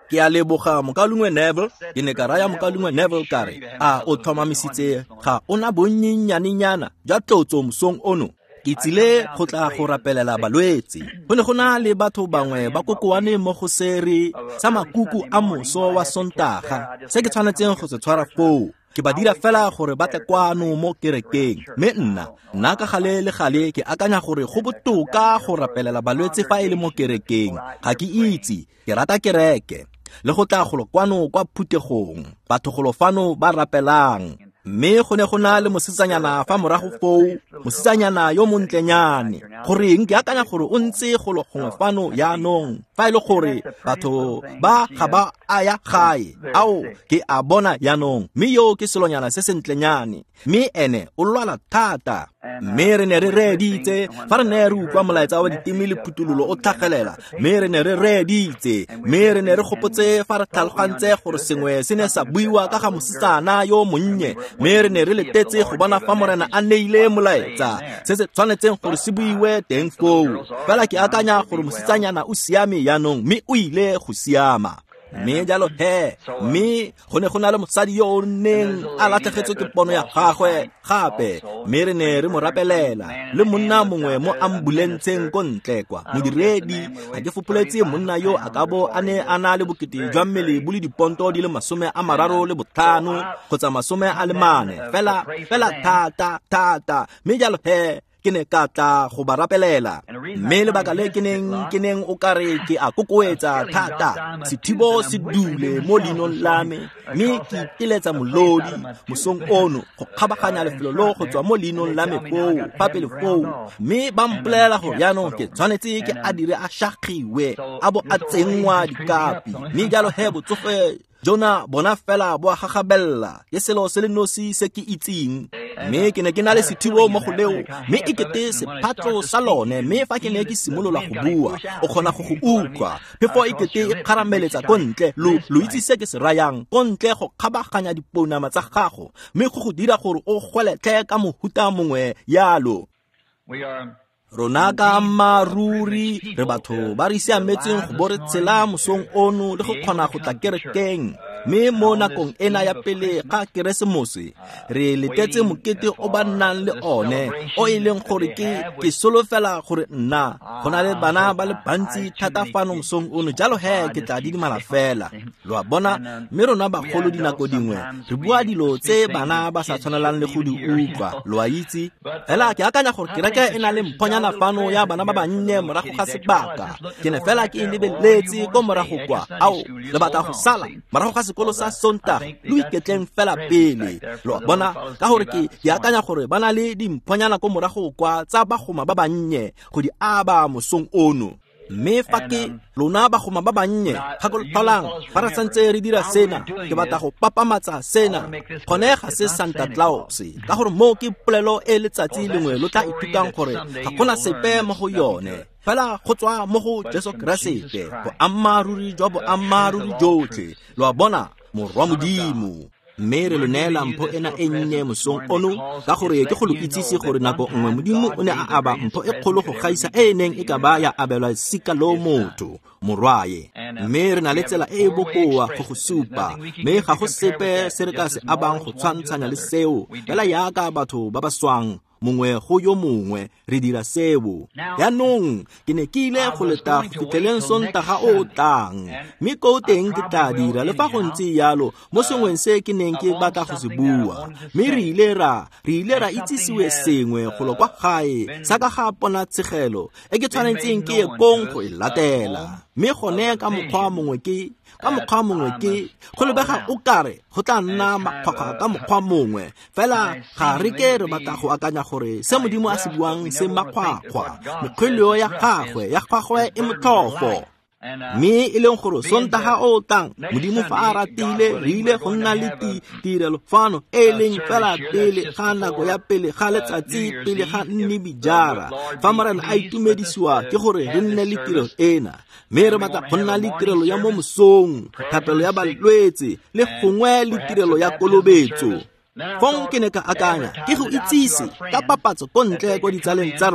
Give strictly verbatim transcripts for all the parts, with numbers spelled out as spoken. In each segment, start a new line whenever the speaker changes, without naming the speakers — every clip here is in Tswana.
ke a leboga Mokalungwe Neville ke ne ka raya Mokalungwe Neville kare a o tlhomamisitse ga ona bonnyenyana jwa tlotso mosong ono ke tsile go tla go rapelela balwetse go ne go na le batho bangwe ba kokoane mo go sere sa makuku a moso wa Sontaga se ke tshwanetseng go se tshwara foo ke ba dira fela gore ba tle kwano mo kerekeng mme nna nna ka gale le gale ke akanya gore go botoka go rapelela balwetse fa e le mo kerekeng ga ke itse ke rata kereke le go tla go kwano kwa phutegong batho go lo fano ba rapelang mme go ne go na le mosetsanyana fa morago foo mosetsanyana yo montlenyane goreng ke akanya gore o ntse go lo gongwe fano yaanong fa e le gore batho ba ga ba aya gae ao ke a bona yaanong mme yo ke selonyana se sentlenyane mme ene o lwala thata mme re ne re reditse fa re ne re utlwa molaetsa wa ditimi le phutulolo o tlhagelela mme re ne re reditse mme re ne re gopotse fa re tlhalogantse gore sengwe se ne sa buiwa ka ga mosetsana yo monnye mme re ne re letetse go bona fa morena a neile molaetsa se se tshwanetseng gore se buiwe teng foo fela ke akanya gore mosetsanyana o siame yaanong mme o ile go siama mme jalo he mme go ne go na le mosadi yo o neng a latlhegetswe ke pono ya gagwe gape mme re ne re mo rapelela le monna mongwe mo ambulenseng ko ntle kwa modiredi ga ke fopoletse monna yo a ka bo a ne a na le bokete jwa mmele bo le diponto di le masome a mararo le botlhano kgotsa masome a le mane fela fela thata thata mme jalo he ke ne ka tla go ba rapelela mme lebaka le ke neng ke neng o kare ke a kokoetsa thata sethibo se dule mo linong la me mme ke iletsa molodi mosong ono go kgabaganya lefelo lo go tswa mo linong la me foo fa pele foo mme ba mpolelela gore yaanong ke tshwanetse ke a dire a shagiwe a bo a tsengwa dikapi mme jalo he botsofe Jona bona fela bo gagabella ke selo se le nosi se ke itseng mme ke ne ke na le sethibo mo go leo mme e kete se phatlo sa lone mme fa ke ne ke simolola go bua o kgona go go utlwa before e kete e kharameletsa kontle lo lo itse se ke se rayang kontle go kgabaganya dipounama tsa gago mme go go dira gore o gweletle ka mohuta mongwe yalo we are rona ka maruri re batho ba re siametseng go bore tsela mosong ono le go kgona go tla kerekeng mme mo nakong ena ya pele ga Keresemose re letetse mokete o ba nnang le one o e leng gore ke ke solofela gore nna go na le bana ba le bantsi thata fano mosong ono jalo he ke tla di dimala fela lo a bona mme rona ba golo dinako dingwe re bua dilo tse bana ba sa tshwanelang le go di utlwa lo a itse fela ke akanya gore kereke ena le mponya na fano ya bana ba bannye morago ga sebaka ke ne fela ke lebeletse go morago kwa ao le batla go sala morago ga sekolo sa Sontaga lo iketleng fela pele lo bona ka gore ke ke akanya gore bana le dimphonyana go morago kwa tsa bagoma ba bannye go di aba mosong ono mme fa ke lona ba goma ba bannye ga go tholang fa re santse re dira sena ke batla go papamatsa sena gone ga se Santa Claus ka gore mo ke polelo e letsatsi lengwe lo tla ithutang gore ga gona sepe mo go yone fela go tswa mo go Jesu Kriste go ammaruri jo bo ammaruri jotlhe lo a bona morwa modimo mme re lo neela mpho ena e nnye mosong ono ka gore ke go lo itsise gore nako nngwe modimo o ne a aba mpho e kgolo go gaisa e neng e ka ba ya abelwa sika lo motho morwaye mme re na le tsela e e bokoa go go supa mme ga go sepe se re ka se abang go tshwantshanya le seo fela yaka batho ba ba swang mongwe go yo mongwe re dira seo yaanong ke ne ke ile go leta go fitlheleng Sontaga o tlang mme ko teng ke tla dira le fa go ntse yalo mo sengweng se ke neng ke batla go se bua mme re ile ra re ile ra itsisiwe sengwe go lo kwa gae sa ka ga pona tshegelo e ke tshwanetseng ke e kong go e latela mme gone ka mokgwa mongwe ke ka mokgwa mongwe ke go lebega o kare go tla nna makgwakgwa ka mokgwa mongwe fela ga re ke re batla go akanya gore se modimo a se buang se makgwakgwa mekgweleo ya gagwe ya gagwe e motlhofo mme e leng gore Sontaga o tlang modimo fa a ratile re ile go nna le tirelo fano e leng fela pele ga nako ya pele ga letsatsi pele ga nne bijara fa morena a itumedisiwa ke gore re nne le tirelo ena mme re batla go nna le tirelo ya mo mosong thapelo ya balwetse le gongwe le tirelo ya kolobetso fong ke ne ka akanya ke go itsise ka papatso ko ntle ko ditsaleng tsa rona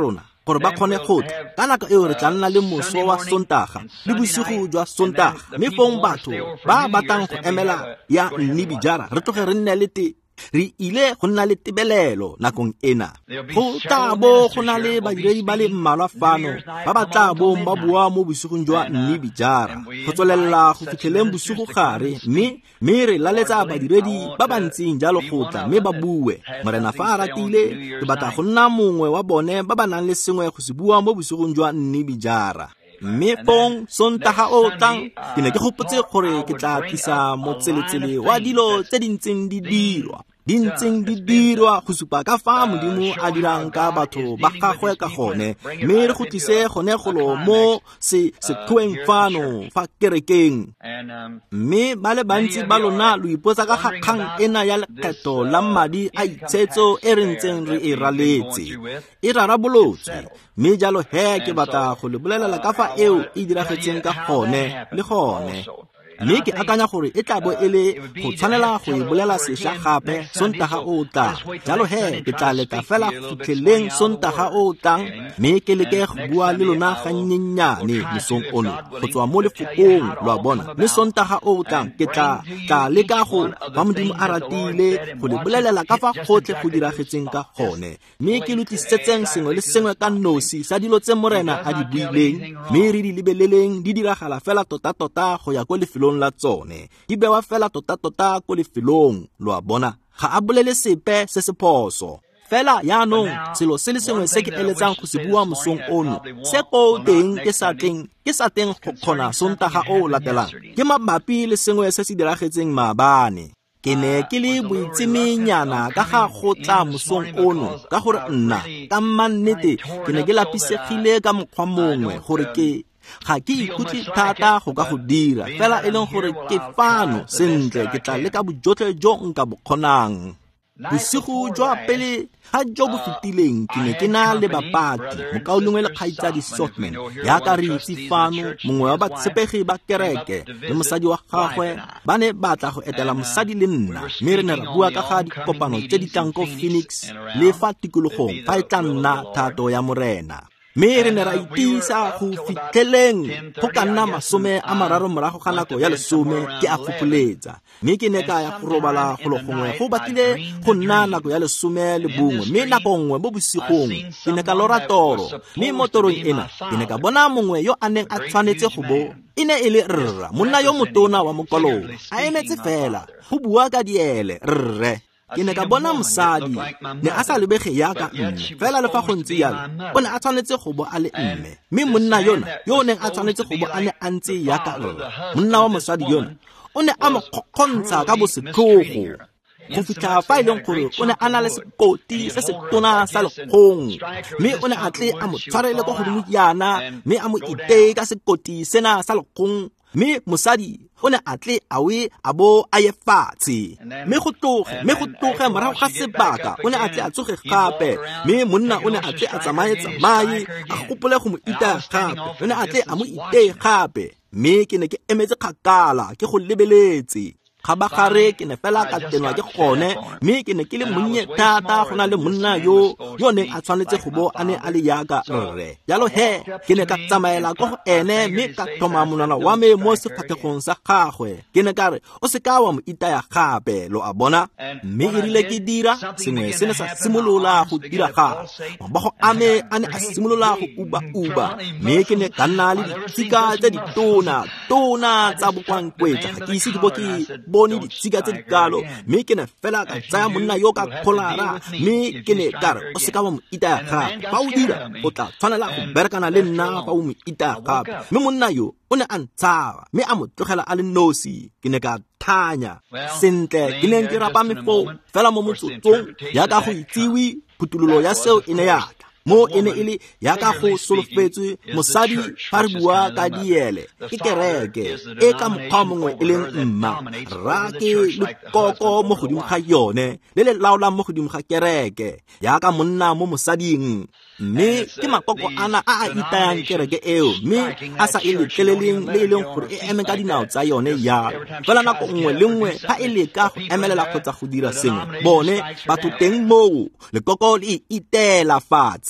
gore ba kgone go tla ka nako eo re tla nna le moso wa Sontaga le bosigo jwa Sontaga mme fong batho ba batlang go emela ya nnibijara re tloge re nne le te re ile go nna le tebelelo nakong ena go tla bo go na le badiredi ba le mmalwa fano ba ba tla bo ba bua mo bosigong jwa nnibijara go tswelela go fitlheleng bosigo gare mme mme re laletsa badiredi ba ba ntseng jalo go tla mme ba bue morena fa a ratile ke batla go nna mongwe wa bone ba ba nang le sengwe go se bua mo bosigong jwa nnibijara mme fong Sontaga o tlang ke ne ke gopotse gore ke tla tlisa motseletsele wa dilo tse di ntseng di dirwa di ntseng di dirwa go supa ka fa Modimo a dirang ka batho ba gagwe ka gone mme re go tlise gone golo mo se sethoeng fano fa kerekeng mme ba le bantsi ba lona lo ipotsa ka kgang ena ya lekgetho la madi a itsetso e re ntseng re e raletse e rarabolotswe mme jalo he ke batla go le bolelela ka fa eo e diragetseng ka gone le gone mme ke akanya gore e tla bo e le go tshwanela go e bolela sešwa gape Sontaga o tlang jalo he ke tla leta fela fitlheleng Sontaga o tlang mme ke leke go bua le lona gannyenyane mosong ono go tswa mo lefokong lwa bona mme Sontaga o tlang ke tla tla leka go ba Modimo a ratile go le bolelela ka fa gotlhe go diragetseng ka gone mme ke lotlisetseng sengwe le sengwe ka nosi sa dilo tse morena a di buileng mme re di lebeleleng di diragala fela tota-tota go ya ko lefelong la tsone di bewa fela tota-tota ko lefelong lwa bona ga a bolele sepe se se phoso fela yaanong selo se le sengwe se ke eletsang go se bua mosong ono se ko teng ke sa teng ke sa teng go kgona Sontaga o latelang ke mabapi le sengwe se se diragetseng maabane ke ne ke le boitseminyana ka ga go tla mosong ono ka gore nna ka mannete ke ne ke lapisegile ka mokgwa mongwe gore ke ga ke ikutlwe thata go ka go dira fela e leng gore ke fano sentle ke tla le ka bojotlhe jo nka bokgonang bosigo jwa pele ga jo bo fetileng ke ne ke na le bapati mokaolongwe le kgaitsadi Softman ya ka re itse fano mongwe wa batshepegi ba kereke le mosadi wa gagwe ba ne batla go etela mosadi le nna mme re ne ra bua ka ga dikopano tse di tlang ko Phoenix le fa tikologong fa e tla nna thato ya morena mme re ne ra itisa go fitlheleng go ka nna masome a mararo morago ga nako ya lesome ke a fopoletsa mme ke ne ka ya go robala go lo gongwe go batlile go nna nako ya lesome le bongwe mme nako nngwe mo bosigong ke ne ka lora toro mme mo torong ena ke ne ka bona mongwe yo a neng a tshwanetse go bo e ne e le rra monna yo motona wa mokolong a emetse fela go bua ka diele rre ke ne ka bona mosadi ne a sa lebege yaka mme fela le fa go ntse yalo o ne a tshwanetse go bo a le mme mme monna yona yo o neng a tshwanetse go bo a ne a ntse yaka rra monna wa mosadi yona o ne a mo kgokgontsha ka bosetlhogo go fitlha fa e leng gore o ne a na le sekoti se se tona sa lekgong mme o ne a tle a mo tshwarele kwa godimo yana mme a mo itee ka sekoti sena sa lekgong mme mosadi o ne a tle a we a bo a ye fatshe mme go tloge mme go tloge morago ga sebaka o ne a tle a tsoge gape mme monna o ne a tle a tsamaye tsamaye a gopole go mo ita gape o ne a tle a mo itee gape mme ke ne ke emetse kgakala ke go lebeletse ga ba gare ke ne fela ka tenwa ke gone mme ke ne ke le monnye thata go na le monna yo yo neng a tshwanetse go bo a ne a le yaka rre jalo he ke ne ka tsamaela go ene mme ka thoma monwana wa me mo sefategong sa gagwe ke ne ka re o se ka wa mo itaya gape lo a bona mme e rile ke dira sengwe se ne sa simolola go dira ga ba go ame a ne a simolola go uba uba mme ke ne ka nna le ditsika tse di tona tona tsa bokwankwetsa ga ke ise ke bo ke bone ditsika tse di kalo mme ke ne fela ka tsaya monna yo ka kholara mme ke ne ka re o se ka wa mo itaya gape fa o dira o tla tshwanela go berekana le nna fa o mo itaya gape mme monna yo o ne a ntshaba mme a mo tlogela a le nosi ke ne ka thanya sentle ke ne ke rapa mefo fela mo motsotsong ya ka go itsiwi putulolo ya seo e ne yaka mo ene ile ya ka go solofetswe mosadi fa re bua ka diele ke kereke e ka mokgwa mongwe e leng mma ra ke lekoko mo godimo ga yone le le laola mo godimo ga kereke ya ka monna mo mosading mme ke makoko ana a a itayang kereke eo mme a sa e letleleleng le e leng gore e eme ka dinao tsa yone ya fela nako nngwe le nngwe ga e leka go emelela kgotsa go dira sengwe bone batho teng moo lekoko le itela fatshe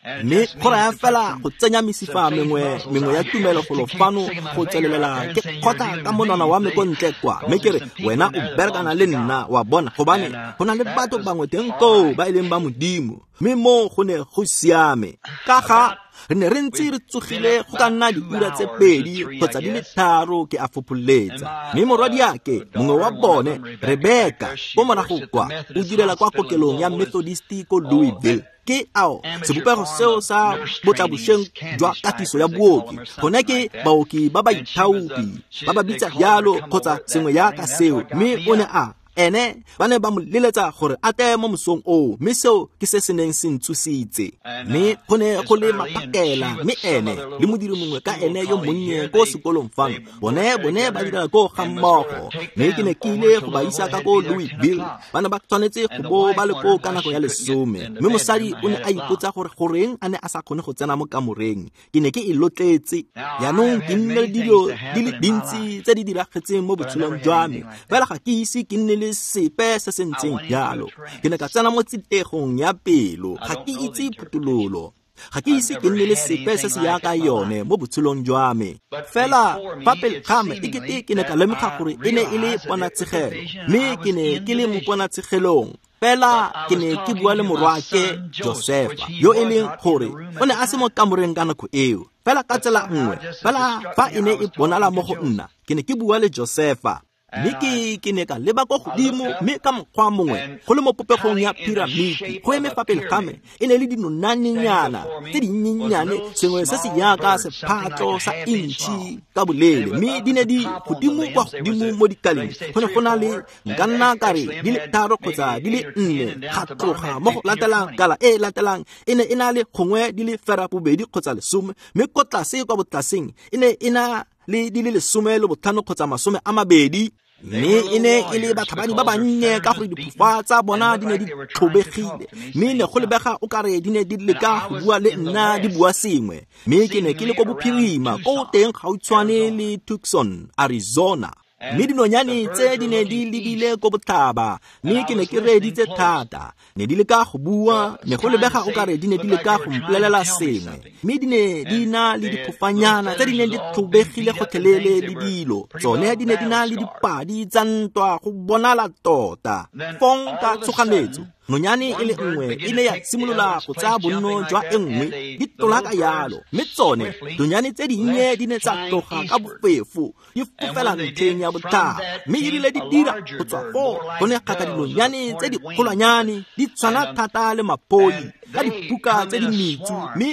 mme go raya fela go tsenya mesifa mengwe mengwe ya tumelo golo fano go tselelela ke kgotsa ka monwana wa me ko ntle kwa mme ke re wena o berekana le nna wa bona gobane go na le batho bangwe teng ko ba ileng ba modimo mme mo go ne go siame ka ga re ne re ntse re tsogile go ka nna diura tse pedi kgotsa di le tharo ke a fopholetsa mme morwadi yake mongwe wa bone Rebecca o morago kwa o direla kwa kokelong ya Methodist ko Louisville ke ao sebopego seo sa botlabošeng jwa katiso ya booki gone ke baoki ba ba ithaopi ba ba bitsa jalo kgotsa sengwe yaka seo mme o ne a ene ba ne ba mo leletsa gore a te mo mosong o mme seo ke se seneng se ntshositse mme go ne go le mapakela mme ene le modiri mongwe ka ene yo monnye ko sekolong fano bone bone ba dira ko ga mmogo mme ke ne ke ile go ba isa ka ko Louisville ba ne ba tshwanetse go bo ba le ko ka nako ya lesome mme mosadi o ne a ipotsa gore goreng a ne a sa kgone go tsena mo kamoreng ke ne ke e lotletse yaanong ke nne le dilo di le dintsi tse di diragetseng mo botshelong jwa me fela ga ke ise ke nne sepe se se ntseng jalo ke ne ka tsena mo tsitegong ya pelo ga ke itse phutulolo ga ke ise ke nne le sepe se se yaka yone mo botshelong jwa me fela fa Pelkgame e kete ke ne ka lemoga gore e ne e le ponatsegelo mme ke ne ke le mo ponatsegelong fela ke ne ke bua le morwake Josefa yo e leng gore o ne a se mo kamoreng ka nako eo fela ka tsela nngwe fela fa e ne e bonala mo go nna ke ne ke bua le Josefa mme ke ke ne ka leba go godimo mme ka mokgwa mongwe go le mo popegong ya piramidi go eme fa Pelkgame e ne le dinonaninyana tse dinyenyane sengwe se se yaka sephatlo sa intšhi ka bolele mme di ne di godimo kwa godimo mo dikaleng go ne go na le nka nna kare di le tharo kgotsa di le nne ga tloga mo go latelang kala e latelang e ne e na le gongwe di le fera bobedi kgotsa lesome mme ko tlase kwa botlaseng e ne e na le di le lesome le botlhano kgotsa masome a mabedi mme e ne e le bathabadi ba bannye ka gore diphofa tsa bona di ne di tlhobegile mme ne go lebega o kare di ne di leka go bua le nna di bua sengwe mme ke ne ke le ko bophirima ko teng gautshwane le Tucson Arizona mme dinonyane tse di ne di lebile ko botlhaba mme ke ne ke reditse thata ne di le ka go bua ne go lebega o kare di ne di le ka go mpolelela sengwe mme di ne di na le diphofanyana tse di ne di tlhobegile gotlhelele le dilo tsone di ne di na le dipadi tsa ntwa go bonala tota fong ka tshoganetso nonyane e le nngwe e ne ya simolola go tsaya bonno jwa e nngwe di tolaka yalo mme tsone dinonyane tse dinnye di ne tsa tloga ka bofefo di fofela ntlheng ya botlhaba mme ebile di dira go tswa foo go ne kgaka dinonyane tse di kgolwanyane di tshwana thata le mapoi ka dipuka tse di metsu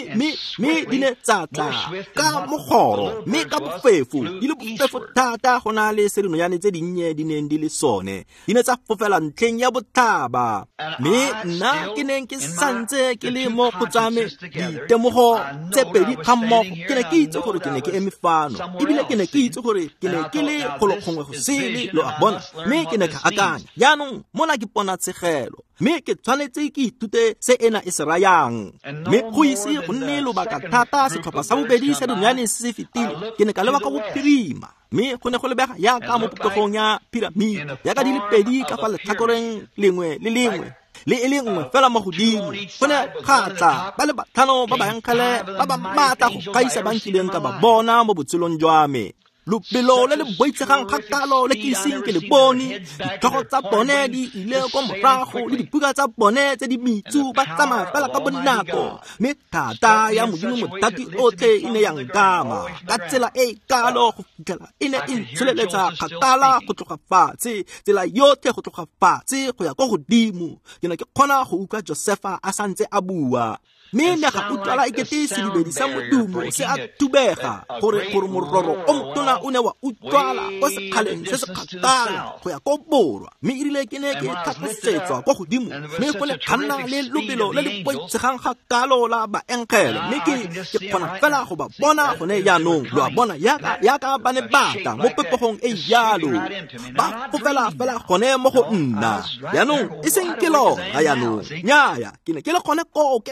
mme di ne tsa tla ka mogoro mme ka bofefo di le bofefo thata go na le se dinonyane tse dinnye di neng di le sone di ne tsa fofela ntlheng ya botlhaba mme nna ke neng ke santse ke le mo go tsame ditemogo tse pedi ga mmogo ke ne ke itse gore ke ne ke eme fano ebile ke ne ke itse gore ke ne ke le golokgongwe go sele lo a bona mme ke ne ka akanya jaanong mona ke ponatsegelo mme ke tshwanetse ke ithute se ena e se rayang mme go ise go nne lobaka thata setlhopha sa bobedi sa dinonyane se se fetile ke ne ka leba ka bophirima mme go ne go lebega yaka mo popegong ya piramidi yaka di le pedi ka fa letlhakoreng lengwe le lengwe le e le nngwe fela mo godimo go ne kgatla ba le batlhano ba bayankgale ba ba maatla go gaisa ba nkileng ka ba bona mo botshelong jwa me lopelo le le boitsegang kgakalo le ke iseng ke le bone ditlhogo tsa bone di ile ko morago le dipuka tsa bone tse di metsu ba tsamaya fela ka bonako mme thata ya modimo motaki otlhe e ne ya nkama ka tsela e e kalo go fitlhela e ne e ntsholeletsa kgakala go tloga fatshe tsela yotlhe go tloga fatshe go ya ko godimo ke ne ke kgona go utlwa Josefa a santse a bua mme ne ga utlwala ekete sedibedi sa modumo se a tubega gore gore mororo o motona o ne wa utlwala ko sekgaleng se se kgakala go ya ko borwa mme erile ke ne ke tlhatlosetswa kwa godimo mme go le kganna le lobelo le le boitsegang kgakalo la baenkgele mme ke ke kgona fela go ba bona gone jaanong lo a bona yaka yaka ba ne bata mo pepegong e jalo ba fofela fela gone mo go nna jaanong e seng ke lo ga jaanong nnyaya ke ne ke le gone ko ke thantse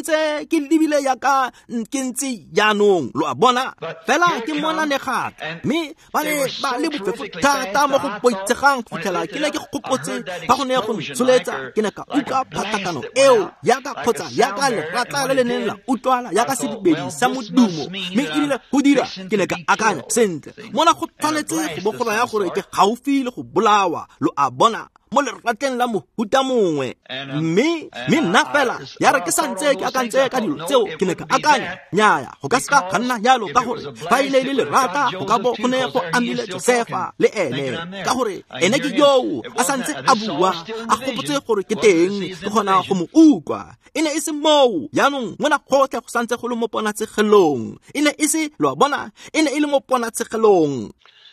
santse ke libile ya ka ke ntse yanong lo a bona fela ke mona ne gata me ba le ba le bofefo thata mo go boitsegang fitlhela ke le ke gopotse ba go ne go ntsoletsa ke ne ka utlwa phatakano eo ya ka khotsa ya ka le ratla le le neng la utlwala ya ka sedibedi sa modumo me e ile go dira ke ne ka akanya sentle mona go tshwanetse go bo go ya gore ke gaufi le go bolawa lo a bona mo le rateng la mohuta mongwe mme me nna fela ya re ke santse ke akantse ka dilo tseo ke ne ka akanya nyaya go ka ska kanna yalo ka gore ba ile le rata go ka bo go ne go amile Josefa le ene ka gore ene ke yo a santse a bua a gopotse gore ke teng go gona go mo ukwa ene e se mo yanong mona gotle go santse go le mo pona tsegelong ene e se lo bona ene e le mo pona tsegelong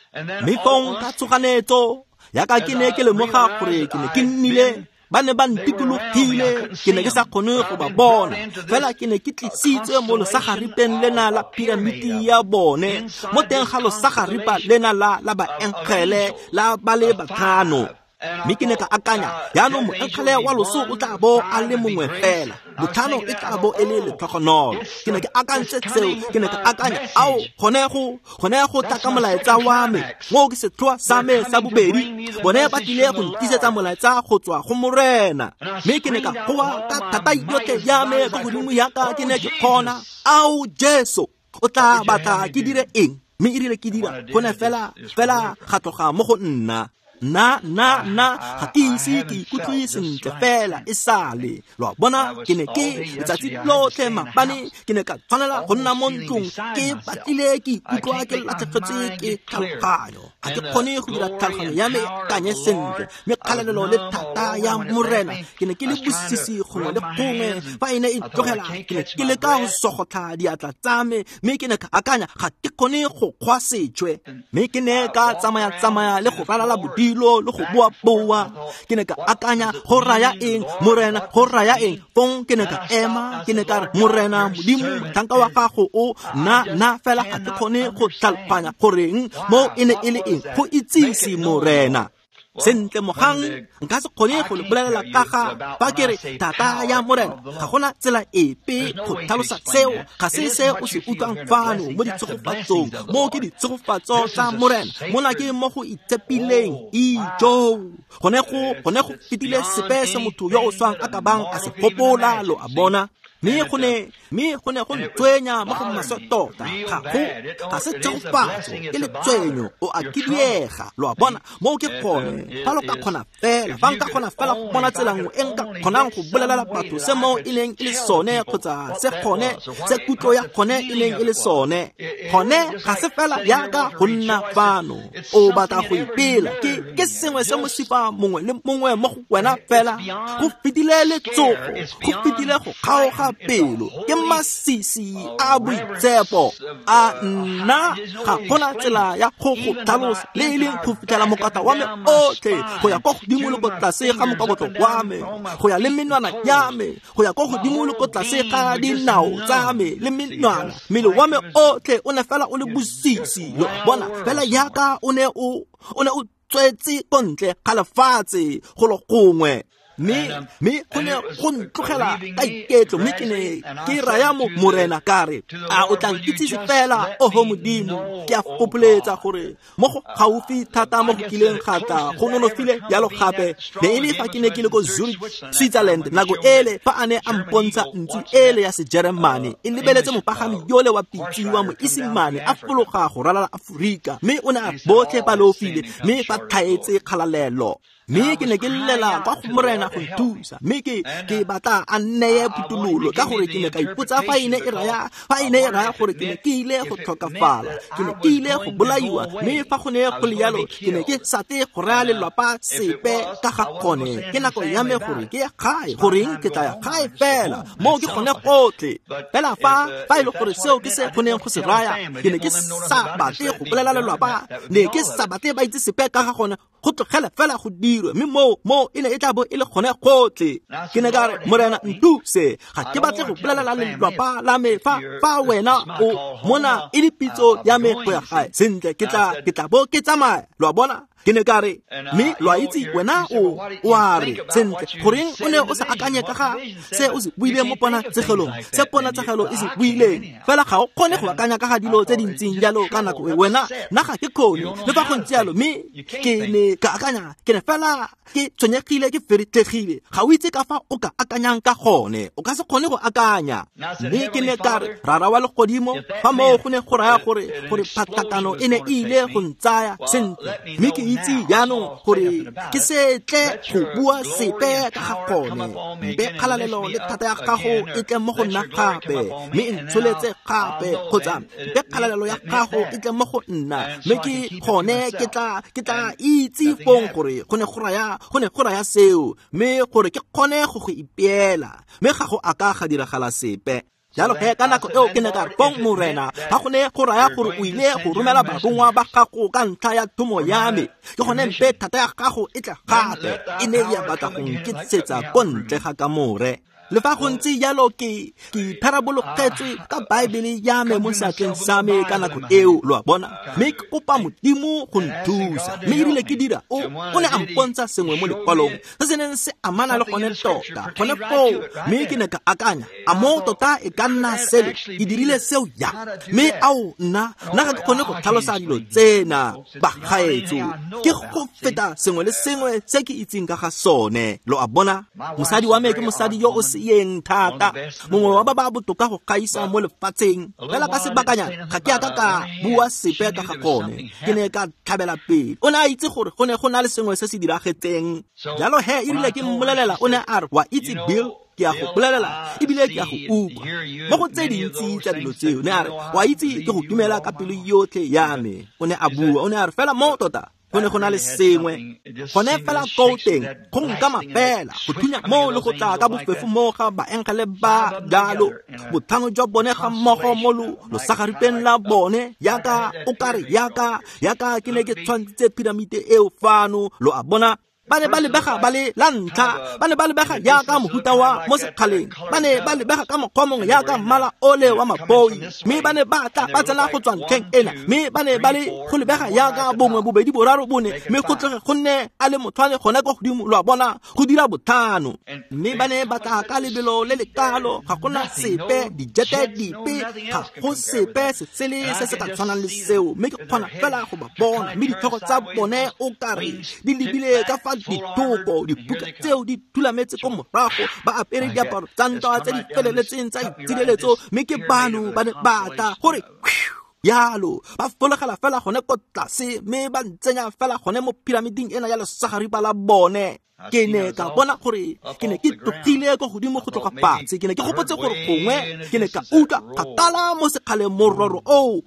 me fong ka tsoganetso ya ka ke ne ke le moga gore ke ne ke nnile ba ne ba ntikologile ke ne ke sa kgone go ba bona fela ke ne ke tlisitse mo losagaripeng lena la piramidi ya bone mo teng ga losagaripa lena la la ba enkgele la ba le batlhano mme ke ne ka akanya yaanong moenkgele wa loso o tla bo a le mongwe fela botlhano e tla bo e le letlhogonolo ke ne ke akantse tseo ke ne ka akanya ao gone go gone go tla ka molaetsa wa me mo ke setlhoa sa me sa bobedi bone ba tlile go ntisetsa molaetsa go tswa go morena mme ke ne ka goa ka thata yotlhe ya me ka godimo ya ka ke ne ke kgona ao Jesu o tla batla ke dire eng mme e rile ke dira gone fela fela ga tloga mo go nna na na na ga ke ise ke ikutlwe sentle fela e sale lo bona ke ne ke letsatsi lotlhe mapane ke ne ka tshwanela go nna mo ntlong ke batlile ke ikutlwa ke latlhegetswe ke tlhaloganyo ga ke kgone go dira tlhaloganyo ya me kanye sentle me kgalalelo le thata ya morena ke ne ke le bosisi gongwe le gongwe fa ene e tlogela ke ne ke le ka go sogotla diatla tsa me mme ke ne ka akanya ga ke kgone go kgwa setswe mme ke ne ka tsamaya tsamaya le go ralala bodi lo le go bua bua ke ne ka akanya go raya eng morena go raya eng fong ke ne ka ema ke ne ka re morena modimo tanka wa gago o na na fela ga ke kgone go tlhaloganya goreng mo ene e le eng go itsisi morena sentle mogang nka se kgone go le bolelela ka ga ba ke re tata ya morena ga gona tsela epe go tlhalosa seo ga se se o se utlwang fano mo ditsogofatsong mo ke ditsogofatso tsa morena mona ke mo go itshepileng ijo gone go gone go fetile sepe se motho yo o swang a ka bang a se gopola lo a bona me gone me gone go ntwenya mo go masotota ga go ga se tsogofatso ke le tsenyo o a kidiega lo a bona mo ke gone fa lo ka khona fela fa nka khona fela go bona tselang e nka khonang go bolelela batho se mo e leng e le sone kgotsa se khone se kutlo ya khone e leng e le sone khone ga se fela ya ka go nna fano o batla go ipela ke ke sengwe se mo sipa mongwe le mongwe mo go wena fela go fitile le tsogo go fitile go kgaoga pelo ke masisi a boitsepo a nna ga gona tsela ya go go tlhalosa le e leng go fitlhela mokata wa me otlhe go ya go godimo le go tlase ga mokabotlo wa me go ya le menwana ya me go ya go godimo le go tlase ga dinao tsa me le menwana mmele wa me otlhe o ne fela o le bosisi yo bona fela yaka o ne o o ne o tswetse kontle ga lefatshe go lo gongwe me me gone go ntlogela ka iketlo me ke ne ke raya mo morena kare a o tla nkitsise fela o ho modimo ke a gopoletsa gore mo go gaufi thata mo go kileng gata go nonofile yalo gape le ile fa ke ne ke le go Zurich Switzerland nako ele fa ane a mpontsha ntsi ele ya se Germany e lebeletse mopagami yole wa pitsi wa mo isimane a fologa go ralala Afrika me o ne a botlhe ba lofile me fa thaetse kgalalelo me ke ne ke llela kwa go morena go thusa me ke ke batla a nneye putululo ka gore ke ne ka ipotsa fa ine e raya fa ine e raya gore ke ne ke ile go tlhokafala ke ne ke ile go bolaiwa me fa go ne go le yalo ke ne ke sate go raya lelapa sepe ka ga gone ke nako ya me gore ke ya gae goreng ke tla ya gae fela mo ke gone gotlhe fela fa fa ile gore seo ke se gone go se raya ke ne ke sa batle go bolela lelapa ne ke sa batle ba itse sepe ka ga gone go tlogela fela go me mo mo ine e tla bo ile gone gotle ke ne ka re morena ntuse ga ke batle go bolela le lelapa la me fa fa wena o mona e dipitso ya me go ya gae sentle ke tla ke tla bo ke tsamaya lo bona ke ne ka re mme lwa itse wena o wa re sentle goreng o ne o sa akanye ka ga se o se buile mo pona tsegelong se pona tsegelo e se buileng fela ga o kgone go akanya ka ga dilo tse dintseng jalo ka nako e wena nna ga ke kgone le fa go ntse jalo mme ke ne ka akanya ke ne fela ke tshwenyegile ke feretegile ga o itse ka fa o ka akanyang ka gone o ka se kgone go akanya mme ke ne ka re rara wa le godimo fa mo go ne go raya gore gore phatakano e ne ile go ntsaya sentle mme ke itse jaanong gore ke setle go bua sepe ka ga gone mpe kgalalelo le thata ya gago e tle mo go nna gape mme e ntsholetse gape kgotsa mpe kgalalelo ya gago e tle mo go nna mme ke gone ke tla ke tla itse fong gore go ne go raya go ne go raya seo mme gore ke kgone go go ipeela mme ga go aka ga diragala sepe jalo ge ka nako eo ke ne ka re fong morena ga go ne go raya gore o ile go romela babongwa ba gago ka ntlha ya thomo ya me ke gone mpe thata ya gago e tle gape e ne ya batla go nketsetsa ko ntle ga ka more le fa go ntse jalo ke ke pharabologetswe ka baebele ya me mo seatleng sa me ka nako eo lo a bona mme ke kopa modimo go nthusa mme ebile ke dira o o ne a mpontsha sengwe mo lekwalong se se neng se amana le gone tota gone foo mme ke ne ka akanya a mo tota e ka nna selo e dirile seo ya mme ao nna nna ga ke kgone go tlhalosa dilo tsena bagaetso ke go feta sengwe le sengwe se ke itseng ka ga sone lo a bona mosadi wa me ke mosadi yo o yeng thata mongwe wa ba ba botoka go gaisa mo lefatsheng fela ka sebakanya ga ke aka ka bua sepe ka ga gone ke ne ka tlhabela pele o ne a itse gore go ne go na le sengwe se se diragetseng jalo he e rile ke mmolelela o ne a re wa itse Bill ke a go bolelela ebile ke a go utlwa mo go tse dintsi tsa dilo tseo ne a re wa itse ke go dumela ka pelo yotlhe ya me o ne a bua o ne a re fela mo tota go ne go na le sengwe gone fela ko teng go nka mafela go thunya mo le go tla ka bofefo mo ga baengele ba jalo bothano jwa bone ga mmogo mo lo sagaripeng la bone yaka o kare yaka yaka ke ne ke tshwantse piramide eo fano lo a bona ba ne ba lebega ba le la ntlha ba ne ba lebega yaka mohuta wa mo sekgaleng ba ne ba lebega ka mokgwa yaka mmala ole wa maboi mme ba ne ba tla ba tsena go tswa ntlheng ena mme ba ne ba le go lebega yaka bongwe bobedi boraro bone mme go tlege go nne a le mothwane gone go godimo lo a bona go dira bothano mme ba ne ba tla ka lebelo le le kalo ga gona sepe dijete dipe ga go sepe se sele se se ka tshwanang le seo mme ke kgona fela go ba bona mme ditlhogo tsa bone o kare di lebile ka fa ditoko dibuka tseo di thulametse ko morago ba apere diaparo tsa ntwa tse di feleletseng tsa itshireletso mme ke bano ba ne bata gore yalo ba fologela fela gone ko tlase mme ba ntsenya fela gone mo piramiding ena ya lesagaripa la bone ke ne ka bona gore ke ne ke tlogile go godimo go tloga fatshe ke ne ke gopotse gore gongwe ke ne ka utlwa kgakala mo sekgaleng mororo o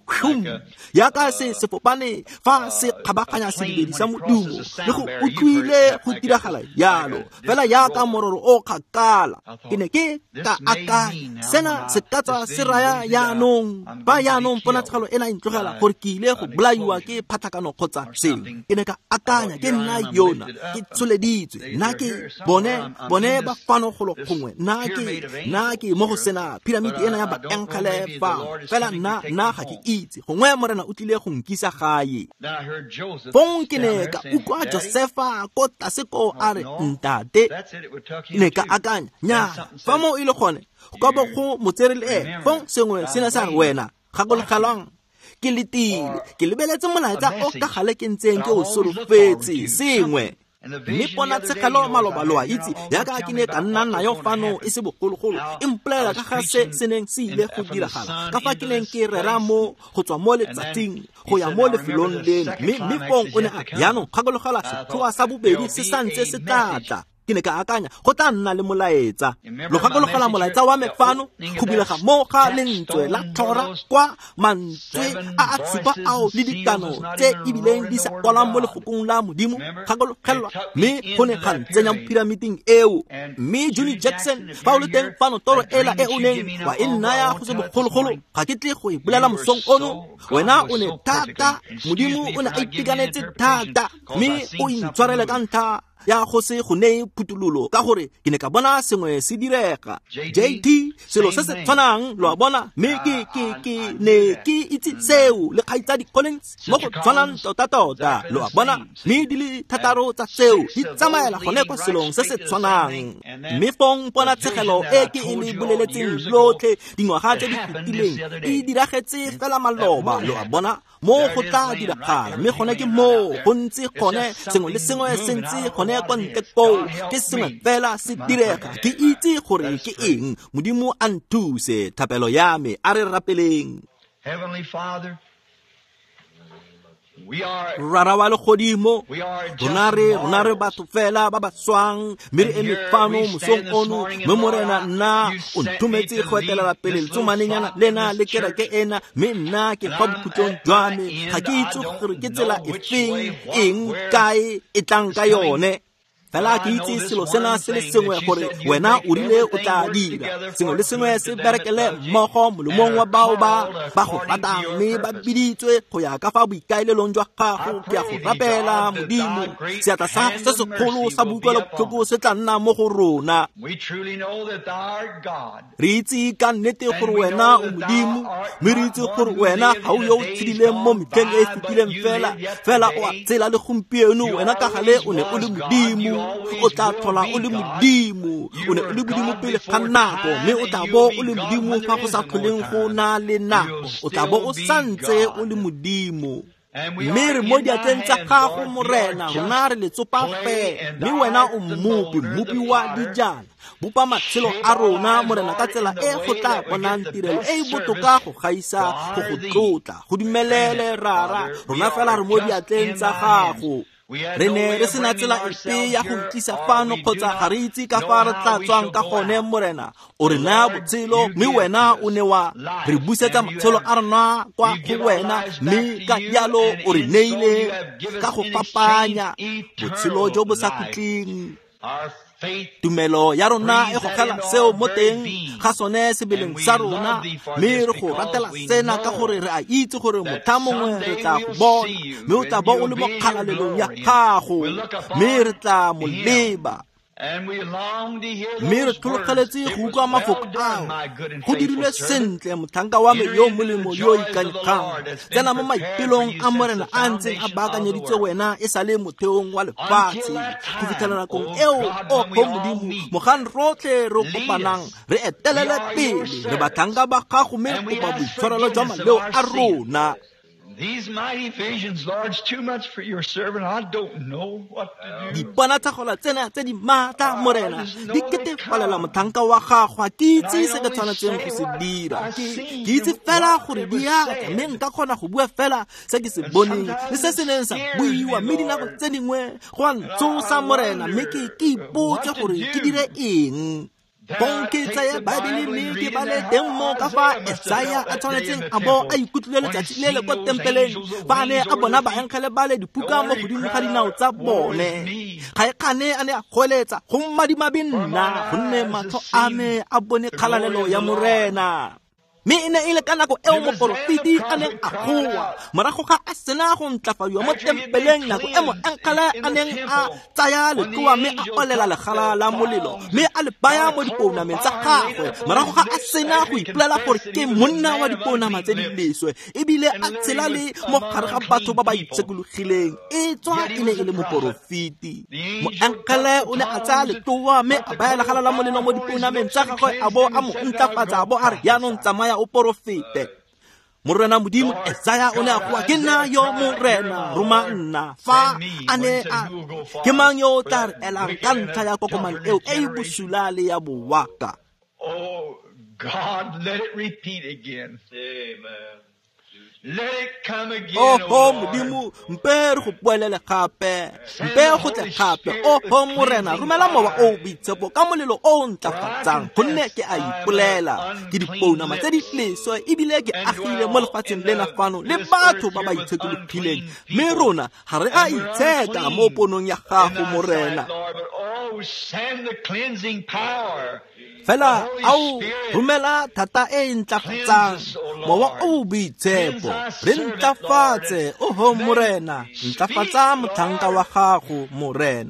yaka se sefopane fa se kgabaganya sedibedi sa modumo le go utlwile go diragala yalo fela yaka mororo o kgakala ke ne ke ka akanya sena se ka tswa se raya yaanong ba yaanong ponatsagalo ena e ntlogela gore ke ile go bolaiwa ke phatlhakano kgotsa sengwe ke ne ka akanya ke nna yona ke tsholeditswe nna ke bone bone ba fano go lo gongwe nna ke nna ke mo go sena piramidi ena ya baengele fa fela nna nna ga ke itse gongwe morena o tlile go nkisa gae fong ke ne ka utlwa Josefa ko tlase ko a re ntate ne ka akanya nya fa mo ile gone go bo go motsere le e fong sengwe sena sa wena ga go le galang ke letile ke lebeletse molaetsa o ka gale ke ntseng ke o solofetse sengwe mme pona tsekalo maloba lo a itse yaka ke ne ka nna nayo fano e se bogologolo e mpolela ka ga se seneng se ile go diragala ka fa ke neng ke rera mo go tswa mo letsatsing go ya mo lefelong lena mme mme fong o ne a yaanong kgagologela setlhoa sa bobedi se santse se tlatla ke ne ka akanya go tla nna le molaetsa lo gakologola molaetsa wa me fano go bilega mo ga lentswe la tlhora kwa mantswe a a tshupa ao le ditano tse ebileng di sa kwalwang mo lefokong la modimo gakologelwa mme go ne ga ntsenya mo piramiding eo mme Johnny Jackson fa o le teng fano toro ela e o neng wa e nnaya go se bogologolo ga ke tle go e bolela mosong ono wena o ne thata modimo o ne a itekanetse thata mme o intshwarele ka ntlha ya go se go ne phutulolo ka gore ke ne ka bona sengwe se direga. J T selo se se tshwanang lo bona me ke ke ke ne ke itse seo le kgaitsadi Collins mo go tshwanang tota tota lo bona me di le thataro tsa seo di tsamaela gone go selong se se tshwanang. Me fong bona tshegelo e ke e le boleletseng lotlhe dingwaga tse di fetileng e diragetse fela maloba lo bona mo go tla diragala me gone ke mo go ntse gone sengwe le sengwe se ntse gone kwa ntle ko ke sengwe fela se direga ke itse gore ke eng modimo a nthuse thapelo ya me a re rapeleng.
Heavenly Father, we are
rara wa legodimo rona re rona re batho fela ba ba swang me re eme fano mosong ono me morena nna o ntumetse go etelela pele letsomanenyana lena le kereke ena me nna ke fa bokhutlong jwa me ga ke itse gore ke tsela e feng eng kae e tlang ka yone fela ke itse selo sena se le sengwe gore wena o rile o tla dira sengwe le sengwe se berekele mmogo molomong wa bao ba ba go ratang me ba biditswe go ya ka fa boikaelelong jwa gago ke ya go rapela modimo seatla sa se se kgolo sa butlwelo botlhoko se tla nna mo go rona.
we truly know that thou art God.
re itse ka nnete gore wena o modimo me re itse gore wena ga o yo o tshedileng mo metlheng e e fetileng fela fela o a tsela le gompieno wena ka gale o ne o le modimo o tla tlhola o le modimo o ne o le modimo pele ga nako mme o tla bo o le modimo fa go sa tlholeng go na le nako o tla bo o santse o le modimo. mme re mo diatleng tsa gago morena rona re letsopa fe mme wena o mmupi mmupi wa dijana bupa matshelo a rona morena ka tsela e go tla bonang tirelo e e botoka go gaisa go go tlotla go dumelele rara rona fela re mo diatleng tsa gago. re ne re sena tsela epe ya go tlisa fano kgotsa ga re itse ka fa re tla tswang ka gone morena o re naya botshelo mme wena o ne wa re busetsa matshelo a rona kwa go wena mme ka jalo o re neile ka go fapanya botshelo jo bo sa khutleng. tumelo ya rona e go kgela seo mo teng ga sone sebeleng sa rona mme re go ratela sena ka gore re a itse gore motho mongwe re tla go bona mme o tla bo o le mo kgalalelong ya gago mme re tla mo leba mme re tlholegeletse go utlwa mafoko ao go dirilwe sentle motlhanka wa me yo molemo yo ikanyegang tsena mo maipelong a morena a ntseng a baakanyeditse wena e sa le motheong wa lefatshe go fitlhela nakong eo o go modimo mogang rotlhe re kopanang re etelele pele re batlhanka ba gago mme kopa boitshwarelo jwa maleo a rona.
These mighty visions, Lord, it's too much for your servant. I don't know what to do.
Dipana tsa gola tsena tse di mata morena di ketefalela mothanka wa gago ke itse se ka tshwanetseng go se dira ke itse fela gore di ya mme nka kgona go bua fela se ke se boneng le se se neng sa buiwa mme dinako tse dingwe go a ntsosa morena mme ke ke ipotse gore ke dire eng. Bonke tsaya Bible mme ke bale teng mo ka fa Isaiah a tshwanetseng a bo a ikutlwele letsatsi le le kwa tempeleng fa ne a bona ba enkgele bale dipuka mo godimo ga dinao tsa bone ga e kgane a ne a goletsa go mmadima binna gonne matho a me a bone kgalalelo ya morena. mme e ne e le ka nako eo moporofiti a neng a goa morago ga a sena go ntlafadiwa mo tempeleng nako e mo enkgale a neng a tsaya letloa mme a olela legala la molelo mme a le baya mo dipounameng tsa gagwe morago ga a sena go ipolela gore ke monna wa dipounama tse di leswe ebile a tshela le mo gare ga batho ba ba itsekologileng e tswa e ne e le moporofiti. Moenkgale o ne a tsaya letloa mme a baya legala la molelo mo dipounameng tsa gagwe a bo a mo ntlafatsa a bo a re yaanong tsamaya o porofete. Morena modimo Isaiah o ne a goa ke nna yo morena roma nna fa a ne a ke mang yo o tla re elang ka ntlha ya kokomane eo e e bosula le ya bowaka.
Oh God, let it repeat again. Amen. Let it come again.
Oh ho modimo mpe re go puelele gape mpe go tle gape o ho morena romela mowa o boitshepo ka molelo o ntlafatsang gonne ke a ipolela ke dipounama tse di leswe ebile ke agile mo lefatsheng lena fano le batho ba ba itshekologileng mme rona ga re a itsheka mo ponong ya gago morena. Fela au rumela thata e ntlafatsang mowa o boitshepo re ntlafatse o ho morena ntlafatsa mothanka wa gago morena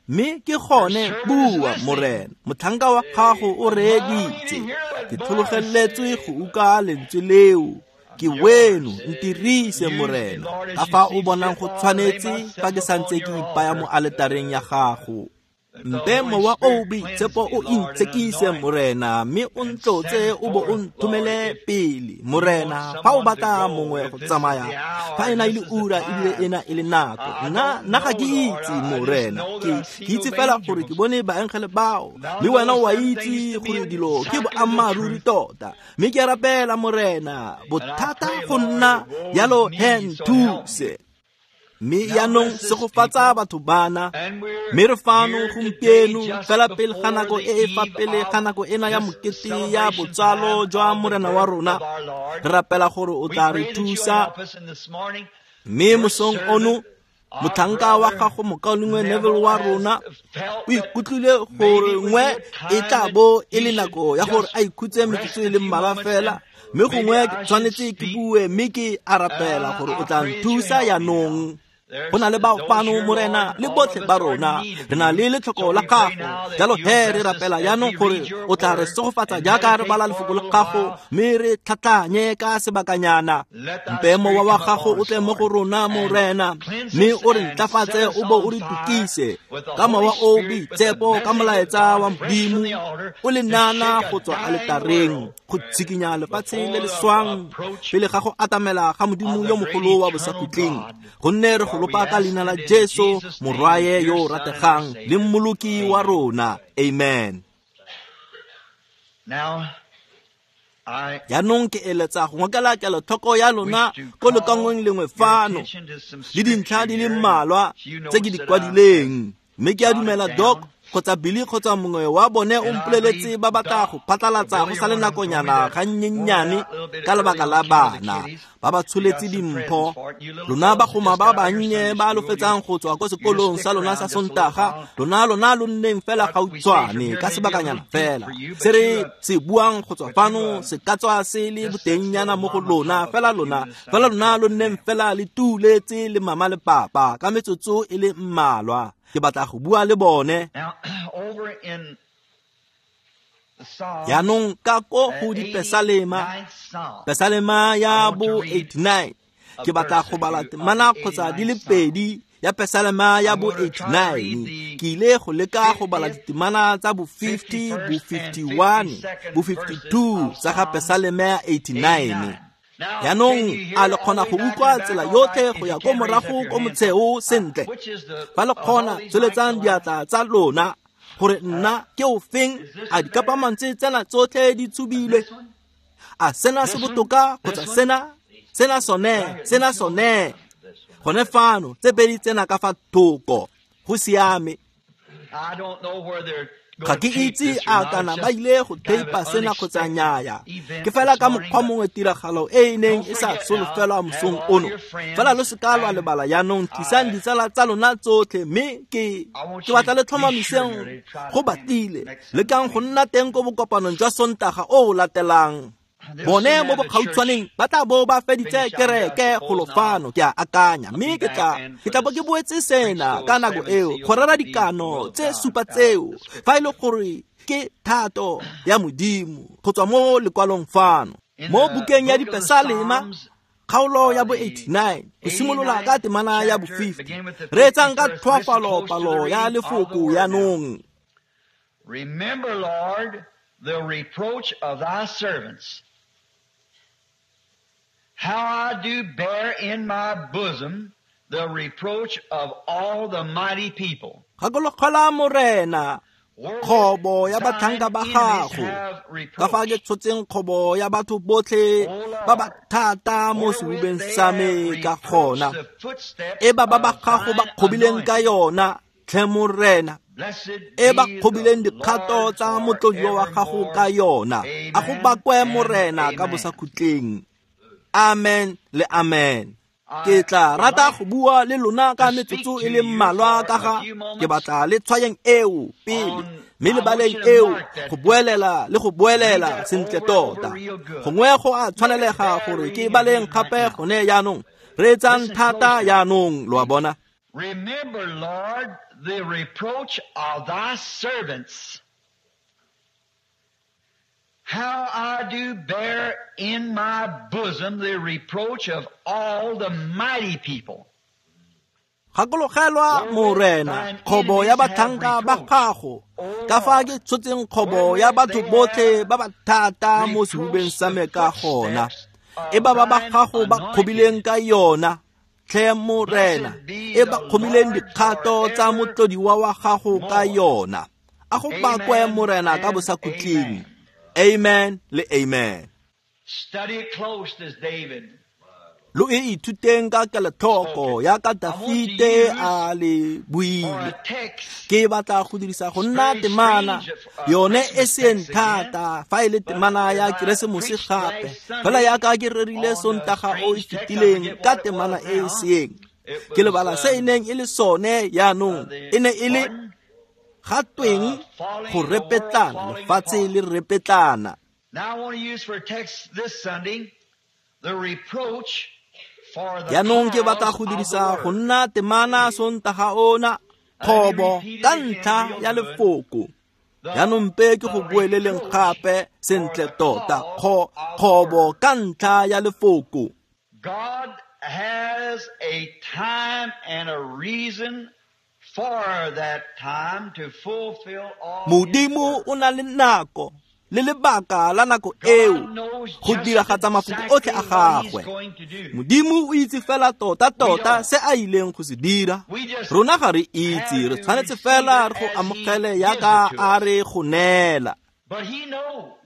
mme ke gone bua morena motlhanka wa gago o reeditse ke thologelletswe go uka lentswe leo ke wenu ntirise morena ka fa o bonang go tshwanetse fa ke santse ke ipaya mo altareng ya gago mpemo wa obi tsepo o intsekise morena mme o ntlotse o bo o nthumele pele morena fa o batla mongwe go tsamaya fa ena ile ura ile ena ile nako nna nna ga ke itse morena ke itse fela gore ke bone baengele bao le wena wa itse gore dilo ke bo amaruri tota mme ke rapela morena bothata go nna yalo hen tuse mme yaanong se go fatsa batho bana mme re fano gompieno fela pele ga nako e e fa pele ga nako ena ya mokete ya botsalo jwa morena wa rona re rapela gore o tla re thusa mme mosong ono motlhanka wa gago mokaulingwe Neville wa rona o ikutlwile gore ngwe e tla bo e le nako ya gore a ikhutse meketso e le mmala fela mme gongwe tshwanetse ke bue mme ke a rapela gore o tla nthusa yaanong go na le bao fano morena le botlhe ba rona re na le letlhoko la gago jalo he re rapela yaanong gore o tla re segofatsa jaaka re bala lefoko la gago mme re tlhatlhanye ka sebakanyana mpemo wa wa gago o tle mo go rona morena mme o re ntlafatse o bo o re tukise ka mowa o bitsepo ka molaetsa wa modimo o le nana go tswa altareng go tshikinya lefatshe le le swang pele ga go atamela ga modimo yo mogolo wa bosakutleng gonne re go lopa ka leina la Jesu morwae yo rategang le mmoloki wa rona amen.
Now I
yaanong ke eletsa go ngokela kelotlhoko ya lona ko lekangweng lengwe fano le dintlha di le mmalwa tse ke di kwadileng mme ke a dumela Doc kgotsa Billy kgotsa mongwe wa bone o mpoleletse ba batla go phatlalatsa go sa le nakonyana ga nnyennyane ka lebaka la bana ba ba tsholetse dimpho lona ba goma ba bannye ba lofetsang go tswa ko sekolong sa lona sa Sontaga lona lona lo nneng fela gautshwane ka sebakanyana fela se re se buang go tswa fano se ka tswa se le botengnyana mo go lona fela lona fela lona lo nneng fela le tuletse le mama le papa ka metsotso e le mmalwa ke batla go bua le bone yaanong ka ko go dipesalema pesalema ya bo eighty-nine ke batla go bala temana kgotsa di le pedi ya pesalema ya bo eighty-nine ke ile go leka go bala ditemana tsa bo fifty bo fifty-one bo fifty-two tsa ga pesalema ya eighty-nine yaanong a le kgona go utlwa tsela yotlhe go ya ko morago ko motsheo sentle fa le kgona tsweletsang diatla tsa lona gore nna ke o feng a dikapamantse tsena tsotlhe di tshubilwe a sena se botoka kgotsa sena sena sone sena sone gone fano tse pedi tsena ka fa thoko go siame ga ke itse a kana ba ile go teipa sena kgotsa nnyaya ke fela ka mokgwa mongwe tiragalo e e neng e sa solofelwa mosong ono fela lo se ka lwa lebala yaanong tlisang ditsala tsa lona tsotlhe mme ke ke batla le tlhomamiseng go batile le kang go nna teng ko bokopanong jwa Sontaga o o latelang bone mo bokgautshwaneng ba tla bo ba feditse kereke golofano ke a akanya mme ke tla ke tla bo ke boetse sena ka nako eo go rera dikano tse supa tseo fa ile gore ke thato ya modimo go tswa mo lekwalong fano mo bukeng ya dipesalema kgaolo ya bo eighty-nine go simolola ka temana ya bo fifty re etsang ka thwafalo palo ya lefoko yaanong.
Remember, Lord, the reproach of thy servants, how I do bear in my bosom the reproach of all the mighty people.
Gagolokgola morena khobo ya batlhanka ba gago ka fa ke tshotseng khobo ya batho botlhe ba ba thata mo sebubeng sa me ka gona e ba ba ba gago ba khobileng ka yona tle morena e ba khobileng dikgato tsa motlodiwa wa gago ka yona a go bakwe morena ka bosakhutleng. Amen le amen. Ke tla rata go bua le lona ka metsotso e le mmalwa ka ga ke batla le tshwayeng eo pele mme le baleng eo go boelela le go boelela sentle tota gongwe go a tshwanelega gore ke baleng gape gone yaanong re etsang thata yaanong lo a bona
Remember, Lord, the reproach of thy servants, how I do bear in my bosom the reproach of all the mighty people.
gakologelwa morena kgobo ya batlhanka ba gago ka fa ke tshotseng kgobo ya batho botlhe ba ba thata mo sehubeng sa me ka gona e ba ba ba gago ba kgobileng ka yona tlhe morena e ba kgomileng dikgato tsa motlodiwa wa gago ka yona a go bakwe morena ka bosakutleng. Amen le amen.
Study it close as David.
Lo e ithuteng ka kelotlhoko ya ka Dafite a le buile ke batla go dirisa go nna temana yone e seng thata fa e le temana ya Keresemose gape fela ya ka ke rerile sontaga o e fetileng ka temana e seng ke lebala se eneng e le sone yaanong e ne e le gatweng go repetlana lefatshe le repetlana.
Now I want to use for a text this Sunday the reproach for the
yaanong ke batla go dirisa go nna temana sontaga ona kgobo ka ntlha ya lefoko yaanong mpe ke go bueleleng gape sentle tota kgobo ka ntlha ya lefoko.
God has a time and a reason for that time to fulfill all.
Modimo o na le nako le lebaka la nako eo go diragatsa mafoko otlhe a gagwe. Modimo o itse fela tota tota se a ileng go se dira rona ga re itse re tshwanetse fela re go amogele yaka a re go neela.
But he knows,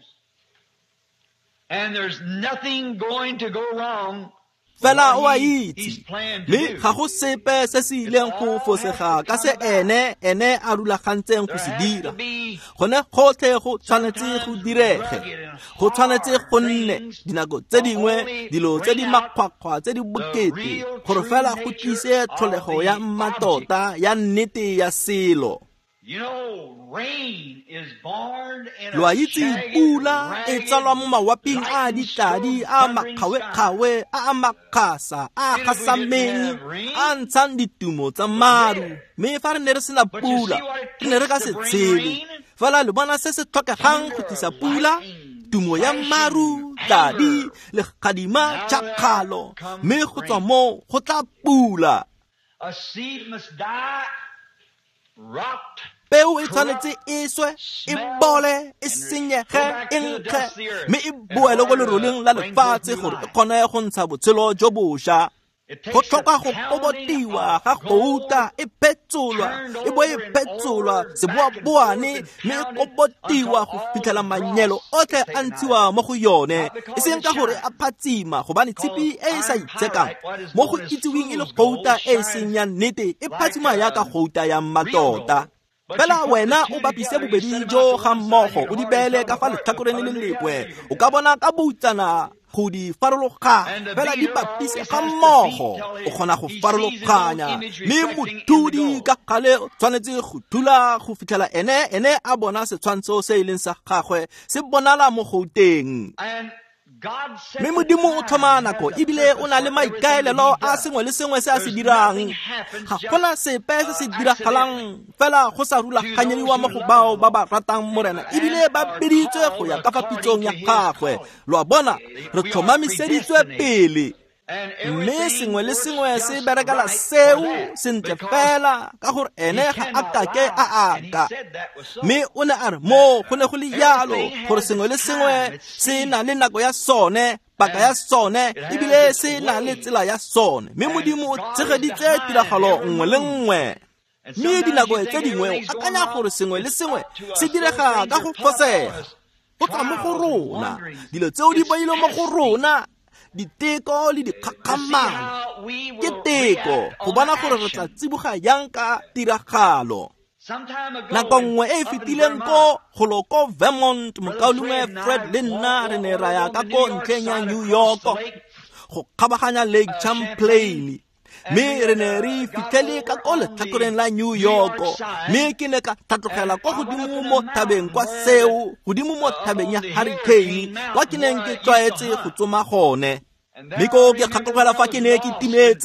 and there's nothing going to go wrong.
Fela o a itse mme ga go sepe se se ileng go fosega ka se ene ene a rulagantseng go se dira gone gotlhe go tshwanetse go direge go tshwanetse go nne dinako tse dingwe dilo tse di makgwakgwa tse di bokete gore fela go tlise tlholego ya mmatota ya nnete ya selo.
You know, rain is born in
Lo
a
itse
shaggy,
pula e tsalwa mo mawaping a
lightning
ditladi
storm
a makgawe-kgawe a a makgasa a gasameng a ntshang ditumo tsa maru mme fa re ne re sena pula re ne re ka se tshele fela le bona se se tlhokegang go tlisa pula tumo ya maru tladi le gadima tša kgalo mme go tswa mo go tla pula.
A seed must die, rot,
Peu e tshwanetse e swe e bole e senyege e nkge mme e boele go leroleng la lefatshe gore e kgone go ntsha botshelo jo bošwa. Go tlhoka go kobotiwa ga gouta e phetsolwa e bo e phetsolwa seboaboane mme e kobotiwa go fitlhela manyelo otlhe a ntshiwa mo go yone e seng ka gore a phatsima gobane tshipi e e sa itsekang mo go itseweng e le gouta e seng ya nnete e phatsima yaka gouta ya mmatota. Fela wena o bapise bobedi jo ga mmogo o di beele ka fa letlhakoreng le lengwe o ka bona ka boutsana go di farologanya fela di bapise ga mmogo o kgona go farologanya mme mothudi ka gale tshwanetse go thula go fitlhela ene ene a bona setshwantsho se e leng sa gagwe se bonala mo gouteng. Mme Modimo o thoma nako ebile o na le maikaelelo a sengwe le sengwe se a se dirang ga gona sepe se se diragalang fela go sa rulaganyediwa mo go bao ba ba ratang morena ebile ba biditswe go ya ka fa pitsong ya gagwe. Lo a bona re tlhomamiseditswe pele mme sengwe le sengwe se berekela seo sentle fela ka gore ene ga a kake a aka mme o ne a re mo go ne go le yalo gore sengwe le sengwe se na le nako ya sone paka ya sone ebile se na le tsela ya sone mme Modimo o tshegeditse tiragalo nngwe le nngwe mme dinako tse dingwe o akanya gore sengwe le sengwe se direga ka go fosega go tswa mo go rona dilo tseo di beilwe mo go rona diteko le dikgakgamano ke teko go bona gore re tla tsiboga yang ka tiragalo. Nako nngwe e e fetileng ko golo ko Vermont mokaulungwe Fred le nna re ne ra ya ka ko ntlheng ya New York go kgabaganya Lake Champlain mme re ne re fitlhele ka ko letlhakoreng la New York mme ke ne ka tlhatlogela kwa godimo mo thabeng kwa seo godimo mo thabeng ya hurricane kwa ke neng ke tlwaetse go tsoma gone mme ko ke kgakogela fa ke ne ke timetse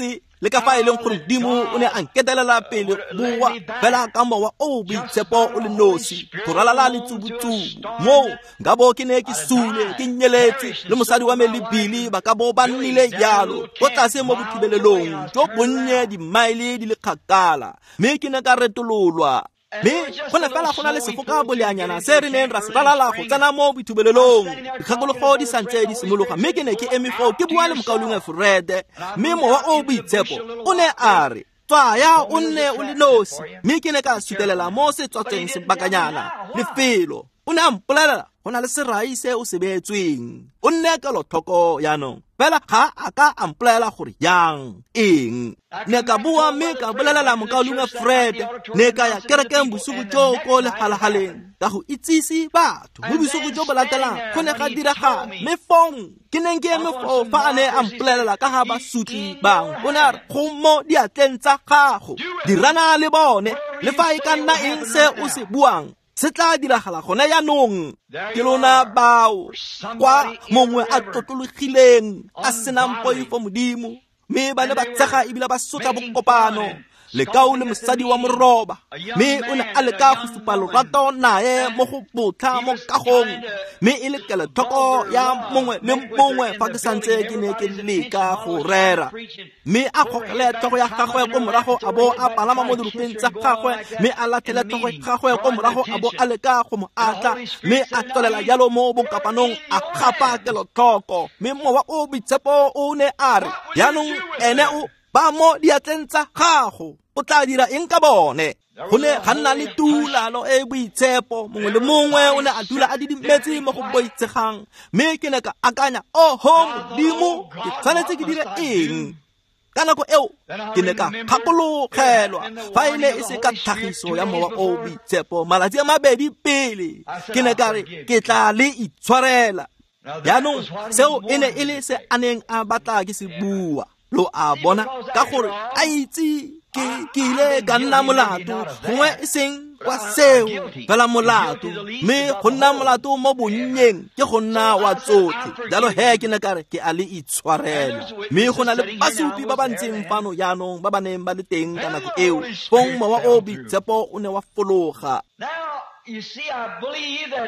le ka fa e leng gore Modimo o ne a nketelela pele boa fela ka mowa o boitshepo o le nosi go ralala le tsubutsubu mo nka bo ke ne ke sule ke nyeletse le mosadi wa me le Billy ba ka bo ba nnile yalo go tlase mo bothibelelong jo bonnye di mile di le kgakala mme ke ne ka retololwa mme go ne fela go na le sefoka boleanyana se re neng ra se ralala go tsena mo boithubelelong dikgakologo di santse di simologa mme ke ne ke eme foo ke bua le mokaulong Fred mme mowa o boitshepo o ne a re tsaya o nne o le nosi mme ke ne ka sutelela mo se tswatseng sebakanyana lefelo o ne a mpolelela go na le serai se o se beetsweng o nne kelotlhoko yaanong fela ga a ka a mpolelela gore yang eng ne ka bua mme ka bolelela mokaulong Fred ne ka ya kerekeng bosigo jo ko legalagaleng ka go itsise batho mo bosigo jo bo latelang go ne ga diraga mme fong ke neng ke eme foo fa a ne a mpolelela ka ga basutli bang o ne a re go mo diatleng tsa gago dirana le bone le fa e ka nna eng se o se buang se tla diragala gone yaanong ke lona bao kwa mongwe a tlotlologileng a senang poifo Modimo mme ba ne ba tsega ebile ba sotla bokopano lekau le mosadi wa moroba mme o ne a leka go supa lorato nae mo go botla mo kagong mme e le kelotlhoko ya mongwe le mongwe fa ke santse ke ne ke leka go rera mme a kgokele tlhogo ya gagwe ko morago a bo a palama mo dirupeng tsa gagwe mme a lathele tlhogo ya gagwe ko morago a bo a leka go mo atla mme a tlolela jalo mo bokapanong a gapa kelotlhoko mme mowa o boitshepo o ne a re yaanong ene o ba mo diatleng tsa gago o tla dira eng ka bone go ne ga nna le tulalo e boitshepo mongwe le mongwe o ne a dula a didimetse mo go boitsegang mme ke ne ka akanya oho Modimo ke tshwanetse ke dire eng ka nako eo ke ne ka gakologelwa fa e ne e se ka tlhagiso ya mowa o boitshepo malatsi a mabedi pele ke ne ka re ke tla le itshwarela yaanong seo e ne e le se a neng a batla ke se bua lo a bona ka gore a itse ke ke ile ka nna molato gongwe e seng kwa seo fela molato mme go nna molato mo bonnyeng ke go nna wa tsotlhe jalo he ke ne ka re ke a le itshwarela mme go na le basupi ba ba ntseng fano yaanong ba ba neng ba le teng ka nako eo fong mowa o boitshepo o ne wa fologa.
You see, I believe that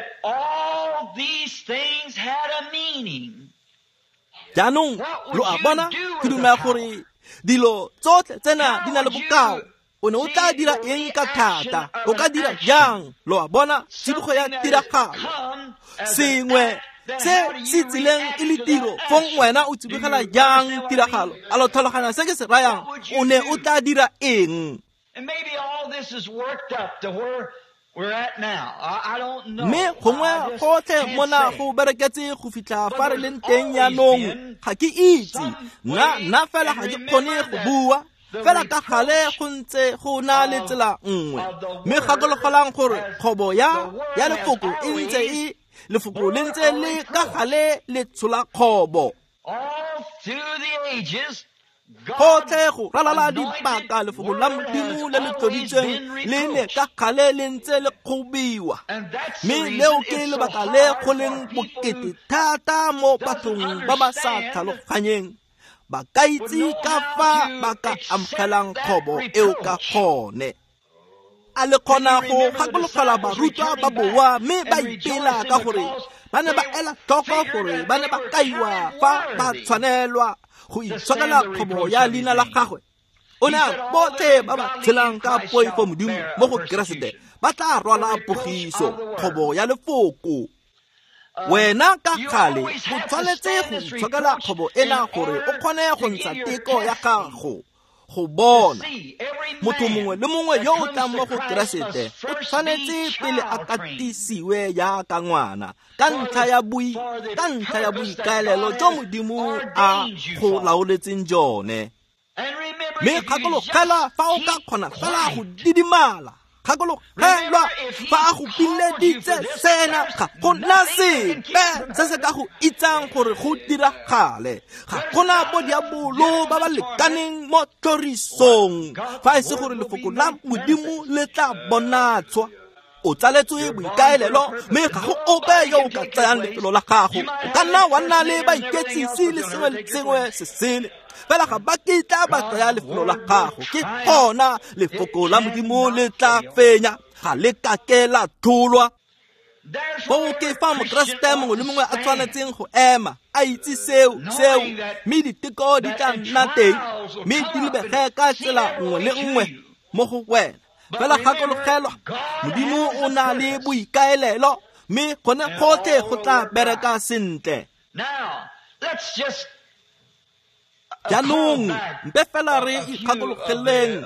all these things had a meaning.
Jaanong lo a bona ke dumela gore dilo tsotlhe tsena di na le bokao o ne o tla dira eng ka thata o ka dira jang lo a bona tsibogo ya tiragalo sengwe se se tsileng e le tiro fong wena o tsibogela jang tiragalo a lo tlhaloganya se ke se rayang o ne o tla dira eng.
And maybe all this is worked up to where we're at now. I, I don't know.
Me gongwe gotlhe mona go bereketse go fitlha fa re leng teng yaanong ga ke itse nna nna fela ga ke kgone go bua fela ka gale go ntse go na le tsela nngwe mme gakologelang gore kgobo ya ya lefoko e ntse e lefoko le ntse le ka gale le tshola kgobo
all through the ages.
gotlhe go ralala dipaka lefoko la Modimo le le tloditsweng le ne ka gale le ntse le kgobiwa mme leo ke lebaka le go leng bokete thata mo bathong ba ba sa tlhaloganyeng ba ka itse ka fa ba ka amogelang kgobo eo ka gone a le kgona go gakologela barutwa ba boa mme ba ipela ka gore ba ne ba ela tlhoko gore ba ne ba kaiwa fa ba tshwanelwa go itshokela kgobo ya leina la gagwe o ne a botlhe ba ba tshelang ka poifo Modimo mo go Keresete ba tla rwala pogiso kgobo ya lefoko wena ka gale go tshwanetse go itshokela kgobo ena gore o kgone go ntsha teko ya gago go bona motho mongwe le mongwe yo o tlang mo go Keresete o tshwanetse pele a katisiwe ya ka ngwana ka ntlha ya bui ka ntlha ya boikaelelo jo Modimo a go laoletseng jone mme gakologelwa fa o ka kgona fela go didimala gakologelwa fa a go pileditse sena ga go na sepe se se ka go itsang gore go diragale ga gona bodiabolo ba ba lekaneng mo tlorisong fa e se gore lefoko la Modimo le tla bonatswa o tsaletswe boikaelelo mme ga go ope yo o ka tsayang lefelo la gago o ka nna wa nna le baiketsisi le sengwe le sengwe se sele fela ga ba kitla ba tsaya lefelo la gago ke gona lefoko la Modimo le tla fenya ga le ka ke la tlholwa go ke fa mokreste mongwe le mongwe a tshwanetseng go ema a itse seo seo mme diteko di tla nna teng mme di lebege ka tsela nngwe le nngwe mo go wena fela gakologelwa Modimo o na le boikaelelo mme gone gotlhe go tla bereka sentle. Jaanong mpe fela re ikgakologeleng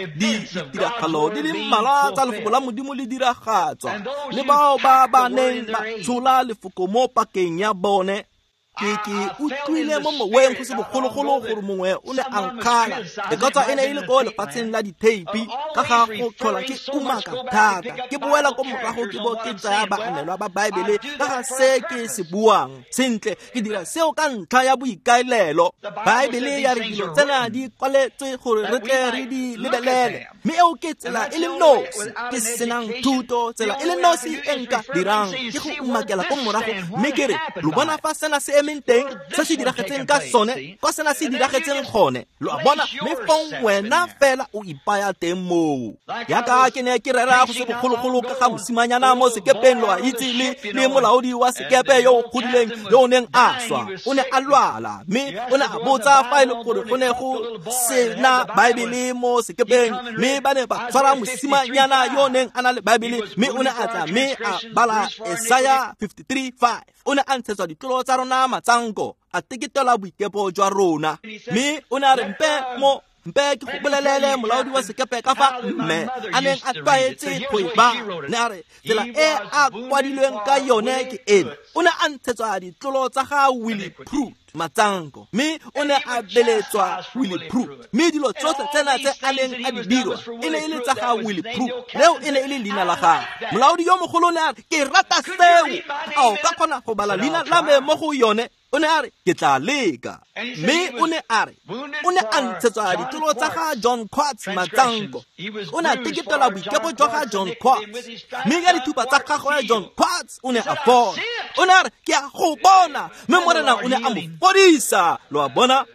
ditiragalo di le mmalwa tsa lefoko la Modimo le diragatswa le bao ba ba neng ba tshola lefoko mo pakeng ya bone. Ke ke utlwile mo moweng go se bogologolo gore mongwe o ne a nkgala e ka tswa e ne e le ko lefatsheng la diteipi ka ga go tlhola ke umaka thata ke boela ko morago ke bo ke tsaya baanelwa ba Baebele ka ga se ke se buang sentle ke dira seo ka ntlha ya boikaelelo. Baebele ya re dilo tsena di kwaletswe gore re tle re di lebelele mme eo ke tsela e le nosi ke senang thuto tsela e le nosi e nka dirang ke go umakela ko morago mme ke re lo bona fa sena se menteng se se diragetseng ka sone kwa sena se diragetseng gone lo a bona mme fong wena fela o ipaya teng moo yaka ke ne ke rera go se bogologolo ka ga mosimanyana mo sekepeng lo a itse le le molaodi wa sekepe yo o godileng yo o neng a swa o ne a lwala mme o ne a botsa fa ile gore go ne go sena Baebele mo sekepeng mme ba ne ba tshwara mosimanyana yo o neng a na le Baebele mme o ne a tla mme a bala Isaiah fifty-three five o ne a ntshetswa ditlolo tsa rona matsanko a teketela boikepo jwa rona mme o ne a re mpe mo mpe ke go bolelele molaodi wa sekepe ka fa mme a neng a tlwaetse go e ba ne a re tsela e a kwadilweng ka yone ke ena o ne a ntshetswa ditlolo tsa ga Willie Prout matsanko mme o ne a beletswa Willie Prout mme dilo tsotlhe tsena tse a neng a di dirwa e ne e le tsa ga Willie Prout leo e ne e le leina la gagwe. Molaodi yo mogolo ne a re ke rata seo a o ka kgona go bala leina la me mo go yone o ne a re ke tla leka mme o ne a re o ne a ntshetswa ditlolo tsa ga John Quartz matsanko o ne a teketela boikepo jwa ga John Quartz mme ka dithupa tsa gagwe John Quartz o ne a fola o ne a re ke a go bona mme morena o ne a mo fodisa lo a bona.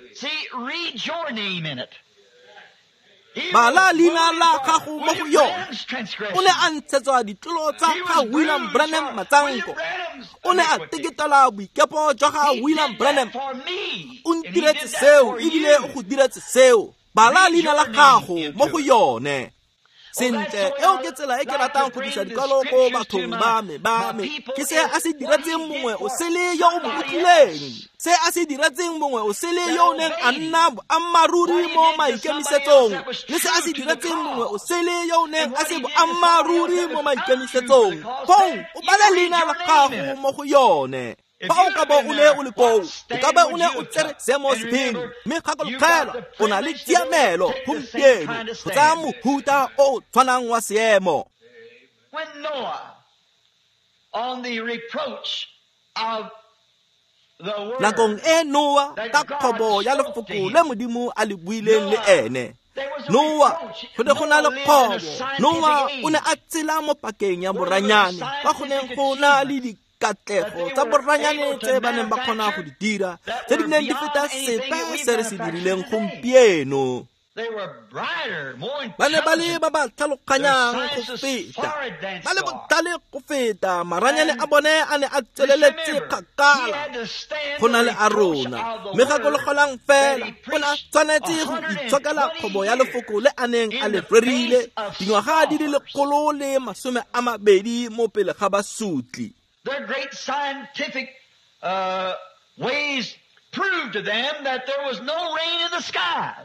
Bala leina la gago mo go yone o ne a ntshetswa ditlolo tsa ga William Branham matsanko o ne a teketela boikepo jwa ga William Branham o ntiretse seo ebile o go diretse seo bala leina la gago mo go yone sentle eo ke tsela e ke ratang go disa dikalo ko bathong ba me ba me ke se a se diretseng mongwe o sele yo o mo utlwileng se a se diretseng mongwe o sele yo o neng a nna ammaruri mo maikemisetsong le se a se diretseng mongwe o sele yo o neng a se ammaruri mo maikemisetsong fong o bala leina la gago mo go yone fa o ka bo o ne o le koo o ka be o ne o tsere seemo sepheng mme kgakologela o na le tiamelo gompieno go tsaya mohuta o tshwanang wa seemo. Nakong e Noa ka kgobo ya lefoko le Modimo a le buileng le ene Noa go ne go na le kgobo Noa o ne a tsela mo pakeng ya boranyane fa go neng go na le di katlego tsa boranyane tse ba neng ba kgona go di dira tse di neng di feta sepe se re se dirileng gompieno. Ba ne ba le ba ba tlhaloganyang go feta ba le botale go feta maranyane a bone a ne a tsweleletse kgakala go na le a rona mme gakologelang fela o ne a tshwanetse go itshokela kgobo ya lefoko le a neng a le rerile dingwaga di di lekgolo le masome a mabedi mo pele ga basutli.
Their great scientific uh, ways proved to them that there was no rain in the skies.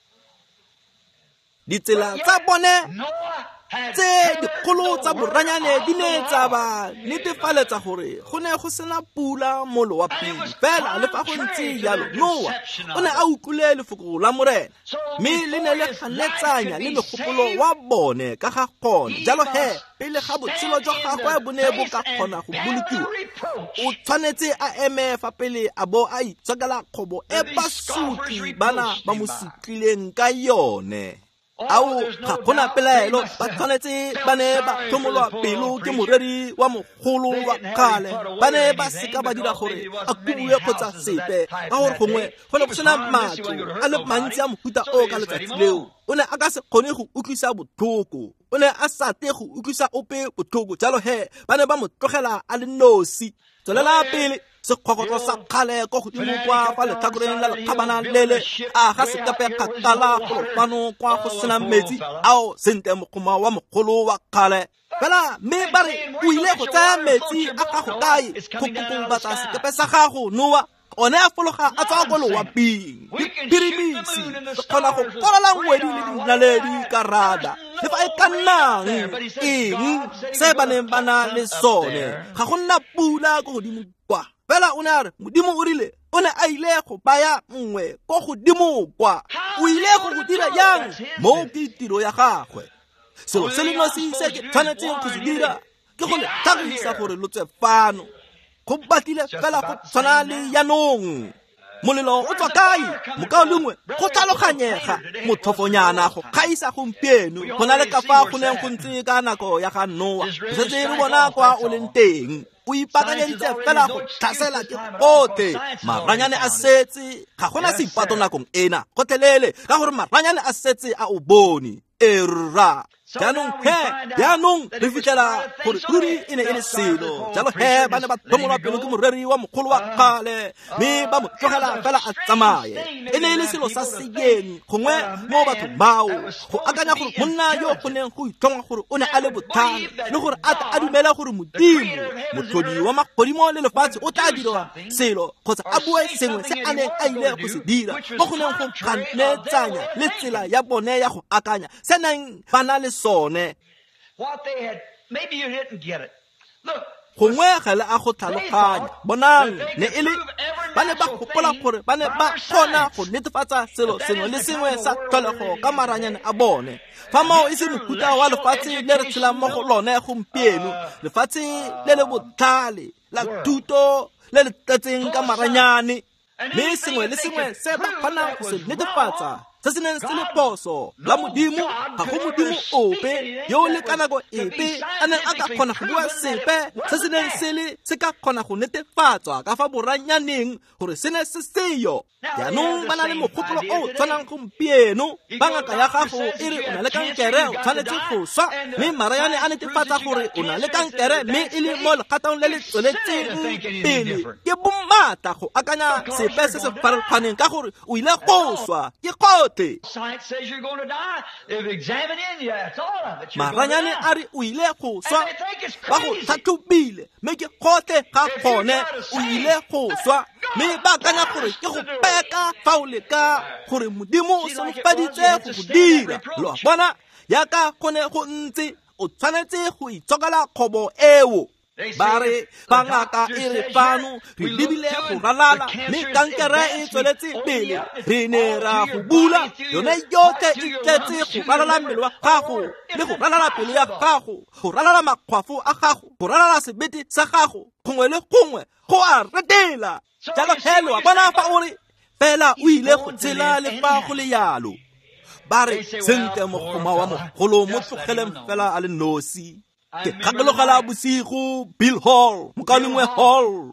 Ditsela tsa bone tse dikgolo tsa boranyane di ne tsa ba netefaletsa gore go ne go sena pula mo loaping fela le fa go ntse jalo Noa o ne a utlwile lefoko la morena mme le ne le ganetsanya le megopolo wa bone ka ga gone jalo he pele ga botshelo jwa gagwe bo ne bo ka kgona go bolokiwa o tshwanetse a eme fa pele a bo a itshokela kgobo e basutli bana ba mo sutlileng ka yone. ao ga gona pelaelo ba tshwanetse ba ne ba tlhomolwa pelo ke moreri wa mogolo wa kgale ba ne ba seka ba dira gore a kubue kgotsa sepe ka gore gongwe go ne go sena matlo a le mantsi a mofuta o ka letsatsi leo o ne a ka se kgone go utlwisa botlhoko o ne a sa te go utlwisa ope botlhoko jalo he ba ne ba mo tlogela a le nosi tswelela pele sekgokgotlo sa kgale ko godimo kwa fa letlhakoreng la lekgabana lele a ga sekepe kgakala golopano kwa go sena metsi ao sente mokgoma wa mogolo wa kgale fela mme ba re o ile go tsaya metsi a gago kae go kokobatsa sekepe sa gago Noa one a fologa a tswa ko loaping dipirimisi se kgona go kolola ngwedi le dinaledi ka rada le fa e ka nnang eng se ba neng ba na le sone ga go nna pula ko godimo kwa fela o ne a re modimo o rile o ne a ile go baya nngwe ko godimo kwa o ile go go dira yang mo ke tiro ya gagwe selo se le nosi se ke tshwanetseng go se dira ke go le tlhagisa gore lo tswe fano go batile fela go tshwana le yanong molelo o tswa kae mokao lengwe go tlhaloganyega mothofonyana go kgaisa gompieno go na le ka fa go neng go ntse ka nako ya ga Noa go setse re bona kwa o leng teng o ipakanyeditse fela go tlhasela ke gote maranyane a setse ga gona seipato nakong ena gotlhelele ka gore maranyane a setse a o bone erra jaanong he jaanong re fitlhela gore ruri e ne e le selo jalo he ba ne ba tlhomolwa pelo ke moreri wa mogolo wa kgale mme ba mo tlogela fela a tsamaye e ne e le selo sa seyeng gongwe mo batho bao go akanya gore monna yo go neng go itlhonga gore o ne a le bothang le gore a a dumela gore modimo motlhodi wa magodimo le lefatshe o tla dira selo kgotsa a bue sengwe se a neng a ile go se dira mo go neng go kganetsanya le tsela ya bone ya go akanya se neng ba na le sone
what they had. Maybe you didn't get it. Look,
gongwe ga le a go tlhaloganya bonang ne e le ba ne ba gopola gore ba ne ba kgona go netefatsa selo sengwe le sengwe sa tlholego ka maranyane a bone fa mao e se mofuta wa lefatshe le re tshelang mo go lone gompieno lefatshe le le botlhale la thuto le le tletseng ka maranyane mme sengwe le sengwe se ba kgona go se netefatsa se se neng se le poso la modimo ga go modimo ope yo le ka nako epe a neng a ka kgona go bua sepe se se neng se le se ka kgona go netefatswa ka fa boranyaneng gore se ne se seyo jaanong ba na le mogopolo o tshwanang gompieno ba ngaka ya gago e re o na le kankere o tshwanetse go swa mme maranyane a netefatsa gore o na le kankere mme e le mo legatong le le tsweletseng pele ke bommata go akanya sepe se se farologaneng ka gore o ile go swa ke kgote
science says you're going to die. They've examined in you. That's all of it. You're
maranyane a re o ile go swa
And they think it's
ba go
crazy.
tlhatlhobile mme ke kgote ga gone o ile go swa mme ba akanya gore ke go peka fa o leka gore modimo o solofaditse go go dira lo bona yaka gone go ntse o tshwanetse go itsokela kgobo eo ba re ba ngaka e re fano re lebile go ralala mme kankere e tsweletse pele re ne ra go bula yone yote e tletse go ralala mmele wa gago le go ralala pelo ya gago go ralala makgwafo a gago go ralala sebete sa gago gongwe le gongwe go a retela jalo helo wa bona fa o re fela o ile go tshela le fa go le yalo ba re sente mogoma wa mogolo mo tlogeleng fela a le nosi ke kgakologela bosigo Bill Hall mokalengwe Hall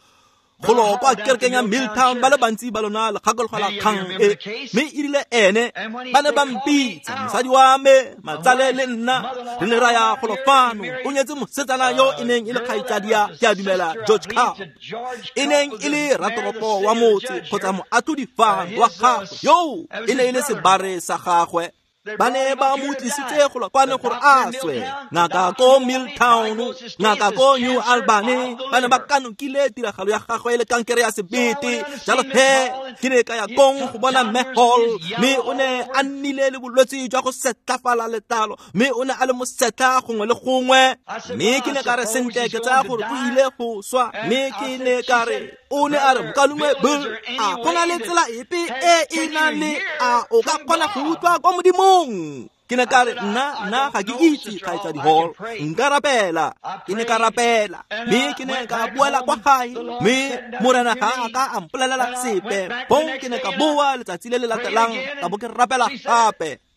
golo kwa kerekeng ya Milltown ba le bantsi ba lona le kgakologela kgang e mme e rile ene ba ne ba mpitse mosadi wa me matsale le nna re ne ra ya golo fano o nyetse mosetsana yo e neng e le kgaitsadi ya ke a dumela George Carr e neng e le ratoropo wa motse kgotsa moatodi fano wa gagwe yo e ne e le sebare sa gagwe ba ne ba mo tlisitse go kwane gore a swe ngaka ko Milltown ngaka ko New Albany ba ne ba kanokile tiragalo ya gagwe le kankere ya sebete jalo he ke ne ka ya kong go bona Hall mme o ne a nnile le bolwetse jwa go setlafala letalo mme o ne a le mo setla gongwe le gongwe mme ke ne ka re sente ke tsa gore o ile go swa mme ke ne ka re o ne a re mokalengwe Bill a gona le tsela epe e e nang le a o ka kgona go utlwa kwa modimo ke ne ka re nna nna ga ke itse kgaitsadi Hall nka rapela ke ne ka rapela mme ke ne ka buela kwa gae mme morena ga a ka ampolelela sepe bo ke ne ka boa letsatsi le le latelang ka bo ke rapela gape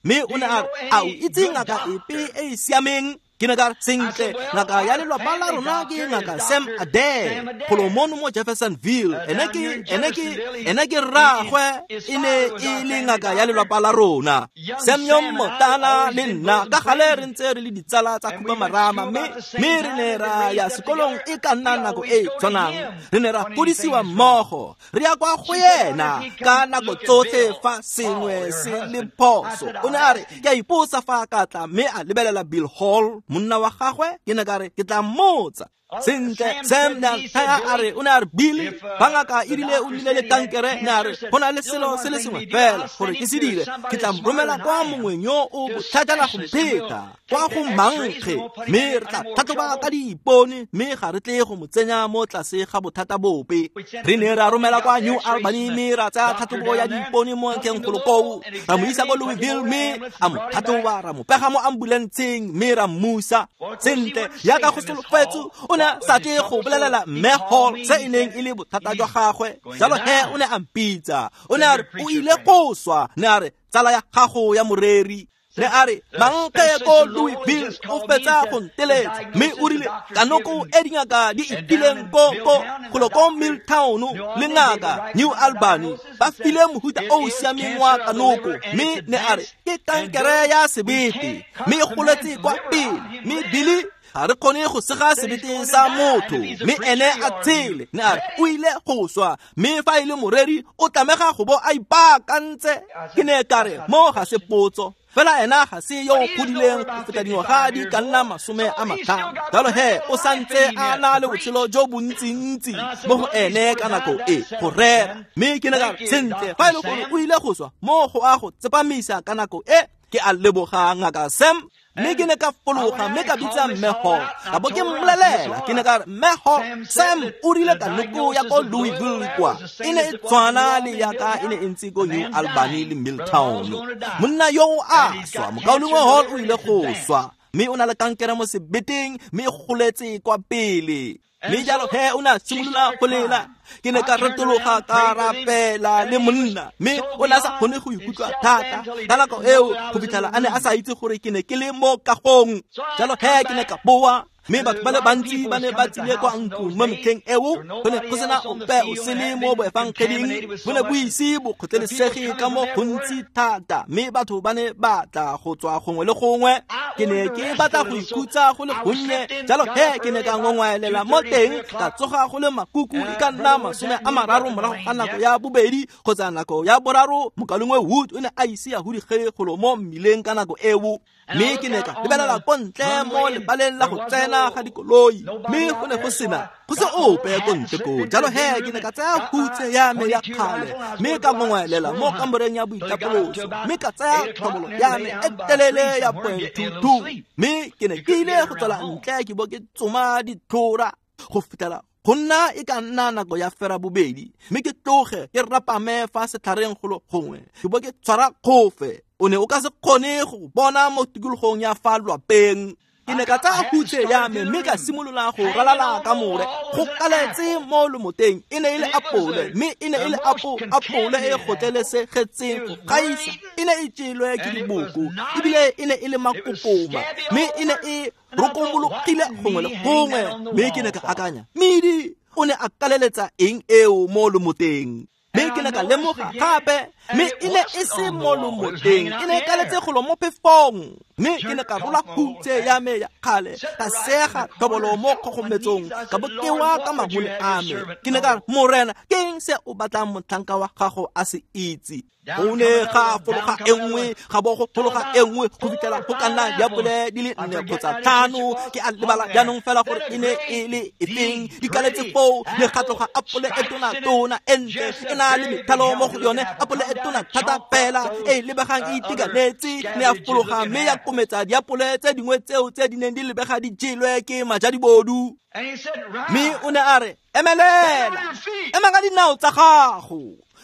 mme o ne a re a o itse ngaka epe e e siameng ke ne ka re sentle ngaka ya lelapa la rona ke ngaka Sam Adair Kolomono mo Jeffersonville ene ke ene ke ene ke rragwe e ne e le ngaka ya lelapa la rona Samuel Motana le nna ka gale re ntse re le ditsala tsa Khupamarama mme mme re ne ra ya sekolong e ka nna nako e tshwanang re ne ra godisiwa mmogo re ya kwa go yena ka nako tsotlhe fa sengwe se le phoso o ne a re ke a iposa fa ka tla mme a lebelela Bill Hall monna wa gagwe ke ne ka re ke tla mmotsa sentle Sam na taya a re o ne a re Bill bangaka e rile o rile le tankere ne a re go na le selo se le sengwe fela gore ke se dire ke tla romela kwa mongwe yo o bothajana go mpheta kwa go mankge mme re tla thatoba ka diipone mme ga re tle go mo tsenya mo tlase ga bothata bope re ne ra romela kwa New Albany mme ra tsaya thatobo ya diipone mo nkeng kgolokou ra mo isa ko Louisville mme a mo thatoba ra mo pega mo ambulanceng mme ra mmusa sentle ya ka go solofetso o ne sa tle go bolelela mme Hall se e neng e le bothata jwa gagwe jalo he o ne a mpitsa o ne a re o ile go swa ne a re tsala ya gago ya moreri ne a re manke ko Louisville o fetsa go nteletsa mme o rile kanoko e dingaka di itileng ko ko go Milltown le ngaka New Albany ba file mohuta o siameng wa kanoko mme ne a re ke tankere ya sebete mme e goletse kwa pele mme Billy a re kgone go sega sebete sa motho mme ene a tsele ne a re o ile go swa mme fa ile moreri o tlamega go bo a ipakantse ke ne ka re mo ga se potso fela ena ga se yo godileng go feta dingwaga di ka nna masome a matlhano jalo he o santse a na le botshelo jo bontsintsi mo go ene ka nako e go rera mme ke ne ka sentle fa ile gore o ile go swa mo go a go tsepamisa ka nako e ke a leboga ngaka Sam mme ke ne ka fologa mme ka bitsa mme Hall ka bo ke mmolelela ke ne ka re mme Hall Sam o rile kanoko ya ko Louisville kwa e ne e tshwana le ya ka e ne e ntse ko New Albany le Milltown monna yo a swa mokaulengwe Hall o ile go swa mme o na le kankere mo sebeteng mme e goletse kwa pele mme jalo he o na simolola go lela ke ne ka retologa ka rapela le monna mme o na sa kgone go ikutlwa thata ka nako eo go fitlhela a ne a sa itse gore ke ne ke le mo kagong jalo he ke ne ka boa mme batho ba le bantsi ba ne ba tsile kwa ntlo mo metlheng eo go ne go sena ope o sele mo boefangeding bo ne bo ise bo kgotlelesege ka mo gontsi thata mme batho ba ne batla go tswa gongwe le gongwe ke ne ke batla go ikutsa go le gonnye jalo he ke ne ka ngongwaelela mo teng ka tsoga go le makuku e ka nna masome a mararo morago ga nako ya bobedi kgotsa nako ya boraro mokalongwe Wood o ne a ise ya hudigele golo mo mmileng ka nako eo mme ke ne ka lebelela ko ntle mo lebaleng la go tsena ga dikoloi mme go ne go sena go se ope ko ntle ko jalo he ke ne ka tsaya khutse ya me ya kgale mme ka ngongwaelela mo kamoreng ya boitapoloso mme ka tsaya tlhobolo ya me e telele ya point two two mme ke ne ke ile go tswela ntle ke bo ke tsoma dithora go fitela go nna e ka nna nako ya fera bobedi mme ke tloge ke rapame fa setlhareng golo gongwe ke bo ke tshwara khofe o ne o ka se kgone go bona mo tikologong ya fa lwapeng ke ne ka tsaya khutse ya me mme ka simolola go ralala ka more go kaletse mo lomoteng e ne e le apole mme e ne e le apo apole e gotelesegetseng go gaisa e ne e tšelwe ke diboko ebile e ne e le makokoma mme e ne e rokomologile gongwe le gongwe mme ke ne ka akanya mmidi o ne a kaleletsa eng eo mo lomoteng mme ke ne ka lemoga gape mme e ne e se mo lomoteng e ne e kaletse golo mo phefong mme ke ne ka rola khutse ya me ya kgale ka sega thobolo mo kgogometsong ka bo ke wa ka mabone a me ke ne ka morena ke eng se o batlang motlhanka wa gago a se itse o ne ga fologa e nngwe ga bo go fologa e nngwe go fitlhela go ka nna diapole di le nne kgotsa tlhano ke a lebala jaanong fela gore e ne e le efeng di kaletse foo le gatloga apole e tona-tona e ntle e na le methalo mo go yone apole e tona thata fela e lebegang e itekanetse ne a fologa mme ya kometsa diapole tse dingwe tseo tse di neng di lebega di jelwe ke majadibodu mme o ne a re emelela ema ka dinao tsa gago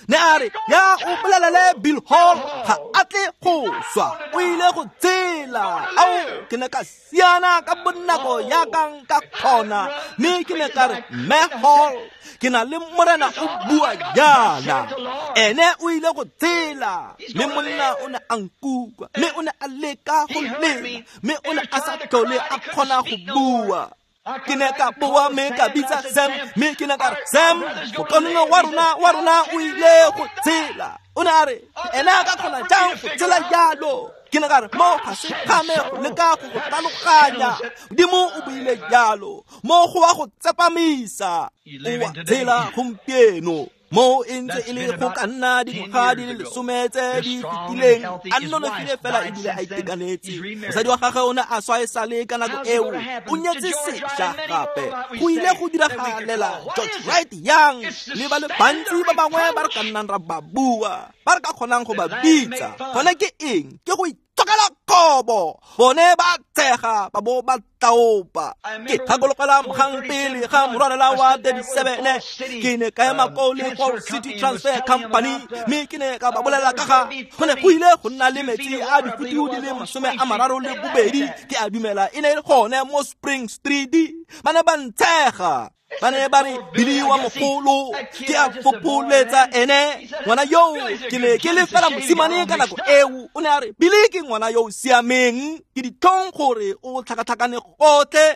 ne a re ya o bolelele Bilhah ga a tle go swa o ile go tsela ao ke ne ka siana ka bonako ya kang ka khona me ke ne ka re Mehol ke na le morena o bua jana ene o ile go tsela me monna o ne a nkukwa me o ne a leka go lela me o ne a sa tlhole a kgona go bua ke ne ka bua me ka bitsa Sam me ke ne ka re Sam go konona wa rona wa rona o ile go tsela o ne a re ene a ka kgona jang go tsela jalo ke ne ka re mo ga se kgame le ka go tlhaloganya dimo o buile jalo mo go wa go tsepamisa o tsela gompieno mo entse e le go ka nna dingwaga di le lesometse di fetileng a nonofile fela ebile a itekanetse mosadi wa gagwe o ne a swa e sale ka nako eo o nyetse sešwa gape go ile go diragalela George Wright Young le ba le bantsi ba bangwe ba re ka nnang ra ba bua ba re ka kgonang go ba bitsa gone ke eng ke go itokela kobo bone ba tsega ba bo ba taopa ke thakologela mogang pele ga morwalela wa thirty-seven ke ne ka ema ko le Fall City Transfer Company me ke ne ka ba bolela ka ga gone go ile go nna le metsi a difutiu di le masome a mararo le bobedi ke a dumela e ne le gone mo Spring Street ba ne ba ntshega ba ne ba re Billy wa mogolo ke a fopoletsa ene ngwana yo ke ne ke le fela mosimane ka nako eo o ne a re Billy ke ngwana yo o siameng ke dithong gore o tlhakatlhakane gotlhe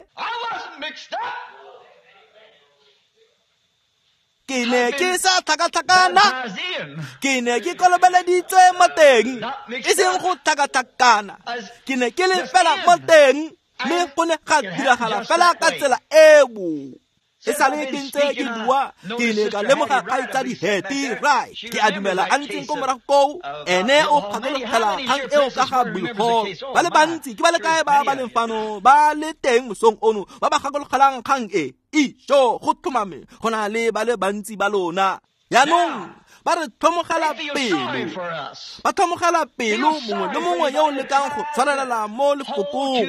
ke ne ke sa tlhakatlhakana ke ne ke kolobeleditse mo teng e seng go tlhakatlhakana ke ne ke le fela mo teng mme go ne ga diragala fela ka tsela eo e sale ke ntse ke bua ke ne ka lemoga kgaitsadi Hetty Wright ke a dumela a ntseng ko morago koo ene o kgakologela kgang eo ka ga Bilhah ba le bantsi ke ba le kae ba ba leng fano ba le teng mosong ono ba ba gakologelang kgang e isho go thomame go na le ba le bantsi ba lona yaanong ba re thomogela pelo ba thomogela pelo mongwe le mongwe yo o lekang go tshwarelela mo lefokong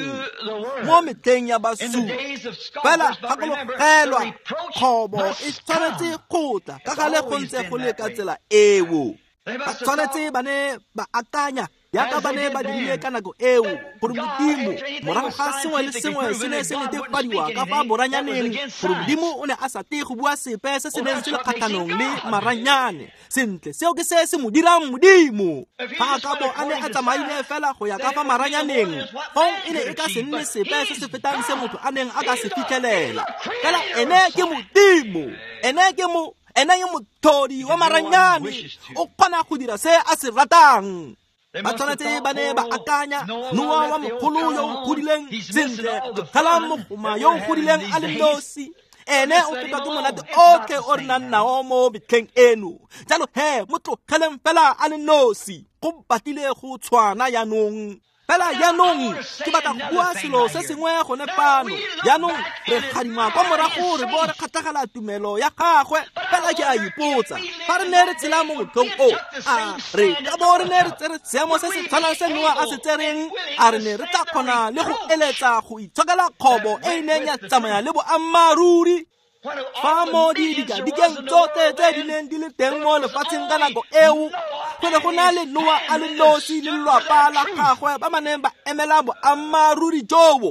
mo metleng ya basu fela gakologelwa kgobo e tshwanetse kgotla ka gale go ntse go le ka tsela eo ba tshwanetse ba ne ba akanya yaka ba ne ba dirile ka nako eo gore Modimo morago ga sengwe le sengwe se ne se netefadiwa ka fa boranyaneng gore Modimo o ne a sa te go bua sepe se se neng se le kgatlhanong le maranyane sentle seo ke se se mo dirang Modimo fa ka bo a ne a tsamaile fela go ya ka fa maranyaneng gong e ne e ka se nne sepe se se fetang se motho a neng a ka se fitlhelela fela ene ke Modimo ene ke mo ene ke mothodi wa maranyane o kgona go dira se a se ratang ba tshwanetse ba ne ba akanya Noa wa mogolo yo o godileng sentle kgala mogoma yo o godileng a le nosi ene o feta ke monate otlhe o re nang nao mo metlheng eno jalo he mo tlogeleng fela a le nosi go batlile go tshwana yaanong fela yaanong ke batla go bua selo se sengwe gone fano yaanong re gadima kwa morago re bo re kgatlhagela tumelo ya gagwe fela ke a ipotsa fa re ne re tshela mo mothong o a re ka bo re ne re tsere seemo se se tshwanang se Noa a se tsereng a re ne re tla kgona le go eletsa go itshokela kgobo e e neng ya tsamaya le boammaruri fa mo di dikadikeng tsotlhe tse di neng di le teng mo lefatsheng ka nako eo go ne go na le Noa a le nosi le lelapa la gagwe ba ba neng ba emela boammaruri joo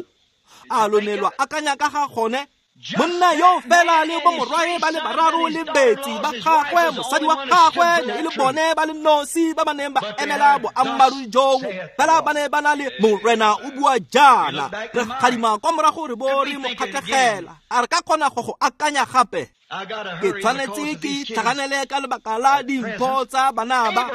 a lonelwa akanya ka ga gone monna yo fela le bo morwae ba le bararo le betsi ba gagwe mosadi wa gagwe ne e le bone ba le nosi ba ba neng ba emela boammaruri joo fela ba ne ba na le morena o bua jana re gadima kwa morago re bo re mo kgatlhegela a re ka kgona go go akanya gape ke tshwanetse ke tlhaganele ka lebaka la dimpho tsa bana ba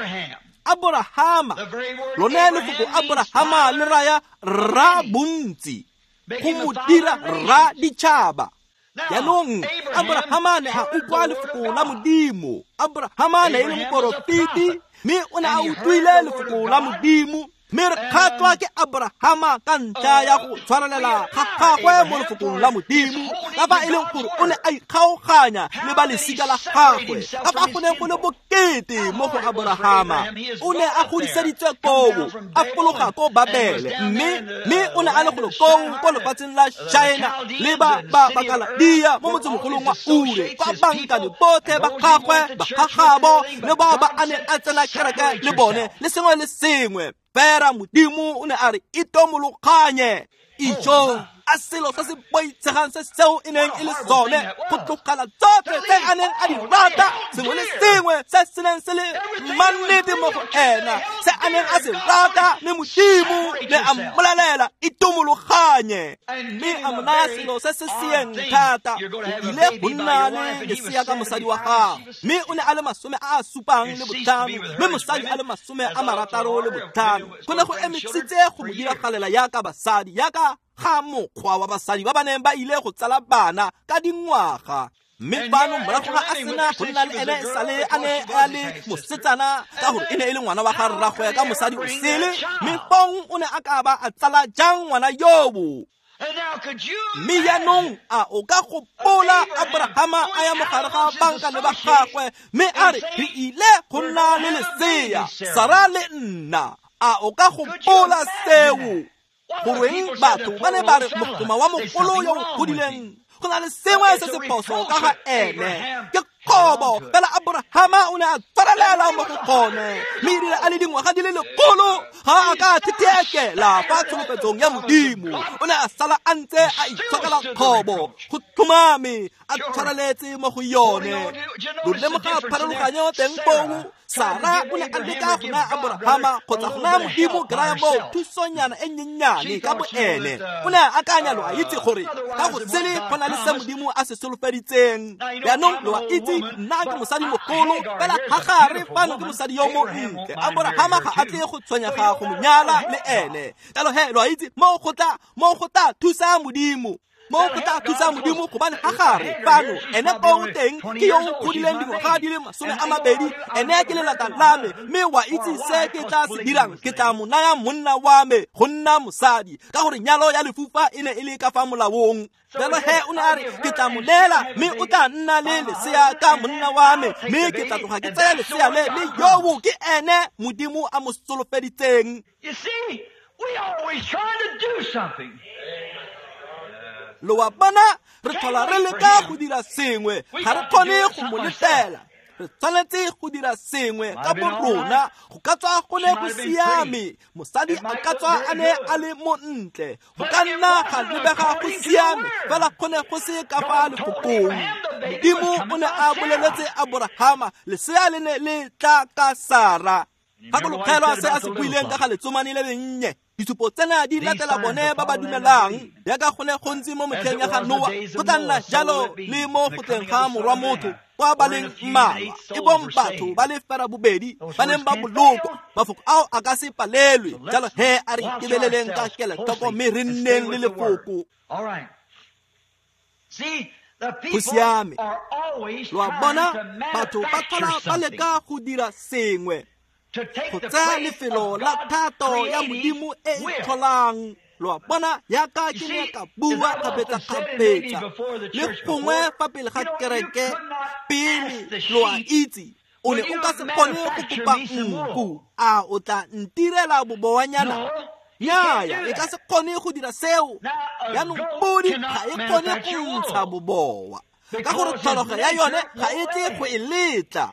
Abrahama lone lefoko Abrahama le raya rra bontsi go mo dira rra ditšhaba yaanong Abrahama ne a utlwa lefoko la Modimo Abrahama ne e le moporofiti mme o ne a utlwile lefoko la Modimo mme re kgatlwa ke Abrahama ka ntlha ya go tshwarelela ga gagwe mo lefokong la Modimo, ka fa e leng gore o ne a ikgaoganya le ba lesika la gagwe, ka fa go ne go le bokete mo go Abrahama. O ne a godiseditswe koo a fologa ko Babele, mme mme o ne a le golo koo ko lefatsheng la China le ba ba Bakaladiya mo motsemogolong wa Ure, ba bankane botlhe ba gagwe ba gagabo le bao ba a ne a tsena kereke le bone le sengwe le sengwe. Fela Modimo o ne a re itomologanye ijo a selo sa se boitshegang se seo e neng e le sone go tlogela tsotlhe tse a neng a di rata, sengwe le sengwe se se neng se le mannete mo go ena, se a neng a se rata, mme Modimo ne a mmolelela itomologanye, mme a mo naya selo se se sieng thata. O ile go nna le lesea ka mosadi wa gago, mme o ne a le masome a a supang le botlhano, mme mosadi a le masome a marataro le botlhano. Go ne go emisitse go mo diragalela yaka basadi, yaka ga mokgwa wa basadi ba ba neng ba ile go tsala bana ka dingwaga. Mme fano morago ga a sena go nna le ene e sale a ne a le mosetsana, ka gore e ne e le ngwana wa ga rragwe ka mosadi o sele, mme fong o ne a ka ba a tsala jang ngwana yobo. Mme yaanong a o ka gopola Abrahama a ya mogare ga banka le ba gagwe, mme a re re ile go nna le lesea, Sara le nna. A o ka gopola seo goreng batho ba ne ba re mogoma wa mogolo yo o godileng go na le sengwe se se poso ka ga ene ke Kobo. Fela Abrahama o ne a tshwarelela mo go gone, mme ebile a le dingwaga di le lekgolo ga a ka thetekela fa tsholofetsong ya Modimo. O ne a sala a ntse a itshokela Kobo go tlhomame a tshwareletse mo go yone. Lo lemoga pharologanyo teng foo. Sara o ne a leka go naya Abrahama kgotsa go naya Modimo kry-a mo thusonyana e nyenyane ka bo ene. O ne a akanya lo a itse gore ka go sele go na le se Modimo a se solofeditseng. Yaanong lo a itse nna ke mosadi mogolo, fela ga gare fano ke mosadi yo montle. Abrahama ga a tle go tshwenyega go monyala le ene. Kalo he lo a itse mo go tla mo go tla thusa Modimo, mo go tla thusa Modimo gobane ga gare fano ene ko teng ke yo o godileng dingwaga di le masome a mabedi, ene ke lelata la me, mme wa itse se ke tla se dirang, ke tla mo naya monna wa me go nna mosadi, ka gore nyalo ya lefufa e ne e le ka fa molaong. Jalo he o ne a re ke tla mo lela, mme o tla nna le lesea ka monna wa me, mme ke tla tloga ke tsaya lesea le le yobo ke ene Modimo a mo solofeditseng.
You see, we always trying to do something.
Lo wa bona re tlhola re leka go dira sengwe, ga re kgone go mo letela. Re tshwanetse go dira sengwe ka bo rona, go ka tswa go ne go siame, mosadi a ka tswa a ne a le montle, go ka nna ga lebega go siame, fela go ne go se ka fa lefokong. Modimo o ne a boleletse Abrahama lesea le ne le tla ka Sara. Ga go lokgelwa se a se buileng ka ga letsomane le lennye, ditshupo tsena di latela bone ba ba dumelang, yaka go ne go ntse mo motlheng ya ga Noa, go tla nna jalo le mo go tleng ga morwa motho kwa ba leng mmalwa, e bong batho ba le fela bobedi ba neng ba boloko. Mafoko ao a ka se palelwe, jalo he a re itebeleleng ka kelotlhoko mme re nneng le lefoko. Go siame, lo a bona batho ba tlhola ba leka go dira sengwe, go tsaya lefelo la thato ya Modimo e e tlholang. Lo a bona yaka ke ne ka bua kgapetsa-kgapetsa le gongwe fa pele ga kereke, pele lo a itse o ne o ka se kgone go kopa nku, a o tla ntirela boboanyana? Nnyaa, e ka se kgone go dira seo. Yaanong podi ga e kgone go ntsha bobowa, ka gore tlhologo ya yone ga e tle go e letla.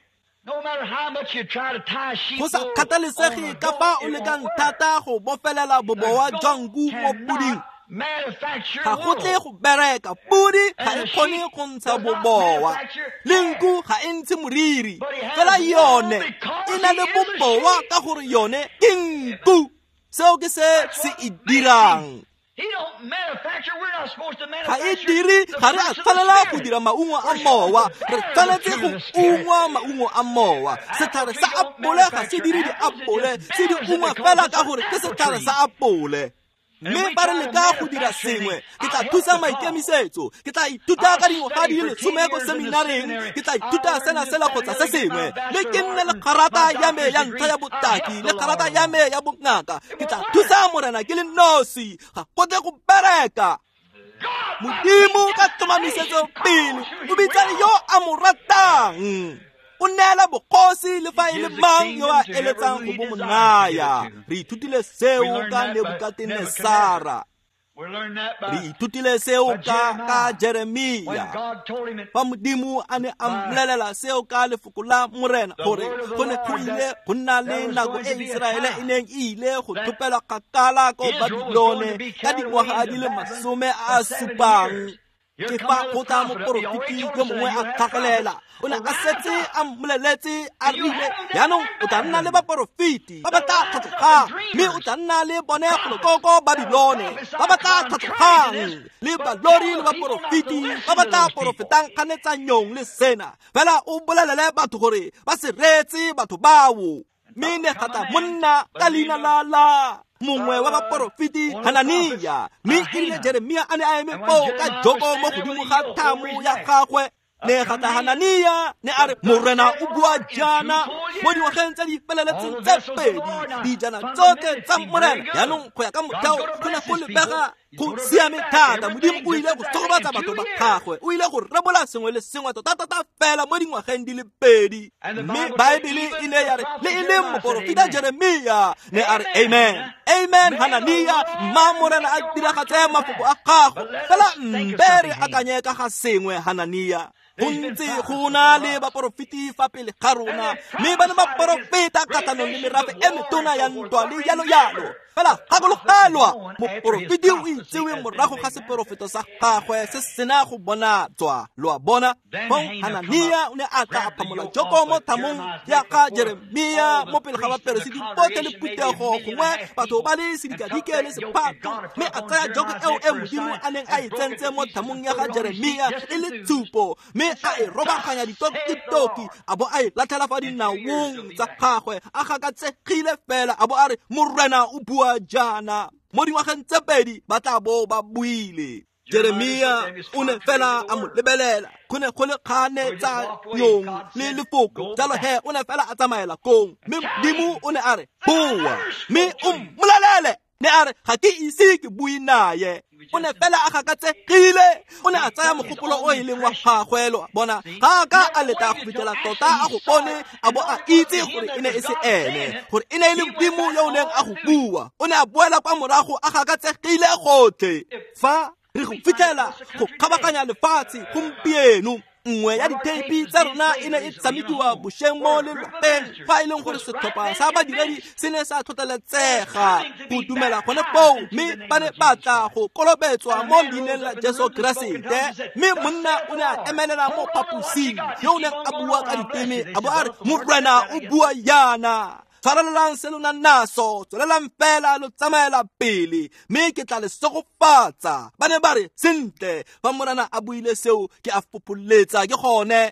Go sa kgathalesege ka fa o lekang thata go bofelela bobowa jwa nku mo puding, ga go tle go bereka. Pudi ga e kgone go ntsha bobowa, le nku ga e ntshe moriri, fela yone e na le bobowa ka gore yone ke nku. Seo ke se se e dirang. Ga e dire, ga re a tshwanela go dira maungo a mowa, re tshwanetse go ungwa maungo a mowa. Setlhare sa apole ga se dire diapole, se di ungwa fela ka gore ke setlhare sa apole. mme ba re leka go dira sengwe ke tla thusa maikemisetso ke tla ithuta ka dingwaga di le lesome ko seminaring ke tla ithuta sena sela kgotsa se sengwe le ke nne le karata ya me ya ntlha ya botaki le karata ya me ya bongaka ke tla thusa morena ke le nosi ga gote go bereka. Modimo ka tumamisetso pele o bitsa yo a mo ratang o neela bokgosi le fa e le mang yo a eletsang go bo monaya. Re ithutile seo ka Nebukadnesara. Re ithutile seo ka ka Jeremia fa Modimo a ne a mmolelela seo ka lefoko la morena gore go ne go ile go nna le nako e Israele e neng e ile go thopela kgakala ko Babilone ka dingwaga di le masome a supang. Ke fa go tla moporofeti yo mongwe a tlhagelela o ne a setse a mmoleletse a rile yaanong o tla nna le baporofeti ba ba tla tlhatlogang mme o tla nna le bone golokoko Babilone ba ba tla tlhatlogang le balori le baporofeti ba ba tla porofetang kganetsanyong le sena fela o bolelele batho gore ba se retse batho bao. Mme ne gata monna ka leina la la mongwe wa baporofeti Hananiya mme e rile Jeremia a ne a eme foo ka joko mo godimo ga thamo ya gagwe. Ne gata Hananiya ne a re morena o bua jaana mo dingwageng tse di feleletseng tse pedi dijana tsotlhe tsa morena. Yaanong go ya ka motheo go ne go lebega go siame thata. Modimo o ile go sogobatsa batho ba gagwe o ile go rebola sengwe le sengwe tota-tota fela mo dingwageng di le pedi. Mme Baebele e ne ya re le e leng moporofeta Jeremia ne a re amen amen Hananiya mma morena a diragatse mafoko a gago fela mbe re akanye ka ga sengwe Hananiya. Go ntse go na le baporofeti fa pele ga rona mme ba ne ba porofeta katanong le merafe e metona ya ntwa le yalo yalo fela gakologelwa moporofeti o itsewe morago ga seporofeto sa gagwe se sena go bona tswa lo a bona. Fong Hananiya o ne a tla a phamola joko mo thamong ya ga Jeremia mo pele ga baperesedi botlhe le phuthego gongwe batho ba le sedikadike le sephato mme a tsaya joko eo e Modimo a neng a e tsentse mo thamong ya ga Jeremia e le tshupo mme a e robaganya ditokitoki a bo a e latlhela fa dinaong tsa gagwe a gakatsegile fela a bo a re morena o bua jaana mo dingwageng tse pedi ba tla bo ba buile. Jeremia o ne fela a mo lebelela go ne go le kgane tsa nyong le lefoko jalo he o ne fela a tsamaela kong mme Modimo o ne a re bua mme o mmolelele ne a re ga ke ise ke bui naye. O ne fela a gakatsegile o ne a tsaya mogopolo o e leng wa gagwe lo bona ga ka a leta go fitlhela tota a go bone a bo a itse gore e ne e se ene gore e ne e le Modimo yo o neng a go bua. O ne a boela kwa morago a gakatsegile gotlhe fa re go fitlhela go kgabaganya lefatshe gompieno. Nngwe ya diteipi tsa rona e ne e tshamekiwa bošeng mo lelapeng fa e leng gore setlhopha sa badiredi se ne sa tlhotlheletsega go dumela gone foo mme ba ne batla go kolobetswa mo leineng la Jesu Keresete. Mme monna o ne a emelela mo phaposing yo o neng a bua ka diteme a bo a re morena o bua yana. Tshwarelelang se lo nang naso tswelelang fela lo tsamaela pele mme ke tla le sogofatsa. Ba ne ba re sentle fa morena a buile seo ke a fopolletsa ke gone.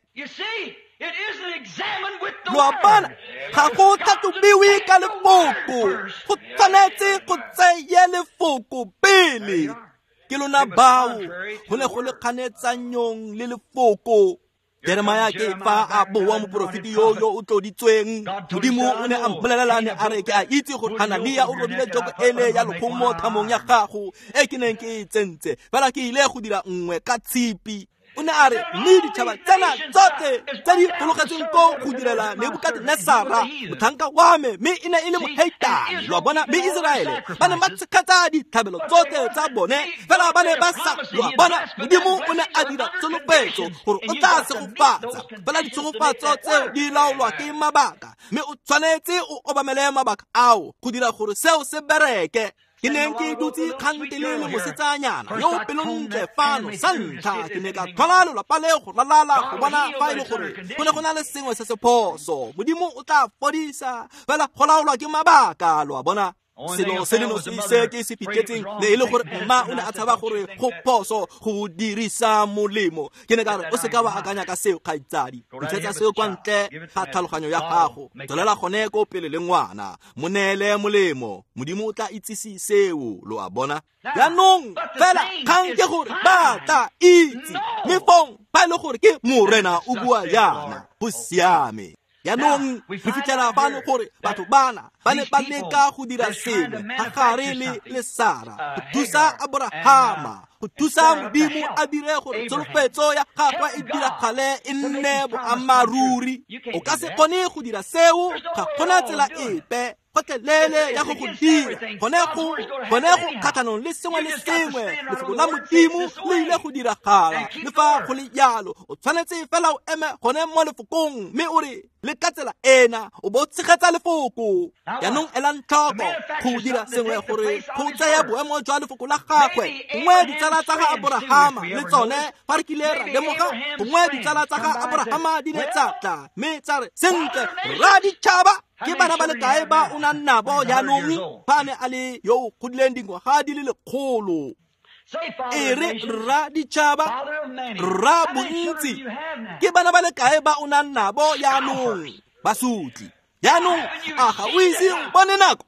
Lo a bona ga go tlhatlhobiwe ka lefoko go tshwanetse go tseye lefoko pele. Ke lona bao go ne go le kganetsanyong le lefoko. Jeremia ke fa a boa moporofeti yo yo o tloditsweng. Modimo o ne a mpolelela ne a re ke a itse gore Hananiya o robile joko ele ya lekgong mo thamong ya gago e ke neng ke e tsentse fela ke ile go dira nngwe ka tshipi. O ne a re mme ditšhaba tsena tsotlhe tse di gologetseng ko go direla Nebukadnesara motlhanka wa me mme e ne e le moheitane lo bona mme Iseraele ba ne ba tshekatsa ditlhabelo tsotlhe tsa bone fela ba ne ba sa lo bona. Modimo o ne a dira tsholofetso gore o tla segofatsa fela ditshogofatso tseo di laolwa ke mabaka mme o tshwanetse o obamele mabaka ao go dira gore seo se bereke. Ke neng ke dutse kgantelele mosetsanyana yo pelontle fano sa ntlha ke ne ka tlhola lelapa le go ralala go bona fa e le gore go ne go na le sengwe se se phoso. Modimo o tla fodisa fela go laolwa ke mabaka lo a bona. selo se le no se ke se pitetseng le ile gore mma o ne a tshaba gore go poso go dirisa molemo ke ne ka re o se ka ba akanya ka seo kgaitsadi ntsetsa seo kwa ntle ga tlhaloganyo ya gago tswelela gone ko pele le ngwana monele molemo modimo o tla itsisi seo lo a bona yaanong fela kgang ke gore ba tla itse mefong ba ile gore ke morena o bua yana go siame yaanong re fitlhela fano gore batho bana ba ne ba leka go dira sengwe ga gare le le Sara go thusa Abrahama go thusa modimo a dire gore tsholofetso ya gagwe e diragale e nne boammaruri o ka se kgone go dira seo ga gona tsela epe kotlelele ya go go dira gone go gone go kgatlhanong le sengwe le sengwe lefoko la modimo le ile go diragala le fa go le jalo o tshwanetse fela o eme gone mo lefokong mme o re le ka tsela ena o bo tshegetsa lefoko yaanong elang tlhoko go dira sengwe gore go tsaya boemo jwa lefoko la gagwe gongwe ditsala tsa ga Abrahama le tsone fa re kile ra lemoga gongwe ditsala tsa ga Abrahama di ne tsa tla mme tsa re sentle ra ditšhaba ke bana ba le kae ba o nang nabo yaanong ba ne a le yo o godileng dingwaga di le lekgolo e re rra ditšhaba rra bontsi ke bana ba le kae ba o nang nabo yaanong basutli yaanong a ga o ise o bone nako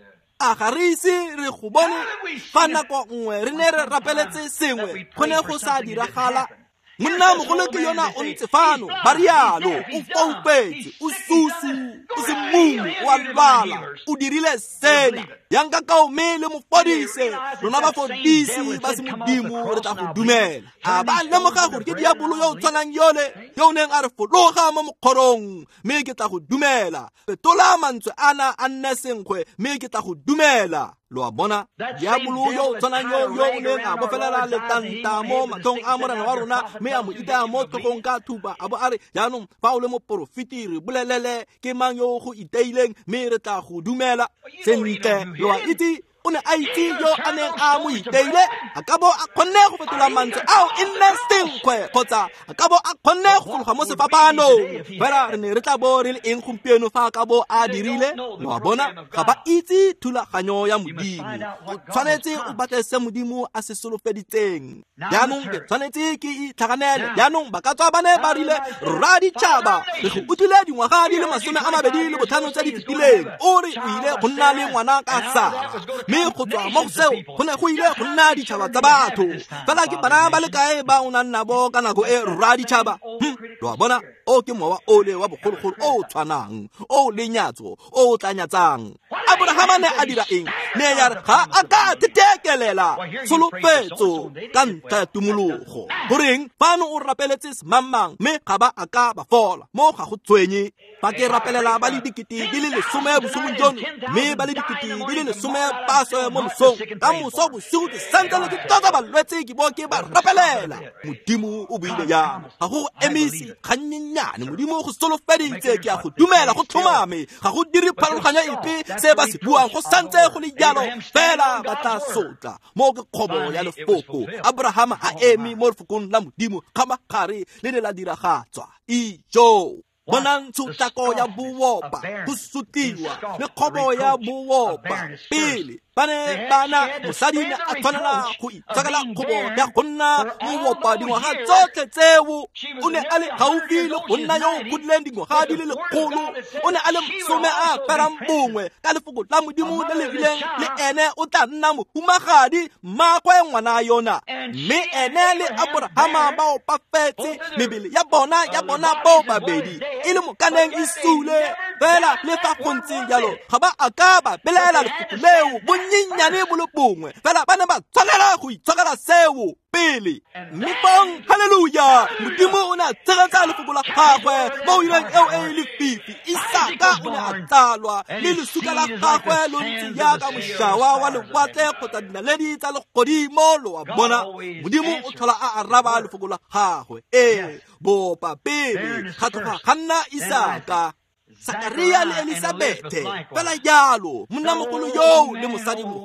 a ga re ise re go bone fa nako nngwe re ne re rapeletse sengwe go ne go sa diragala monna mogolo ke yona o ntse fano ba rialo o foupetse o susu o se mumu wa lwala o dirile sena yanka ka o mele mo fodise rona ba fodisi ba se modimo re tla go dumela a ba lemoga gore ke diabolo yo tshwanang yole yo neng a re fologa mo mokgorong mme ke tla go dumela fetola mantswe ana a nne senkgwe mme ke tla go dumela lo a bona diabolo yo tshwanang yo yo o neng a bofelela letanta mo matlhong a morena wa rona mme a mo ita mo tlhogong ka thupa a bo a re jaanong fa o le mo porofiti re bolelele ke mang yo go iteileng mme re tla go dumela sentle lo a itse o ne a itse yo a neng a mo iteile a ka bo a kgonne go fetola mantswe ao e nne senkgwe kgotsa a ka bo a kgonne go fologa mo sefapanong fela re ne re tla bo re le eng gompieno fa a ka bo a dirile lo a bona ga ba itse thulaganyo ya modimo o tshwanetse o batle se modimo a se solofeditseng jaanong ke tshwanetse ke itlhaganele jaanong ba ka tswa ba ne ba rile rra ditšhaba re go utlwile dingwaga di le masome a mabedi le botlhano tse di fetileng o re o ile go nna le ngwana ka Sara mme go tswa mo seo go ne go ile go nna ditšhaba tsa batho fela ke bana ba le kae ba o nang nabo ka nako e rra ditšhaba lo a bona o ke mowa ole wa bogologolo o tshwanang o lenyatso o tla nyatsang Abrahama ne a dira eng ne ya re ga a ka tetekelela solofetso ka ntlha ya tumologo goreng fano o rapeletse semamang mme ga ba a ka ba fola mo ga go tshwenye fa ke rapelela ba le dikete di le lesome ya bosomong jono mme ba le dikete di le lesome paso mo mosong ka moso bosigo ke santsane ke tota balwetse ke bo ke ba rapelela modimo o buile jalo ga go emisi kgannyenyane modimo go solofeditse ke a go dumela go tlhomame ga go dire pharologanya epe se ba se buang go santse go le jalo fela ba tla sotla mo ke kgobo ya lefoko Abrahama a emi mo lefokong la modimo ka magare le ne la diragatswa ijo bonang tshutlako ya buopa go sutiwa le kgobo ya buopa pele bane bana mosadi ne a tshwanela go itsakela kgobo ya go nna buopa dingwaga tsotlhe tseo o ne a le gaufi le go nna yo o godileng dingwaga di le lekgolo o ne a le some a perang bongwe ka lefoko la modimo le le rileng le ene o tla nna mohumagadi mmaagwe ngwana yona mme ene le Abrahama ba opafetse mebele ya bona ya bona bo babedi e le mokaneng e sule fela le fa go ntse jalo ga ba a ka ba belela lefoko leo bonyenyane bo le bongwe fela ba ne ba tshwanela go itshwakela seo pele mme bang haleluya modimo o ne a tshegetsa lefoko la gagwe mo o irang eo e le fifi Isaka o ne a tsalwa le lesuka la gagwe lo ntse yaka mošawa wa lewatle kgotsa dinaledi tsa legodimo lo a bona modimo o tlhola a araba lefoko la gagwe ee bopa pele ga tloga ga nna Isaka Zakaria le Elisabete fela jalo monna mogolo yo le mosadi mogolo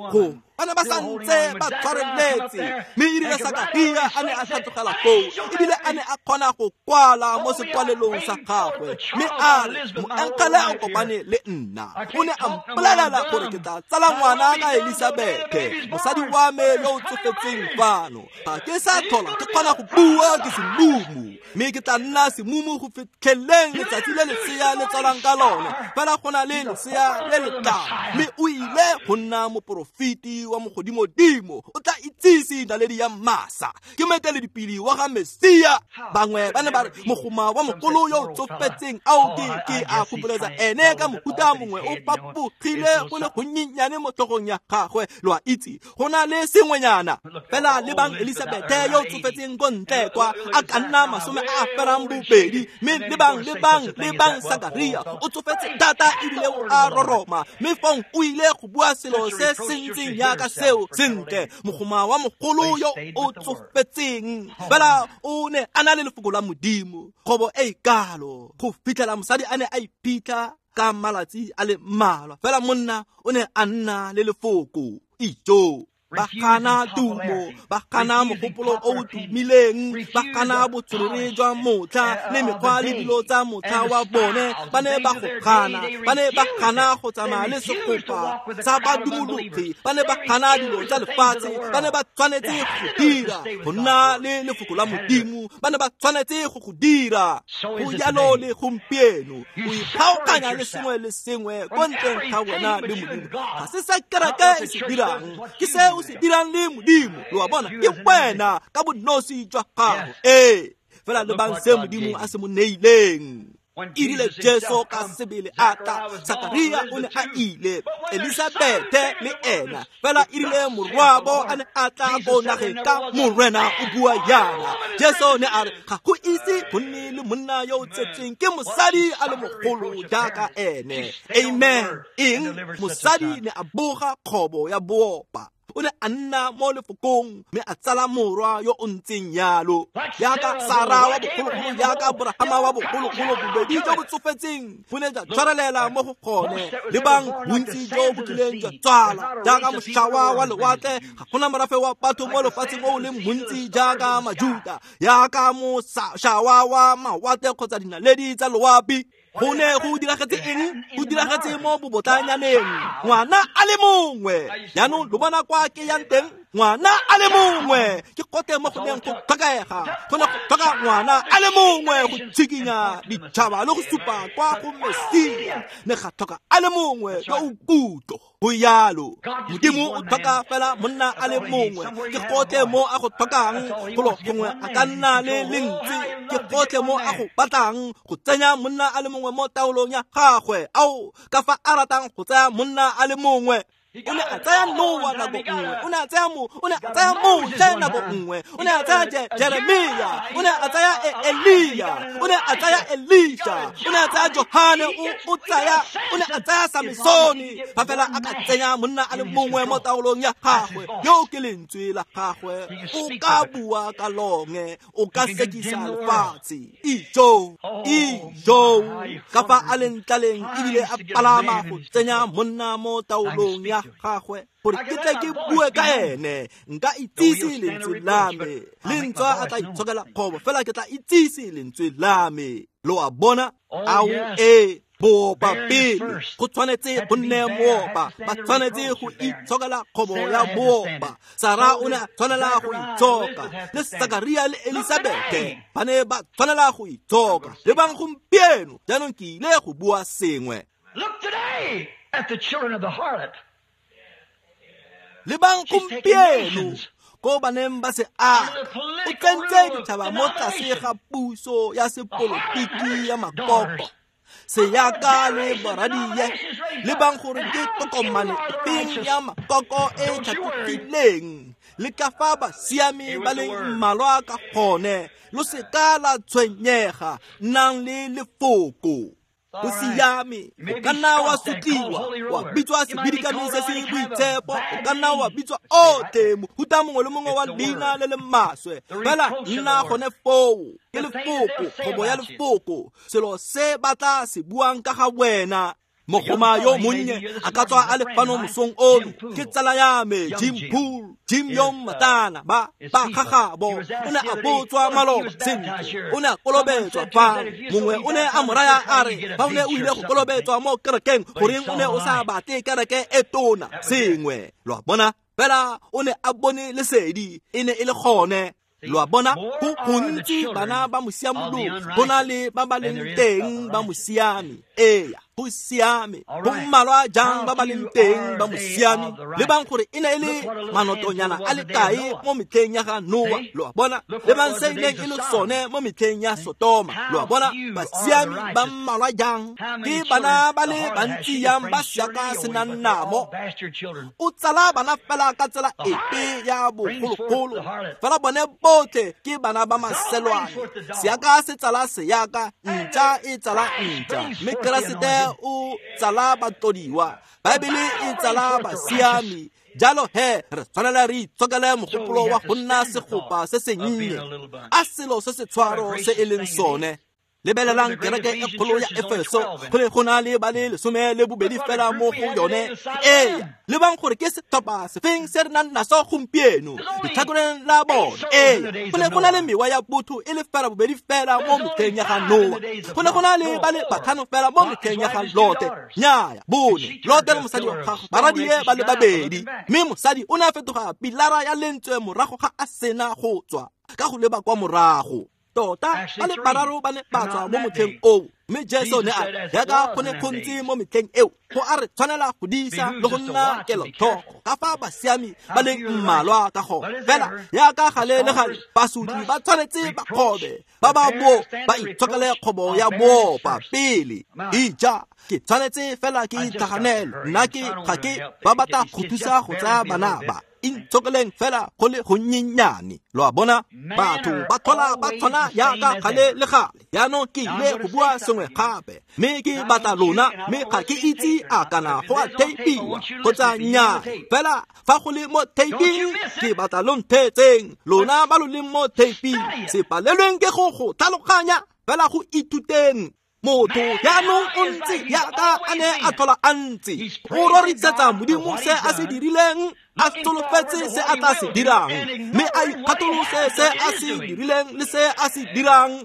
bana ba santse ba tshwareletse mme e rile Sakaria a ne a tlhatlogela koo ebile a ne a kgona go kwala mo sekwalelong sa gagwe mme a re moenkele a kopane le nna o ne a mpolelela gore ke tla tsala ngwana ka Elisabete mosadi wa me yo o tsofetseng fano ga ke sa tlhola ke kgona go bua ke semumu mme ke tla nna semumu go fitlheleng letsatsi le lesea le tswalang ka lone fela go na le lesea le letlang mme o ile go nna moporofiti wa mogodimodimo o tla itsise naledi ya masa ke moeteledipele wa ga Mesia bangwe ba ne ba re mogoma wa mogolo yo o tsofetseng ao ke ke a gopoletsa ene ka mohuta mongwe o papogile go le gonyenyane mo tlhogong ya gagwe lo a itse go na le sengwenyana fela le bang Elisabete yo o tsofetseng ko ntle kwa a ka nna masome a felang bobedi mme le bang le bang le bang Sakaria o tsofetse thata ebile o a roroma mme fong o ile go bua selo se sentseng yaka seo sentle mogoma wa mogolo yo o tsofetseng fela o ne a na le lefoko la Modimo kgobo e ikalo go fitlhela mosadi a ne a iphitlha ka malatsi a le mmalwa fela monna o ne a nna le lefoko ijo ba kana tumo ba kana mogopolo o o tumileng ba kana botswerere jwa motla le mekgwa le dilo tsa motla wa bone ba ne ba go kana ba ne ba kana go tsamaya le sekopa sa badumologi ba ne ba kana dilo tsa lefatshe ba ne ba tshwanetse go dira go nna le lefoko la Modimo ba ne ba tshwanetse go go dira go jalo le gompieno o ikgaoganya le sengwe le sengwe ko ntleng ga wena le Modimo ga se sa kereke e se dirang ke se se dirang le Modimo lo bona ke wena ka bonosi jwa gago eh fela le bang se Modimo a se mo neileng irile Jesu ka sebele ata Sakaria o ne a ile Elisabete le ena fela irile morwabo a ne a tla bona ge ka morena o bua yana Jesu ne a re ga go ise go nne le monna yo o tsetseng ke mosadi a le mogolo jaaka ene amen eng mosadi ne a boga kgobo ya boopa o ne a nna mo lefokong mme a tsala morwa yo o ntseng yalo yaka Sara wa bogologolo yaka Abrahama wa bogologolo bobedi jo bo tsofetseng bo ne ja tshwarelela mo go gone le bang bontsi jo bo tlileng jwa tswala jaaka moshawa wa lewatle ga gona morafe wa batho mo lefatsheng o leng montsi jaaka Majuda yaka moshawa wa mawatle kgotsa dinaledi tsa loapi go ne go diragetse eng go diragetse mo bobotlanyaneng ngwana a le mongwe yaanong lo bona kwa ke yang teng ngwana a le mongwe ke kote mo go neng go tlhokega go ne go tlhoka ngwana a le mongwe go tshikinya ditšhaba le go supa kwa go Mesia ne ga tlhoka a le mongwe yo o kuto go yalo Modimo o tlhoka fela monna a le mongwe ke kote mo a go tlhokang golo gongwe a ka nna le lentsi ke kote mo a go batlang go tsenya monna a le mongwe mo taolong ya gagwe ao ka fa a ratang go tsaya monna a le mongwe o ne a tsaya Noa nako nngwe o ne a tsaya mo o ne a tsaya Mose nako nngwe o ne a tsaya Jeremia o ne a tsaya Elia o ne a tsaya Elisha o ne a tsaya Johane o tsaya o ne a tsaya Samsoni fa fela a ka tsenya monna a le mongwe mo taolong ya gagwe yo ke lentswe la gagwe o ka bua ka longe o ka sekisa lefatshe ijo ijo ka fa a le ntlaleng ebile a palama go tsenya monna mo taolong ya gagwe gore ke tle ke bue ka ene nka itsise lentswe lame lentswa a tla itshokela kgobo fela ke tla itsise lentswe lame lo a bona au e boopa pele go tshwanetse go nne moopa ba tshwanetse go itshokela kgobo ya boopa Sara o ne a tshwanela go itshoka le Sakaria le Elisabete ba ne ba tshwanela go itshoka le bang gompieno jaanong ke ile go bua sengwe
Look today at the children of the harlot.
le bang gompieno ko baneng ba se a o tsentse ditšhaba mo tlase ga puso ya sepolotiki ya makoko se yaka le boradie le bang gore ke tokomane peng ya makoko e tlhatlhileng le ka fa ba siame ba le mmalwa ka gone lo se ka la tshwenyega nang le lefoko o siame o ka nna wa sutliwa wa bitswa sebidikane se se boitshepo o ka nna wa bitswa otlhe mohuta mongwe le mongwe wa leina le le maswe fela nna gone foo ke lefoko kgobo ya lefoko selo se batla se buang ka ga wena mogoma yo monnye a ka tswa a le fano mosong ono ke tsala ya me Jim Pool Jim Yong Matana ba ba gagabo o ne a botswa maloba sentle o ne a kolobetswa fa mongwe o ne a moraya a re ba o ne o ile go kolobetswa mo kerekeng goreng o ne o sa bate kereke e tona sengwe lo bona fela o ne a bone lesedi e ne e le gone lo bona go gontsi bana ba mosiamolo go na le ba ba leng teng ba mosiame eya go siame go mmalwa jang ba ba leng teng ba mosiame le bang gore e ne e le manotonyana a le kae mo metlheng ya ga Noa lo bona le bang se ile e le sone mo metlheng ya Sodoma lo bona ba siame ba mmalwa jang ke bana ba le bantsi yang ba shaka senannamo o tsala bana fela ka tsela epe ya bogologolo fela bone botlhe ke bana ba maselwane seaka se tsala seaka ntša e tsala ntša mme keresete o tsala batodiwa baebele e tsala basiami jalo he re tshwanela re itsokele mogopolo wa go nna segopa se sennye a selo se se tshwaro se e leng sone lebelelang kereke e kgolo ya Efeso go le go na le ba le lesome le bobedi fela mo go yone ee le bang gore ke sethopa sefeng se re nang naso gompieno letlhakoreng la bone ee go ne go na le mewa ya botho e le fela bobedi fela mo metlheng ya ga Noa go ne go na le ba le batlhano fela mo metlheng ya ga Lote nnyaya bone Lote le mosadi wa gagwe ba radie ba le babedi mme mosadi o ne a fetoga pilara ya lentswe morago ga a sena go tswa ka go leba kwa morago tota ba le bararo ba ne ba tswa mo motlheng o mme Jesu ne a yaka go ne kgontsi mo metlheng eo go a re tshwanela go disa le go nna kelotlhoko ka fa basiami ba le mmalwa ka go fela yaka gale le gale basudi ba tshwanetse ba kgobe ba ba bo ba itshokele kgobo ya bopa pele ija ke tshwanetse fela ke itaganelo nna ke ga ke ba batla go thusa go tsaya bana ba intsokeleng fela go le go nyenyane lo a bona batho ba thola ba tshwana yaka gale le gale yaanong ke ile go bua sengwe gape mme ke batla lona mme ga ke itse a kana go a teipiwa kgotsa nnyaa fela fa go le mo teiping ke batla lo nthetseng lona ba lo leng mo teiping se palelweng ke go go tlhaloganya fela go ithuteng motho yaanong o ntse yaka a ne a tlhola a ntse o rorisetsa modimo se a se dirileng a solofetse se a tla se dirang mme a ikgatolose se a se dirileng le se a se dirang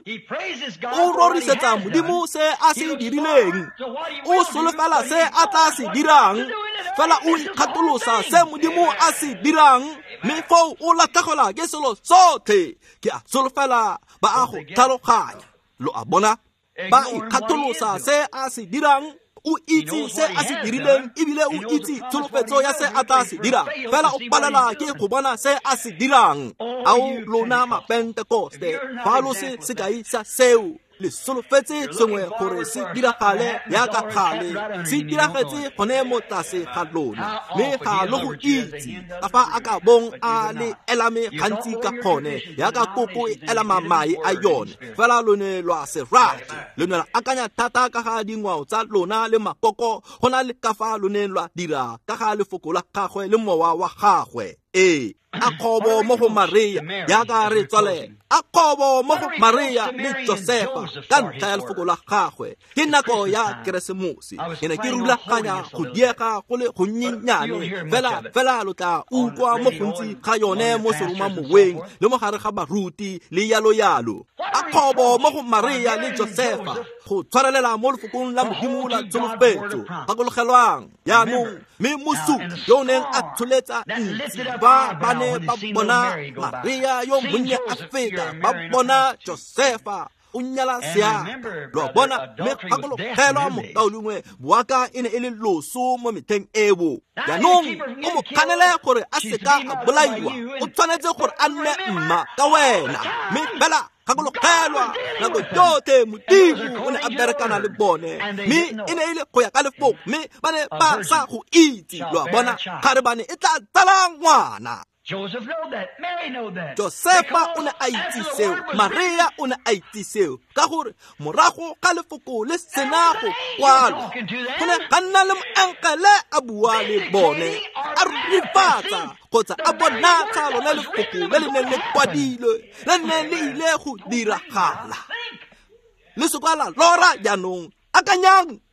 o rorisetsa modimo se a se dirileng o solofela se a tla se dirang fela o ikgatolosa se modimo a se dirang mme foo o latlhegelwa ke selo sotlhe ke a solofela ba a go tlhaloganya lo a bona ba ikgatolosa se a se dirang o itse se a se dirileng ebile o itse tsholofetso ya se a tla se dirang fela o palela ke go bona se a se dirang ao lona mapentekoste fa lo se sekai sa seo le solofetse sengwe gore se diragale yaka gale se diragetse gone mo tlase ga lona mme ga lo go itse ka fa a ka bong a le elame gantsi ka gone yaka koko e elama mai a yone fela lone lwa se rate lone la akanya thata ka ga dingwao tsa lona le makoko gona le ka fa lone lwa dira ka ga lefoko la gagwe le mowa wa gagwe ee a khobo mo go Maria yaka re tswale a khobo mo go Maria le Josefa ka ntlha ya lefoko la gagwe ke nako ya Keresemose ke ne ke rulaganya go diega go le go nyenyane fela fela lo tla ukwa mo gontsi ga yone mo seroma moweng le mo gare ga baruti le yalo yalo a khobo mo go Maria le Josefa go tshwarelela mo lefokong la modimo la tsholofetso ga go logelwang yaanong mme mosu yo neng a tsholetsa ntsi ba ba ne ba bona Maria yo monnye a feta ba bona Josefa o nyala seaka lo bona mme ga go logelwa mokaolongwe boaka e ne e le loso mo metlheng eo yaanong o mo kganele gore a seka a bolaiwa o tshwanetse gore a nne mma ka wena mme fela ga go logelwa nako yotlhe modimo o ne a berekana le bone mme e ne e le go ya ka lefoko mme ba ne ba sa go itse lo bona gare ba ne e tla tsala ngwana
Joseph know that. Mary know that.
Josefa o ne a itse seo Maria o ne a itse seo ka gore morago ga lefoko le sena go kwalwa go ne ga nna le moankele a bua le bone a rifatsa kgotsa a bonatsa lone lefoko le le neng le kwadilwe le neng le ile go diragala le sekwala lora jaanong akanyang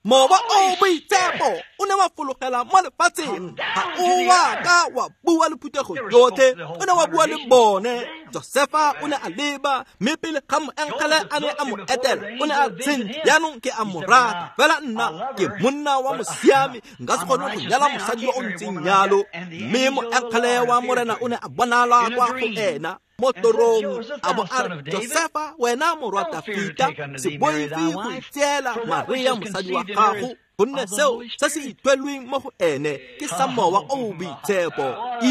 mowa o boitshepo o ne wa fologela mo lefatsheng ga o wa ka wa bua le phutego yotlhe o ne wa bua le bone. Josefa o ne a leba mme pele ga moenkele a ne a mo etela o ne a tshentle yaanong ke a mo rata fela nna ke monna wa mosiame nka se kgone go nyala mosadi yo o ntseng yalo. Mme moenkele wa morena o ne a bonala kwa go ena mo torong a bo a re, Josefa wena morwa Dafita se boifi go itseela Maria mosadi wa gago gonne seo se se itwelweng mo go ene ke sa mowa o boitshepo.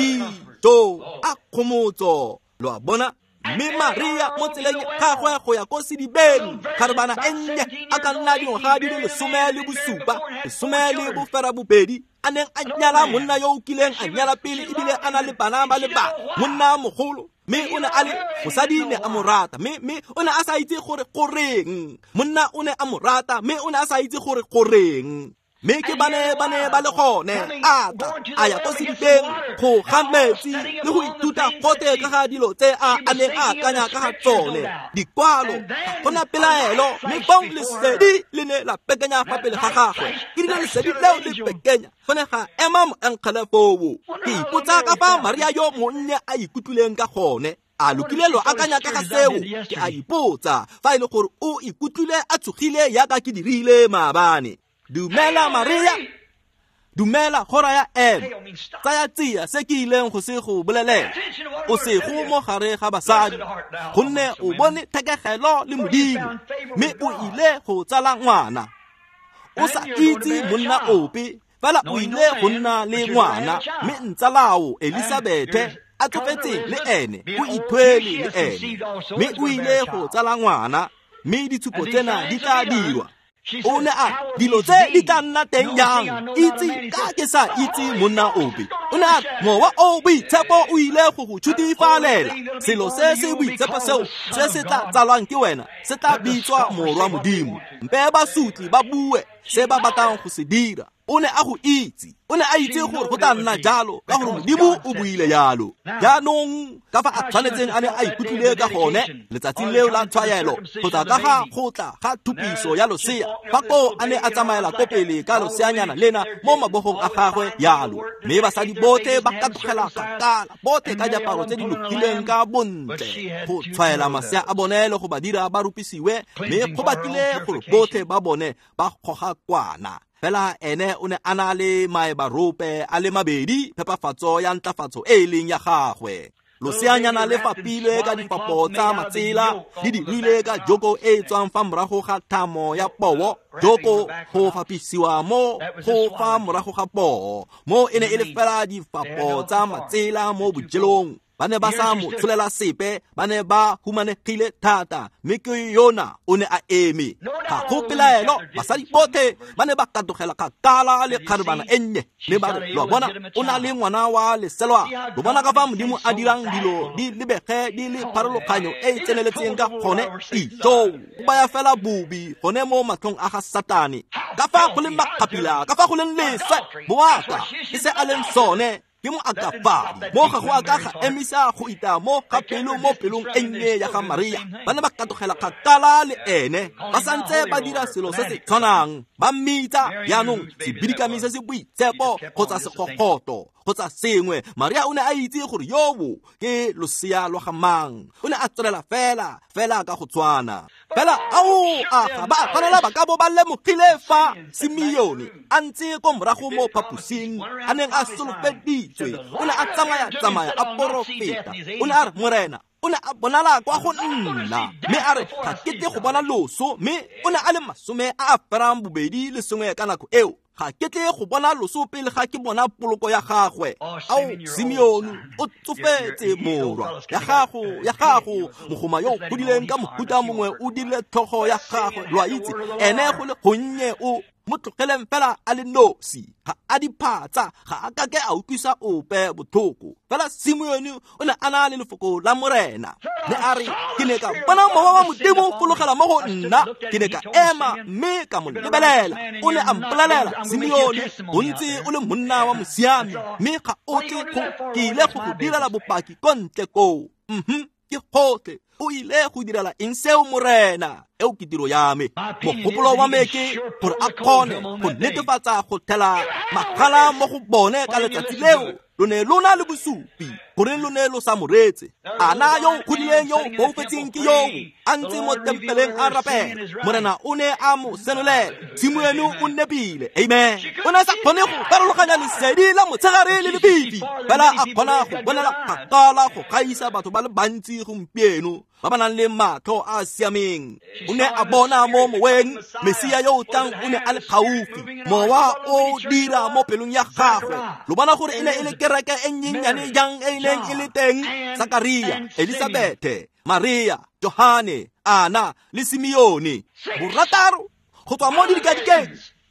Ito a kgomotso lo a bona. Mme Maria mo tseleng gagwe go ya ko sedibeng kgarabana e nnye a ka nna dingwaga di le lesome le bosupa lesome le bofera bobedi a neng a nyala monna yo o kileng a nyala pele ebile a na le bana ba le ba monna mogolo. Mme o ne a le mosadi ne a mo rata mme o ne a sa itse gore goreng monna o ne a mo rata mme o ne a sa itse gore goreng. Mme ke bane bane ba le gone a tla a ya ko sedibeng go ga metsi le go ithuta gote ka ga dilo tse a a neng a akanya ka ga tsone dikwalo go na pelaelo. Mme bong lesedi le ne la pekenya fa pele ga gagwe ke dilo lesedi leo le pekenya gone ga ema moenkele foo. Ke ipotsa ka fa Maria yo monnye a ikutlwileng ka gone a lokile lo akanya ka ga seo. Ke a ipotsa fa e le gore o ikutlwile a tsogile yaka ke dirile maabane. Dumela Maria, dumela gora ya ema tsaya tsia se ke ileng go se go bolelela o se go mo gare ga basadi gonne o bone thekegelo le modimo mme o ile go tsala ngwana o sa itse monna ope fela o ile go nna le ngwana mme ntsalao Elisabete a tsofetseng le ene o ithwele le ene mme o ile go tsala ngwana mme ditshupo tsena di tla dirwa. O ne a dilo tse di tla nna teng yang itse ka ke sa itse monna ope. O ne a mowa o boitshepo o ile go go tshutifalela selo se se boitshepo seo se se tla tsalwang ke wena se tla bitswa morwa modimo. Mpe ba sutli ba bue se ba batlang go se dira. O ne a go itse o ne a itse gore go tla nna jalo ka gore modimo o buile yalo. Jaanong ka fa a tshwanetseng a ne a ikutlwile ka gone letsatsing leo la tshwaelo go tla ka ga go tla ga thupiso ya losea fa ko a ne a tsamaela ko pele ka loseanyana lena mo mabogong a gagwe yalo. Mme basadi botlhe ba katogela kgakala botlhe ka diaparo tse di lokileng ka bontle go tshwaela masea a bone le go ba dira ba rupisiwe mme go batlile gore botlhe ba bone ba kgoga kwana. Fela ene o ne a na le maebarope a le mabedi phepafatso ya ntlafatso e e leng ya gagwe. Loseanyana le fapilwe ka difapo tsa matsela le dirilwe ka joko e tswang fa morago ga thamo ya poo. Joko go fapisiwa mo go fa morago ga poo mo e ne e le fela difapo tsa matsela mo bojelong. Ba ne ba sa mo tsholela sepe ba ne ba humanegile thata mme ke yona o ne a eme. Ga go pelaelo basadi botlhe ba ne ba katogela kgakala le kgarabana e nnye mme ba re lo bona o na le ngwana wa leselwa. Lo bona ka fa modimo a dirang dilo di lebege di le pharologanyo e e tseneletseng ka gone ito ba ya fela bobi gone mo matlhong a ga Satane ka fa go le makgapila ka fa go leng lese boaka e se a leng sone ke mo akafadi mo ga go aka ga emisa go ita mo ga pelo mo pelong e nnye ya ga Maria. Ba ne ba katogela kgakala le ene ba santse ba dira selo se se tshwanang ba mmitsa yaanong se bidikami se se boitshepo kgotsa sekgogoto kgotsa sengwe. Maria o ne a itse gore yobo ke losea lwa ga mang. O ne a tswelela fela fela ka go tshwana fela ao a ga ba tshwanela ba ka bo ba lemogile fa Simeone a ntse ko morago mo phaposing a neng a solofeditswe. O ne a tsamaya tsamaya a porofeta. O ne a re morena o ne a bonala kwa go nna mme a re ga kete go bona loso mme o ne a le masome a a ferang bobedi le sengwe ka nako eo. Ga kete go bona loso pele ga ke bona poloko ya gagwe. Ao Simeone o tsofetse morwa ya gago ya gago mogoma yo go dileng ka mohuta mongwe o dile tlhogo ya gagwe lwa itse ene go le gonnye o mo tlogeleng fela a le nosi ga a diphatsa ga a ka ke a utlwisa ope botlhoko. Fela Simeone o ne a na le lefoko la morena ne a re ke ne ka bona mowa wa modimo o fologela mo go nna ke ne ka ema mme ka mo lebelela. O ne a mpolelela Simeone o ntse o le monna wa mosiame mme ga o tle go ke ile go go direla bopaki ko ntle koo. Mhm ke gotlhe o ile go direla eng seo morena eo ke tiro ya me mogopolo wa me ke gore a kgone go netefatsa go thela magala mo go bone ka letsatsi leo lo ne lo na le bosupi gore lo ne lo sa moretse ana yo godileng yo go fetseng ke yo a ntse mo tempeleng a rapela morena o ne a mo senolela tshimo eno o nnebile amen o ne sa kgone go farologanya lesedi la motshegare le lebibi fela a kgona go bonela kgakala go gaisa batho ba le bantsi gompieno ba ba nang le matlho a siameng o ne a bona mo moweng mesia yo o tlang o ne a le gaufi mowa o dira mo pelong ya gagwe lo bona gore e ne e le kereke e nyenyane jang e ileng e le teng Zakaria, Elisabete, Maria, Johane, Ana le Simeone borataro go tswa mo dikadikeng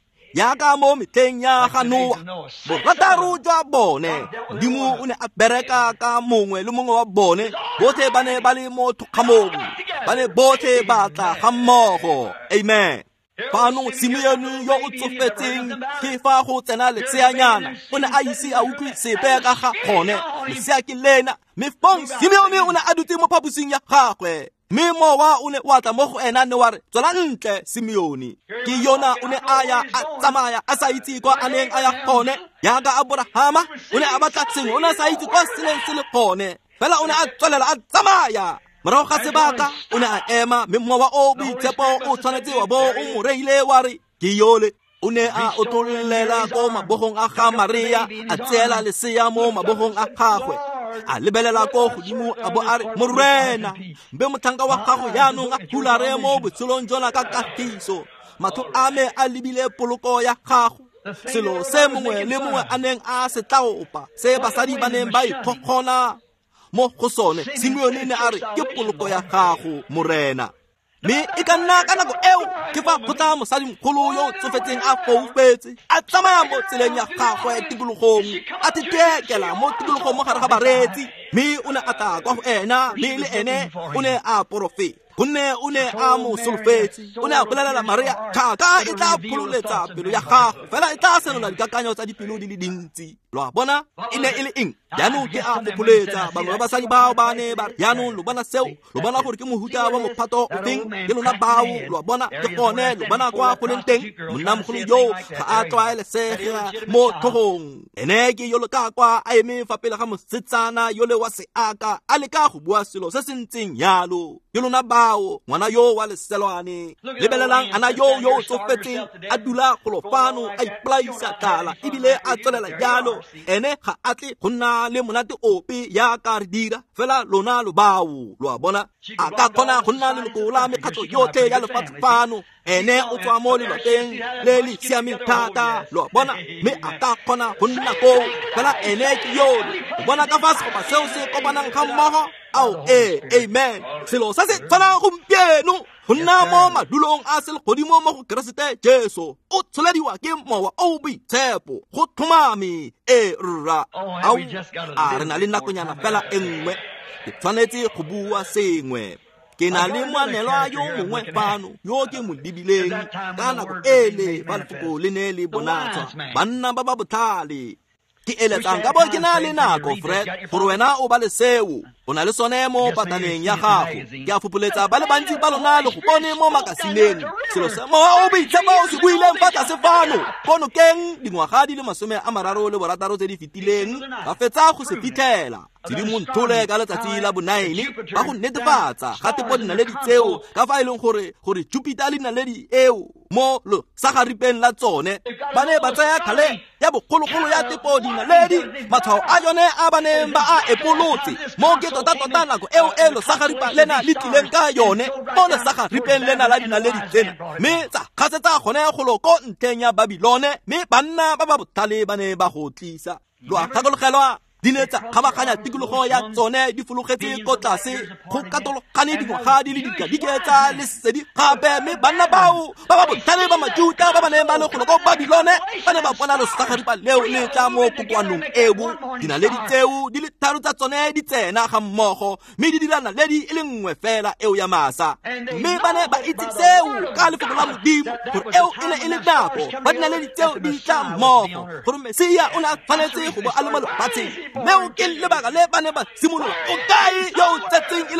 yaka mo metleng ya ga Noa borataro jwa bone Modimo o ne a bereka ka mongwe le mongwe wa bone botlhe ba ne ba le mo thokgamong ba ne botlhe ba tla ga mmogo amen fano Simeone yo o tsofetseng ke fa go tsena letseanyana o ne a ise a utlwi sepe ka ga gone lesea ke lena me fong Simeone o ne a dutse mo phaposing ya gagwe me mowa o ne wa tla mo go ena ne wa re tswela ntle Simeone ke yona o ne a ya a tsamaya a sa itse kwa a neng a ya gone yaka Abrahama o ne a batla sengwe o ne a sa itse kwa se neng se le gone fela o ne a tswelela a tsamaya morago ga sebaka o ne a ema mme mowa o boitshepo o tshwanetse wa bo o mo reile wa re ke yole o ne a otlolela ko mabogong a ga Maria a tseela lesea mo mabogong a gagwe a lebelela ko godimo a bo a re morena mbe motlhanka wa gago yaanong a hulare mo botshelong jona ka katiso matho a me a lebile poloko ya gago selo se mongwe le mongwe a neng a se tlaopa se basadi ba neng ba iphokgona mo go sone Simeone ne a re ke poloko ya gago morena me e ka nna ka nako eo ke fa go tla mosadi mogolo yo tsofetseng a foufetse a tsamaya mo tseleng ya gagwe tikologong a titekela mo tikologong mo gare ga baretsi me o ne a tla kwa go ena me le ene o ne a porofeta gonne o ne a mo solofetse o ne a bolelela Maria thaka e tla phololetsa pelo ya gago fela e tla senola dikakanyo tsa dipelo di le dintsi lo bona e ne e le eng yaanong ke a fopoletsa bangwe ba basadi bao ba ne ba yaanong lo bona seo lo bona gore ke mohuta wa mophato o teng ke lona bao lo bona ke gone lo bona kwa go leng teng monna mogolo yo ga a tlwaelesega mo thogong ene ke yo lo ka kwa a eme fa pele ga mosetsana yo le wa seaka a le ka go bua selo se se ntseng yalo yo lona bao ngwana yo wa leselwane lebelelang ana yo yo tsofetseng a dula go lo fano a iplaisa tala ebile a tswelela yalo ene ga atle go nna le monate ope ya ka re dira fela lona lo bao lo bona a ka kgona go nna le lekola mekgatlo yotlhe ya lefatshe fano ene o tswa mo le loteng le le siameng thata lo bona me a ka kgona go nna ko fela ene ke yo bona ka fa se go seo se kopanang ga mmogo au eh amen selo sa se tshwana gompieno go nna mo madulong a se le godimo mo go Keresete Jesu o tsholediwa ke mowa o boitshepo go thomame e rra au a re na le nakonyana fela e nngwe ke tshwanetse go bua sengwe ke na le moanelwa yo mongwe fano yo ke mo dibileng ka nako ele ba lefoko le ne le bonatswa banna ba ba botlhale ke eletsang ka bo ke na le nako Fred gore wena o ba le seo o na le sone mo pataneng ya gago ke a fopoletsa ba le bantsi ba lona le go bone mo makasineng selo se mowa o boitshepo o se buileng fa tlase fano kono keng dingwaga di le masome a mararo le borataro tse di fetileng ba fetsa go se fitlhela tse di monthole ka letsatsi la bonaene ba go netefatsa gate po dinaledi tseo ka fa e leng gore gore Jupiter le dinaledi eo mo lo sagaripeng la tsone ba ne ba tsaya khale ya bogologolo ya tepo dinaledi matshwao a yone a ba neng ba a epolotse mo ke tota tota nako eo e lo sagaripa lena le tlileng ka yone mo le sagaripeng lena la dinaledi tsena me tsa kgasetsa gone go lo ko ntleng ya Babilone me banna ba ba botlhale ba ne ba go tlisa lo a kgakologelwa di ne tsa kgabaganya tikologo ya tsone di fologetse ko tlase go katologane dingwaga di le dikadiketsa lesedi gape mme banna bao ba ba botlhale ba Majuda ba ba neng ba le golo ko Babilone ba ne ba bona lesagaripa leo le tla mo kokwanong eo dinaledi tseo di le tharo tsa tsone di tsena ga mmogo mme di dira naledi e le nngwe fela eo ya masa mme ba ne ba itse tseo ka lefoko la Modimo gore eo e ne e le nako ba dinaledi tseo di tla mmogo gore Mesia o ne a tshwanetse go bo a le mo lefatsheng mme o ke lebaka le ba ne ba simolola o kae yo o tsetseng e le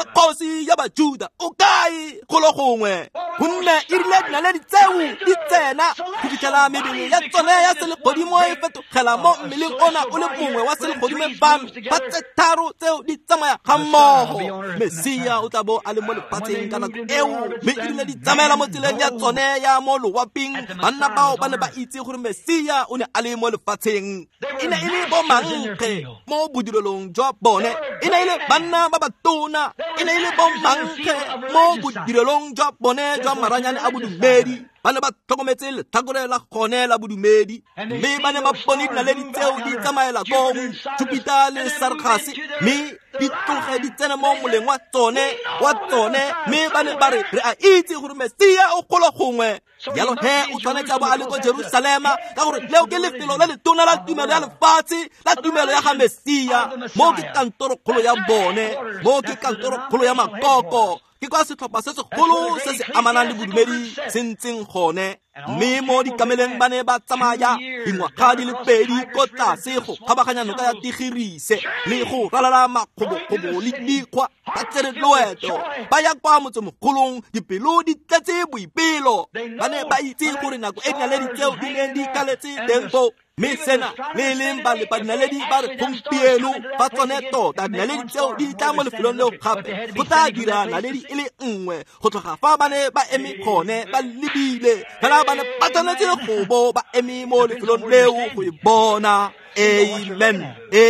kgosi ya bajuda o kae go le gongwe gonne e rile dinaledi tseo di tsena go fitlhela mebele ya tsone ya selegodimo e fetogela mo mmeleng ona o le mongwe wa selegodimo bano ba tse tharo tseo di tsamaya ga mmogo Mesia o tla bo a le mo lefatsheng ka nako eo mme e rile di tsamaela mo tseleng ya tsone ya mo loaping banna bao ba ne ba itse gore Mesia o ne a le mo lefatsheng e ne e le bomankge mo bodirelong jwa bone e ne e le banna ba batona e ne e le bomankge mo bodirelong jwa bone jwa maranyane a bodumedi ba ne ba tlhokometse letlhakore la gone la bodumedi mme ba ne ba bone dinaledi tseo di tsamaela kong Jupiter le Sargase mme di tloge di tsena mo moleng wa tsone wa tsone mme ba ne ba re re a itse gore Mesia o gola gongwe yalo he o tshwanetse a bo a le ko Jerusalema ka gore leo ke lefelo le letona la tumelo ya lefatshe la tumelo ya ga Mesia mo ke kantoro kgolo ya bone mo ke kantoro kgolo ya makoko ke kwa setlhopha se segolo se se amanang le bodumedi se ntseng gone mme mo dikameleng ba ne ba tsamaya dingwaga di le pedi ko tlase go kgabaganya noka ya Tigirise le go ralala makgobokgobo le dikgwa ba tsere loeto ba ya kwa motsemogolong dipelo di tletse boipelo ba ne ba itse gore nako e dinaledi tseo di neng di kaletse teng fo mme sena le leng ba le ba dinaledi ba re gompieno fa tsone tota dinaledi tseo di tla mo lefelong leo gape go tla dira naledi e le nngwe go tloga fa ba ne ba eme gone ba lebile fela ba ne ba tshwanetse go bo ba eme mo lefelong leo go e bona amen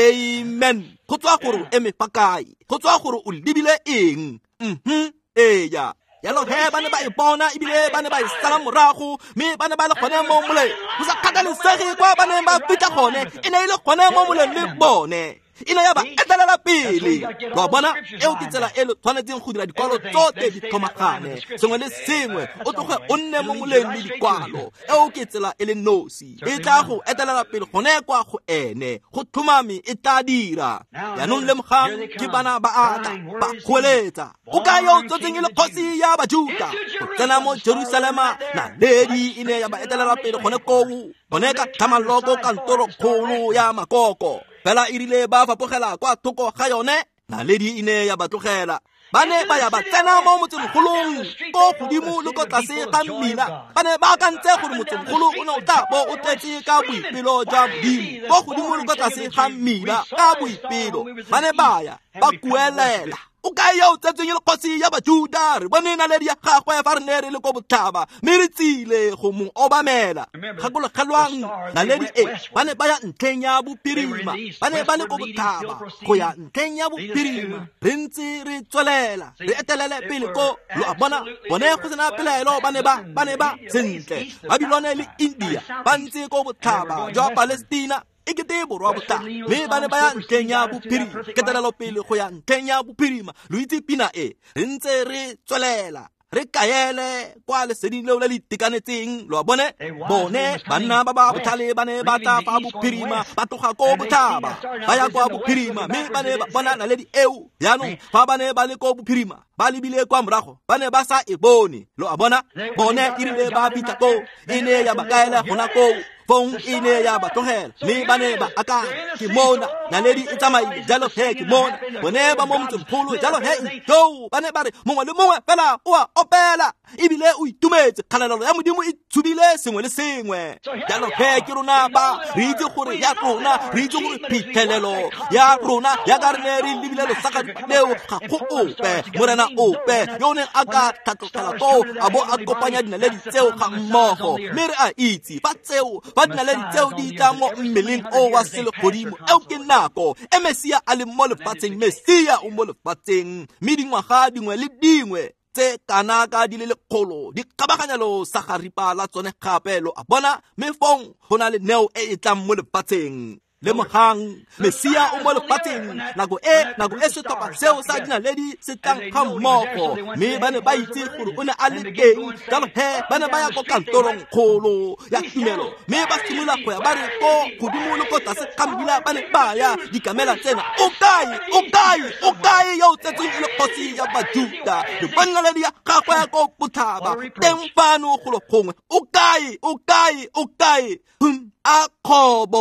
amen go tswa gore o eme fa kae go tswa gore o lebile eng mhm eya yalo he ba ne ba e bona ebile ba ne ba e sala morago mme ba ne ba le gone mo mole go sa kgathalesege kwa ba ne ba fitlha gone e ne e le gone mo moleng le bone e ne ya ba etelela pele wa bona eo ke tsela e le tshwanetseng go dira dikwalo tsote di tlhomagane sengwe le sengwe o tloge o nne mo moleng le dikwalo eo ke tsela e le nosi e tla go etelela pele gone kwa go ene go thumame e tla dira yaanong lemogang ke bana ba ata ba kgoeletsa o ka yo tsotseng e le kgosi ya bajuda go tsena mo Jerusalema naledi e ne ya ba etelela pele gone kou bone ka tlhamaloko kantoro kgolo ya makoko fela e rile ba fapogela kwa thoko ga yone naledi e ne ya ba tlogela ba ne ba ya ba tsena mo motsemogolong ko godimo le ko tlase ga mmila ba ne ba akantse gore motsemogolo o ne o tla bo o tletse ka boipelo jwa modimo ko godimo le ko tlase ga mmila ka boipelo ba ne ba ya ba kuelela o ka yo tsetseng le kgosi ya bajuda re bone naledi ya gagwe fa re ne re le ko botlhaba mme re tsile go mo obamela gakolo kgalwang naledi e ba ne ba ya ntlheng ya bophirima ba ne ba le ko botlhaba go ya ntlheng ya bophirima re ntse re tswelela re etelele pele ko lo a bona bone go sena pelaelo ba ne ba ba ne ba sentle Babilone le India ba ntse ko botlhaba jwa Palestina e ke te borwa botla mme ba ne ba ya ntlheng ya bophirima ketelelo pele go ya ntlheng ya bophirima lo itse pina e re ntse re tswelela re kaele kwa leseding leo le le itekanetseng lo bone bone banna ba ba botlhale ba ne ba tla fa bophirima ba tloga ko botlhaba ba ya kwa bophirima mme ba ne ba bona naledi eo yaanong fa ba ne ba le ko bophirima ba lebile kwa morago ba ne ba sa e bone lo a bona bone e rile ba fitlha ko e ne ya ba kaela gona ko fong e ne ya ba tlogela mme ba ne ba aka ke mona naledi e tsamaile jalo he ke mona bone ba mo motsemogolo jalo he jo ba ne ba re mongwe le mongwe fela o a opela ebile o itumetse kgalelelo ya modimo e tshubile sengwe le sengwe jalo he ke rona ba re itse gore ya rona re itse gore phitlhelelo ya rona ya ka re ne re lebile losaka leo ga go ope morena ope yo ne a ka tlhatlogela ko a bo a kopanya dinaledi tseo ga mmogo mme re a itse fa tseo ba dinaledi tseo di tla mo mmeleng o wa selegodimo eo ke nako e Mesia a le mo lefatsheng Mesia o mo lefatsheng mme dingwaga dingwe le dingwe tse kana ka di le lekgolo di kabaganyalo sa garipa la tsone gapelo a bona mme fong go na le neo e e tlang mo lefatsheng le mogang Mesia o mo lefatsheng nako e nako e setlhopha seo sa dinaledi se tlang ga mmogo mme ba ne ba itse gore o ne a le teng jalo he ba ne ba ya ko kantorong kgolo ya tumelo mme ba simolola go ya ba re ko godimo le ko tlase ga mmila ba ne ba ya dikamela tsena o kae o kae o kae yo tsetseng e le kgosi ya bajuda le bonaledi ya gagwe ko botlhaba teng fano go lo gongwe o kae o kae o kae a khobo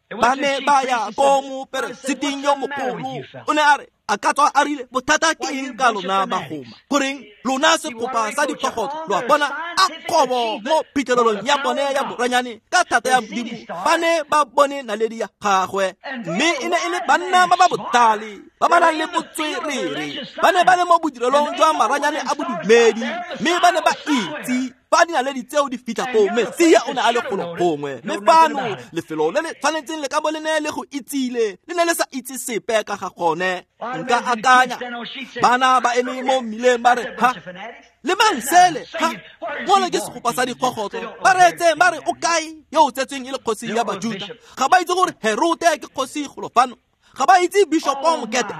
ba ne ba ya ko moporesiding yo mogolo o ne a re a ka tswa a rile bothata ke eng ka lona ba goma goreng lona se kopa sa dipogotlo lo bona a khobo mo phitlhelelong ya bone ya boranyane ka thata ya modimo ba ne ba bone naledi ya gagwe mme e ne e le banna ba ba botale ba ba nang le botswerere ba ne ba le mo bodirelong jwa maranyane a bodumedi mme ba ne ba itse ba di naledi tseo di fitla ko Mesia o ne a le golo gongwe mme fano lefelo le le tshwanetseng le ka bo le ne le go itsile le ne le sa itse sepe ka ga gone nka akanya bana ba eme mo mmileng ba re ha le mansele ha mola ke segopa sa dikgogotlo ba retse ba re o kae yo o tsetseng e le kgosi ya bajuda ga ba itse gore Herode ke kgosi golo fano ga ba itse Bishop Mokete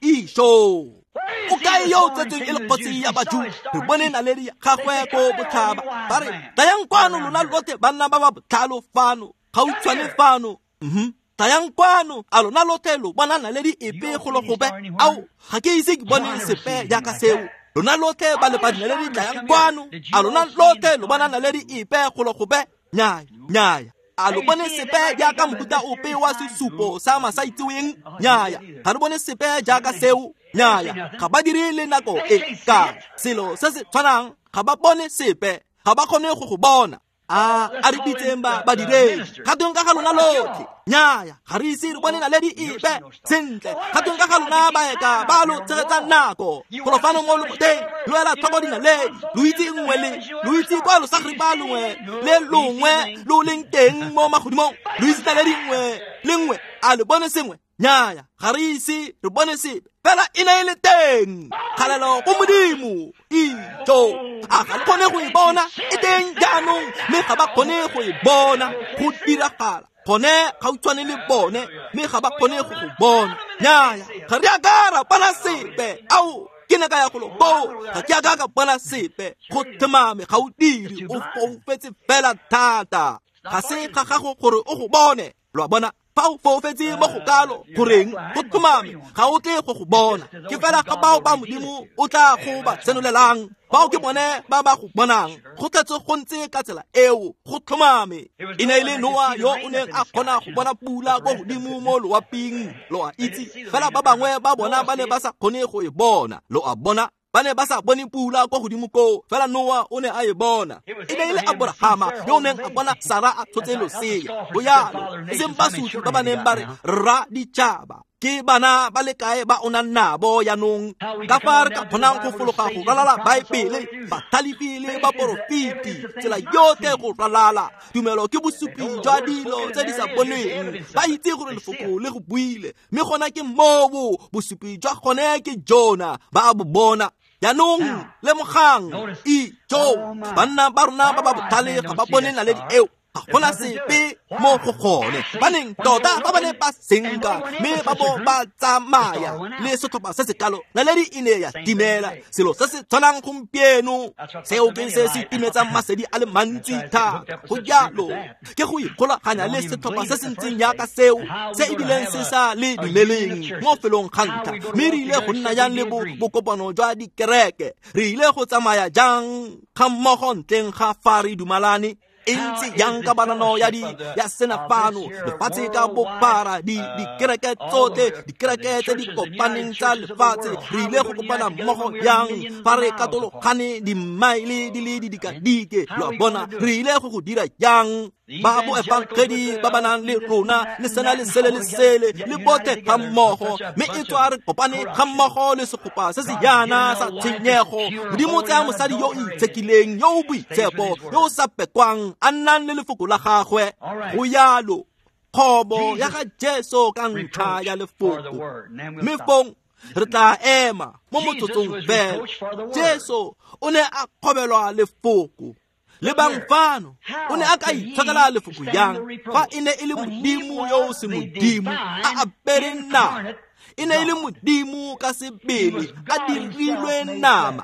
isho o kae yo o tsetseng e le kgosi ya bajuda re bone naledi gagwe ko botlhaba ba re tayang kwano lona lote banna ba ba botlhalo fano ga o tshwane fano mhm tayang kwano a lona lotelo bona naledi epe golo gobe au ga ke ise ke bone sepe ya ka seo lona lote ba le ba naledi tayang kwano a lona lotelo bona naledi epe golo gobe nyaya nyaya a lo bone sepe ya ka mokuta ope wa sesupo sa masaitsweng nyaya ga re bone sepe ya ka seo nyaya ga ba dirile nako e ka selo se se tshwanang ga ba bone sepe ga ba kgone go go bona a a re bitseng ba ba direng ga teng ka ga lona lotlhe nyaya ga re ise re bone naledi epe sentle ga teng ka ga lona ba eka ba lo tsegetsa nako golo fano mo lo teng lo ela tlhoko dinaledi lo itse nngwe le lo itse kwa lo sa gre ba longwe le longwe lo leng teng mo magodimong lo itse naledi nngwe le nngwe a le bone sengwe nyaya ga re ise re bone sepe fela e ne e le teng kgalelo go modimo ito a ga le kgone go e bona e teng jaanong mme ga ba kgone go e bona go diragala gone ga o tshwane le bone mme ga ba kgone go go bona nyaya ga re akara bona sepe au ke ne ka ya golo bo ga ke aka bona sepe go themame ga o dire o foufetse fela thata ga se ga gago gore o go bone lo bona fa o foufetse mo go kalo goreng go themame ga o tle go go bona ke fela ga bao ba modimo o tla go ba tsenolelang bao ke bone ba ba go bonang go tletse go ntse ka tsela eo go themame e ne ile Noa yo o neng a kgona go bona pula go godimo mo loaping lo a itse fela ba bangwe ba bona ba ne ba sa kgone go e bona lo a bona ba ne ba sa bone pula go godimo ko fela Noa o ne a e bona e ne ile Abrahama yo o neng a bona Sara a tshotse loseya go yalo e seng basuti ba ba neng ba re rra ditšhaba ke bana ba le kae ba ona nabo yanong ka fa re ka kgonang go fologa go ralala baebele bathalefile ba porofiti tsela yote go ralala tumelo ke bosupi jwa dilo tse di sa boneng ba itse gore lefoko le go buile mme gona ke mobo bosupi jwa gone ke Jona ba a bo bona yanong le mogang i jo banna ba rona ba ba bothale ga ba bone naledi eo ga gona sepe mo go gone ba neng tota ba bane ba senka mme ba bo ba tsamaya le setlhopha se se kalo naledi e ne ya timela selo se se tshwanang gompieno seo ke se se timetsang masedi a le mantsi thata go jalo ke go ikgolaganya le setlhopha se se ntseng yaka seo se e bileng se sa le dumeleng mo felong kganta mme re ile go nna jang le bokopano jwa dikereke re ile go tsamaya jang ga mmogo ntleng ga fa re dumalane intsi yang ka banano ya di ya senafano lefatshe ka bophara di dikereke tsotlhe dikereke tse di kopaneng tsa lefatshe re ile go kopana mmogo yang fa re katologane dimaile di le di dikadike lo bona re ile go go dira yang ba bo evangeli ba banang le rona le sena le sele le sele le bote ga mmogo me e tswa re kopane ga mmogo le sekopa se se yana sa tshenyego modimo tsa mosadi yo itsekileng yo buitshepo yo sa pekwang a nnang le lefoko la gagwe go yalo khobo ya ga Jesu ka ntlha ya lefoko me fong re tla ema mo motsotsong fela Jesu o ne a khobelwa lefoko le bang fano o ne a ka itshokela lefoko yang fa e ne e le modimo yo o se modimo a apere nama e ne e le modimo ka sebele a dirilwe nama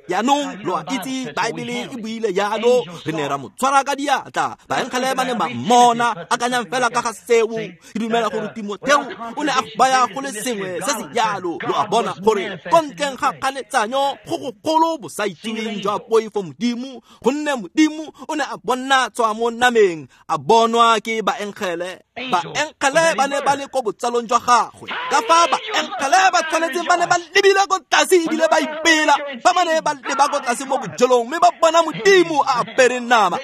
yaanong lo a itse baebele e buile yalo re ne ra mo tshwara ka diatla baenkgele ba ne ba mmona a kanyang fela ka ga seo ke dumela gore Timotheo o ne a baya go le sengwe se se jalo lo a bona gore kontleng ga kgaletsanyo go go golo bo sa itseng jwa poifo modimo gonne modimo o ne a bona tswa mo nameng a bonwa ke baenkgele baenkgele ba ne ba le ko botsalong jwa gagwe ka fa baenkgele ba tshwanetseng ba ne ba lebile ko tlase ebile ba ipela ba ba ne ba leba ko tlase mo bojelong mme ba bona modimo a apere nama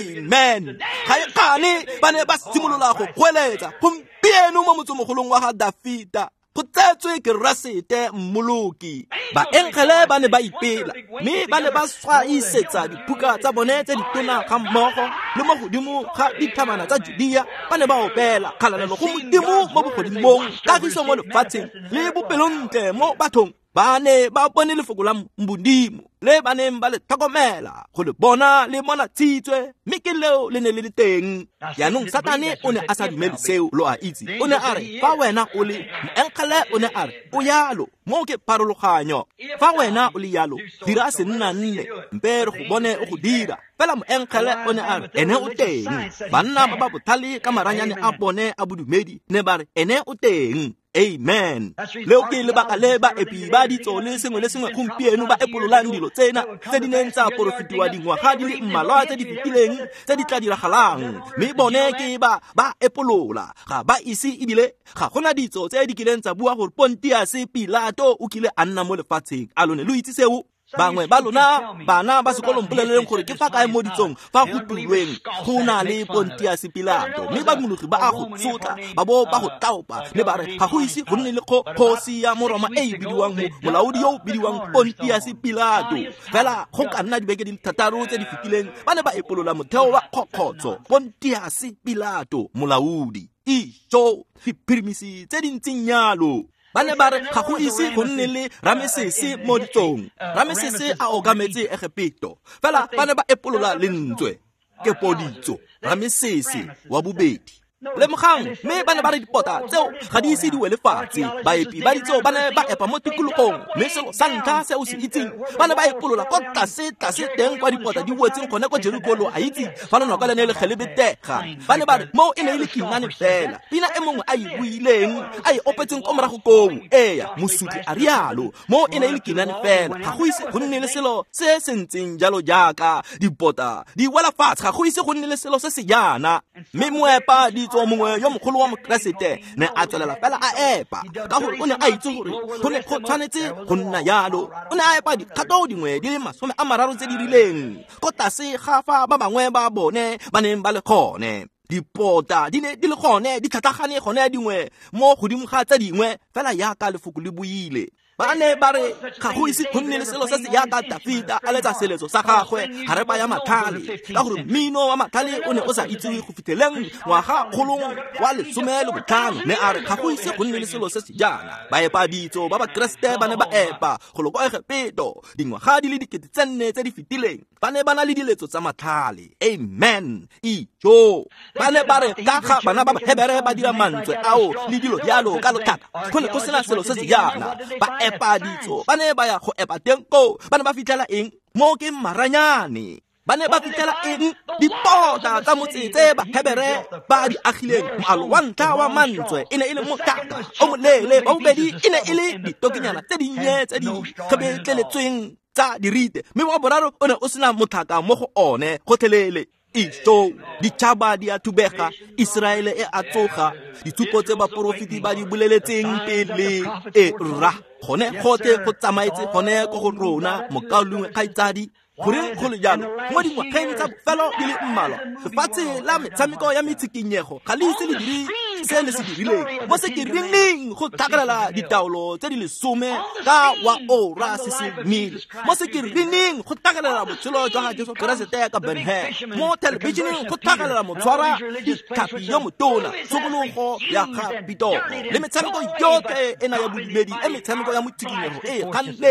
amen ga e kgane ba ne ba simolola go kgweletsa gompieno mo motsomogolong wa ga Dafita go tsetswe ke Rasete Mmoloki baenkgele ba ne ba ipela mme ba ne ba swaisetsa dipuka tsa bone tse ditona ga mmogo le mo godimo ga dithamana tsa Judea ba ne ba opela kgalalelo go modimo mo bogodimong kagiso mo lefatsheng le bopelontle mo bathong ba ne ba bone lefoko la modimo le ba neng ba le tlhokomela go le bona le mona tshitswe mme ke leo le ne le le teng yaanong Satane o ne a sa dumele seo lo a itse o ne a re fa wena o le moenkgele o ne a re o yalo mo ke pharologanyo fa wena o le yalo dira se nna nne mpere go bone o go dira fela moenkgele o ne a re ene o teng banna ba ba bothale ka maranyane a bone a bodumedi ne ba re ene o teng amen leo ke lebaka le ba epi ba ditso le sengwe le sengwe gompieno ba epololang dilo tsena tse di neng tsa porofetiwa dingwaga di le mmalwa tse di fetileng tse di tla diragalang mme bone ke ba ba epolola ga ba ise ebile ga gona ditso tse di kileng tsa bua gore Pontius Pilato o kile a nna mo lefatsheng a lone lo itse seo bangwe ba lona bana ba sekolo mpoleleng gore ke fa kae mo ditsong fa go tulweng go na le Pontius Pilato mme ba monogi ba a go tsotla ba bo ba go taupa le ba re ga go ise go nne le kgosi ya Moroma e bidiwang mo molaodi yo bidiwang Pontius Pilato fela go ka nna dibeke di thataro tse di fetileng ba ne ba epolola motheo wa kgokgotso Pontius Pilato molaodi iso dipirimisi tse di ntseng yalo ba ne ba re ga go ise go nne le Ramesese mo ditsong Ramesese a okametse Egipto fela ba ne ba epolola lentswe ke poditso Ramesese wa bobedi le mogang mme ba ne ba re dipota tseo ga di ise di wele fatshe baepi ba ditso ba ne ba epa mo tikologong mme selo sa ntlha se o se itseng ba ne ba epolola ko tlase tlase teng kwa dipota di wetseng gone ko Jeriko lo a itse fa lona ka le ne le gelebetega ba ne ba re mo e ne ile kinane fela pina e mongwe a e buileng a e opetseng ko morago koo eya mosutli a rialo mo e ne ile kinane fela ga go ise go nne le selo se se ntseng jalo jaaka dipota di wela fatshe ga go ise go nne le selo se se jana mme moepa di tso mongwe yo mogolo wa Mokeresete ne a tswelela fela a epa ka gore o ne a itse gore go ne go tshwanetse go nna yalo o ne a epa dikgato dingwe di le masome a mararo tse di rileng ko tlase ga fa ba bangwe ba bone ba neng ba le gone dipota di ne di le gone di tlhatlhagane gone dingwe mo godimo ga tsa dingwe fela yaka lefoko le buile ba ne ba re ga go ise go nne le selo se se yaka Dafita a letsa seletso sa gagwe ga re baya mathale ka gore mmino wa mathale o ne o sa itse go fitlheleng ngwaga kgolong wa lesome le botlhano ne a re ga go ise go nne le selo se se jana ba epa ditso ba ba Keresete ba ne ba epa go lo ko Egipto dingwaga di le dikete tse nne tse di fetileng ba ne ba na le diletso tsa mathale amen ijo ba ne ba re ka ga bana ba Hebere ba dira mantswe ao le dilo dialo ka lotlhaka go ne go sena selo se se jana ba epa ditso ba ne ba ya go epa tenko ba ne ba fitlhela eng mo ke maranyane ba ne ba fitlhela eng dipota tsa motsetse ba Hebere ba di agileng moalo wa ntlha wa mantswe e ne e le motaka o molele ba bobedi e ne e le ditokinyana tse dinnye tse di kgebetleletsweng tsa dirite mme wa boraro o ne o sena mothaka mo go one gotlhelele iso ditšhaba di a thubega Israele e a tsoga dithupo tse ba porofeti ba di boleletseng pele e ra gone gote go tsamaetse gone ko go rona mokaolongwe kgaitsadi goreng go le jalo mo dingwageng tsa bofelo di le mmalwa lefatshe la metshameko ya metshikinyego ga le ise le dire se le se dirileng mo sekereneng go tlhagelela ditaolo tse di lesome ka wa ora se se mile mo sekereneng go tlhagelela botshelo jwa ga Jesu Keresete ka Bethlehem mo televisioneng go tlhagelela motshwara ditlhapi yo motona tshokologo ya Kapitolo le metshameko yotlhe e na ya bodumedi e metshameko ya motshikinyego e ganleng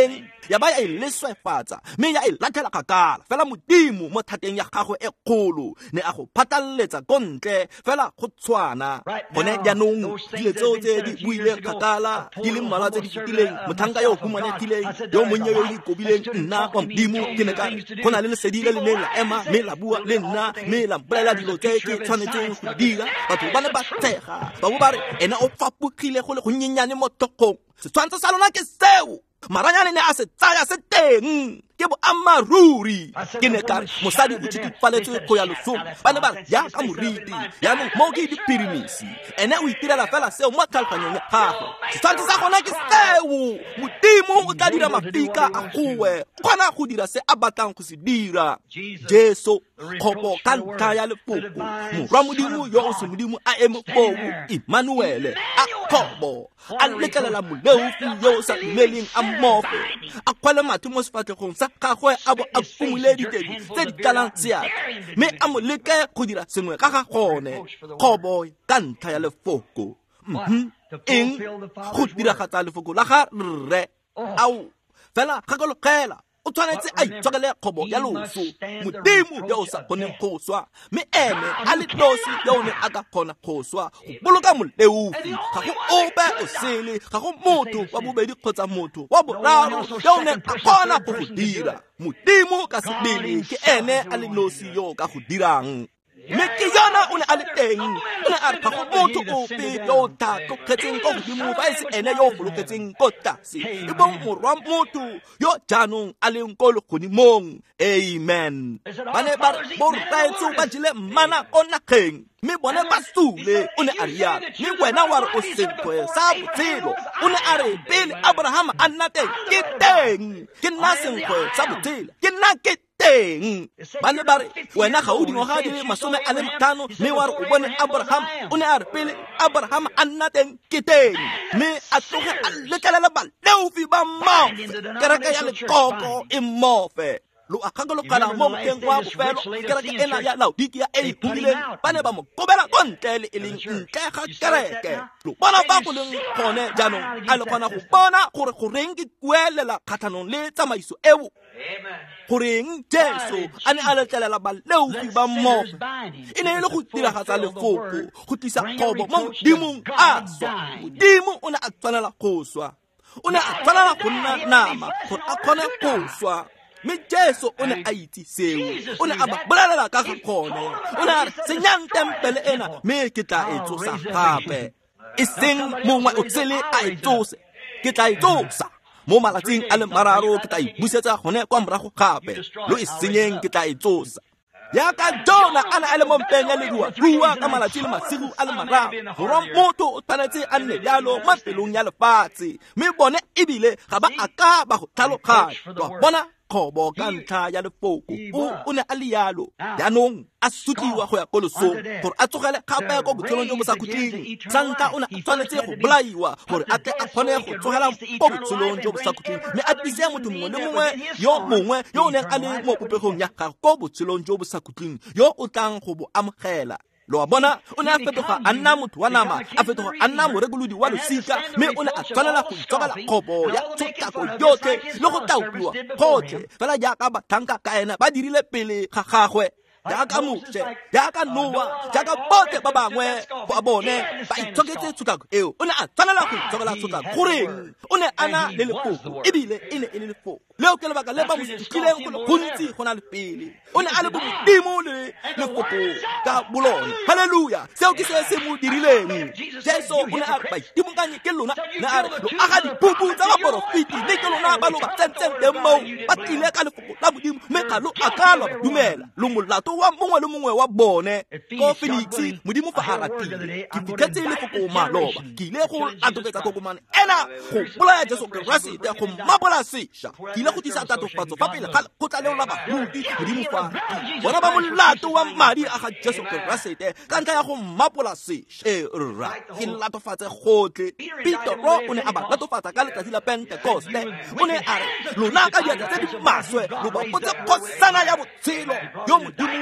ya ba ya e leswefatsa mme ya e latlhela kgakala fela modimo mo thateng ya gagwe e kgolo ne a go phatlaletsa ko ntle fela go tshwana gone jaanong dilo tseo tse di buileng kgakala di le mmalwa tse di fetileng motlhanka yo o humanegileng yo monnye yo o ikobileng nna wa modimo ke ne ka go na le lesedi le le neng la ema mme la bua le nna mme la mpolela dilo tse ke tshwanetseng go dira batho ba ne ba tshega ba bo ba re ena o fapogile go le go nyenyane mo thokong setshwantsho sa lona ke seo maranyane ne a se tsaya se teng ke boammaruri ke ne ka mosadi o tshitifaletswe go ya losong ba ne ba re jaaka moriti yaanong mo ke dipirimisi ene o itirela fela seo mo tlhaloganyong ya gagwe setshwantsho sa gona ke seo modimo o tla dira mafika a gowe kgona go dira se a batlang go se dira jesu kgopo ka ntlha ya lefoko morwa modimo yo o se modimo a eme foo Emmanuele a kgobo a letlelela moleufi yo o sa dumeleng a mmofe a kgwele mathe mo sefatlhegong sa gagwe a bo a phumole ditedi tse di tlalang seatla mme a mo leke go dira sengwe ka ga gone kgobo ka ntlha ya lefoko eng go diragatsa lefoko la ga rre ao fela gakologelwa o tshwanetse a itshokele kgobo ya loso modimo yo o sa kgoneng go swa mme ene a le tlosi yo o ne a ka kgona go swa go boloka moleufi ga go ope o sele ga go motho wa bobedi kgotsa motho wa boraro yo o ne a kgona go go dira modimo ka sebele ke ene a le nosi yo ka go dirang mme ke yona o ne a le teng o ne a re ga go motho ope yo o tlhakogetseng ko godimo fa e se ene yo o foloketseng ko tlase e bong morwa motho yo jaanong a leng ko legodimong amen ba ne ba borraetso ba jele mmana ko nageng mme bone ba sule o ne a rialo mme wena wa re o senkwe sa botshelo o ne a re pele abrahama a nna teng ke teng ke nna senkwe sa botshelo ke nna ke teng ba ne ba re wena ga o dingwaga di le masome a le matlhano mme wa re o bone abraham o ne a re pele abrahama a nna teng ke teng mme a tloge a letlelela baleufi ba mmofe kereke ya lekoko e mmofe lo a kgakologela mo moteng wa bofelo kereke ena ya Laodikia e humileng ba ne ba mo kobela ko ntle le e leng ntle ga kereke lo bona fa go leng gone jaanong a le kgona go bona gore goreng ke kuelela kgatlhanong le tsamaiso eo goreng jesu a ne a letlelela baleufi ba mmofe e ne e le go diragatsa lefoko go tlisa kgobo mo modimong a swa modimo o ne a tshwanela go swa o ne a tshwanela go nna nama gore a kgone go swa mme jesu o ne a itse seo o ne a ba bolelela ka ga kgone o ne a re senyang tempele ena mme ke tla e tsosa gape e seng mongwe o tsele a e tsose ke tla e tsosa mo malatsing a le mararo ke tla e busetsa gone kwa morago gape lo e senyeng ke tla e tsosa yaka Jona a ne a le mo mpeng ya leruwa rua ka malatsi le masigo a le mararo gorwa motho o tshwanetse a nne jalo mo pelong ya lefatshe mme bone ebile ga ba a ka ba go tlhaloganya wa bona kgobo ka ntlha ya lefoko o ne a le yalo jaanong a sutliwa go ya ko losong gore a tsogele gape ko botshelong jo bo sa khutleng sanka o ne a tshwanetse go bolaiwa gore a tle a kgone go tsogela ko botshelong jo bo sa khutleng mme a tlise motho mongwe le mongwe yo mongwe yo o neng a le mo popegong ya gagwe ko botshelong jo bo sa khutleng yo o tlang go bo amogela lo wa bona o ne a fetoga a nna motho wa nama a fetoga a nna morekolodi wa losika mme o ne a tshwanela go itsokela kgobo ya tshokako yotlhe le go taupiwa gotlhe fela jaaka batlhanka ka ena ba dirile pele ga gagwe jaaka Mose jaaka Noa jaaka botlhe ba bangwe ba bone ba itshoketse tshokako eo o ne a tshwanela go itshokela tshokako goreng o ne a na le lefoko ebile e ne e le lefoko leo ke lebaka le ba mo sutlileng go le gontsi go na le pele o ne a le bodimo le lefoko ka bolone halleluja seo ke se se mo dirileng jesu o ne a ba itimokanye ke lona ne a re lo aga dipupu tsa baporofiti le ke lona ba lo ba tsentseng teng moo ba tlile ka lefoko la modimo mme ga lo akalwa ba dumela lo molato wa mongwe le mongwe wa bone ko Phoenix modimo fa a ratile ke fitlhetse lefoko maloba ke ile go atoketsa kokomane ena go bolaya jesu keresete go mmabola sešwa ke ile go tisa tatofatso fa pele ga go tla leola bahudi modimo fa bona ba molato wa madi a ga jesu keresete ka ntlha ya go mmabola sešwa e rra ke latofatse gotlhe Petro o ne a ba latofatsa ka letsatsi la Pentecoste o ne a re lona ka diatla tse di maswe lo ba potse kgosana ya botshelo yo modimo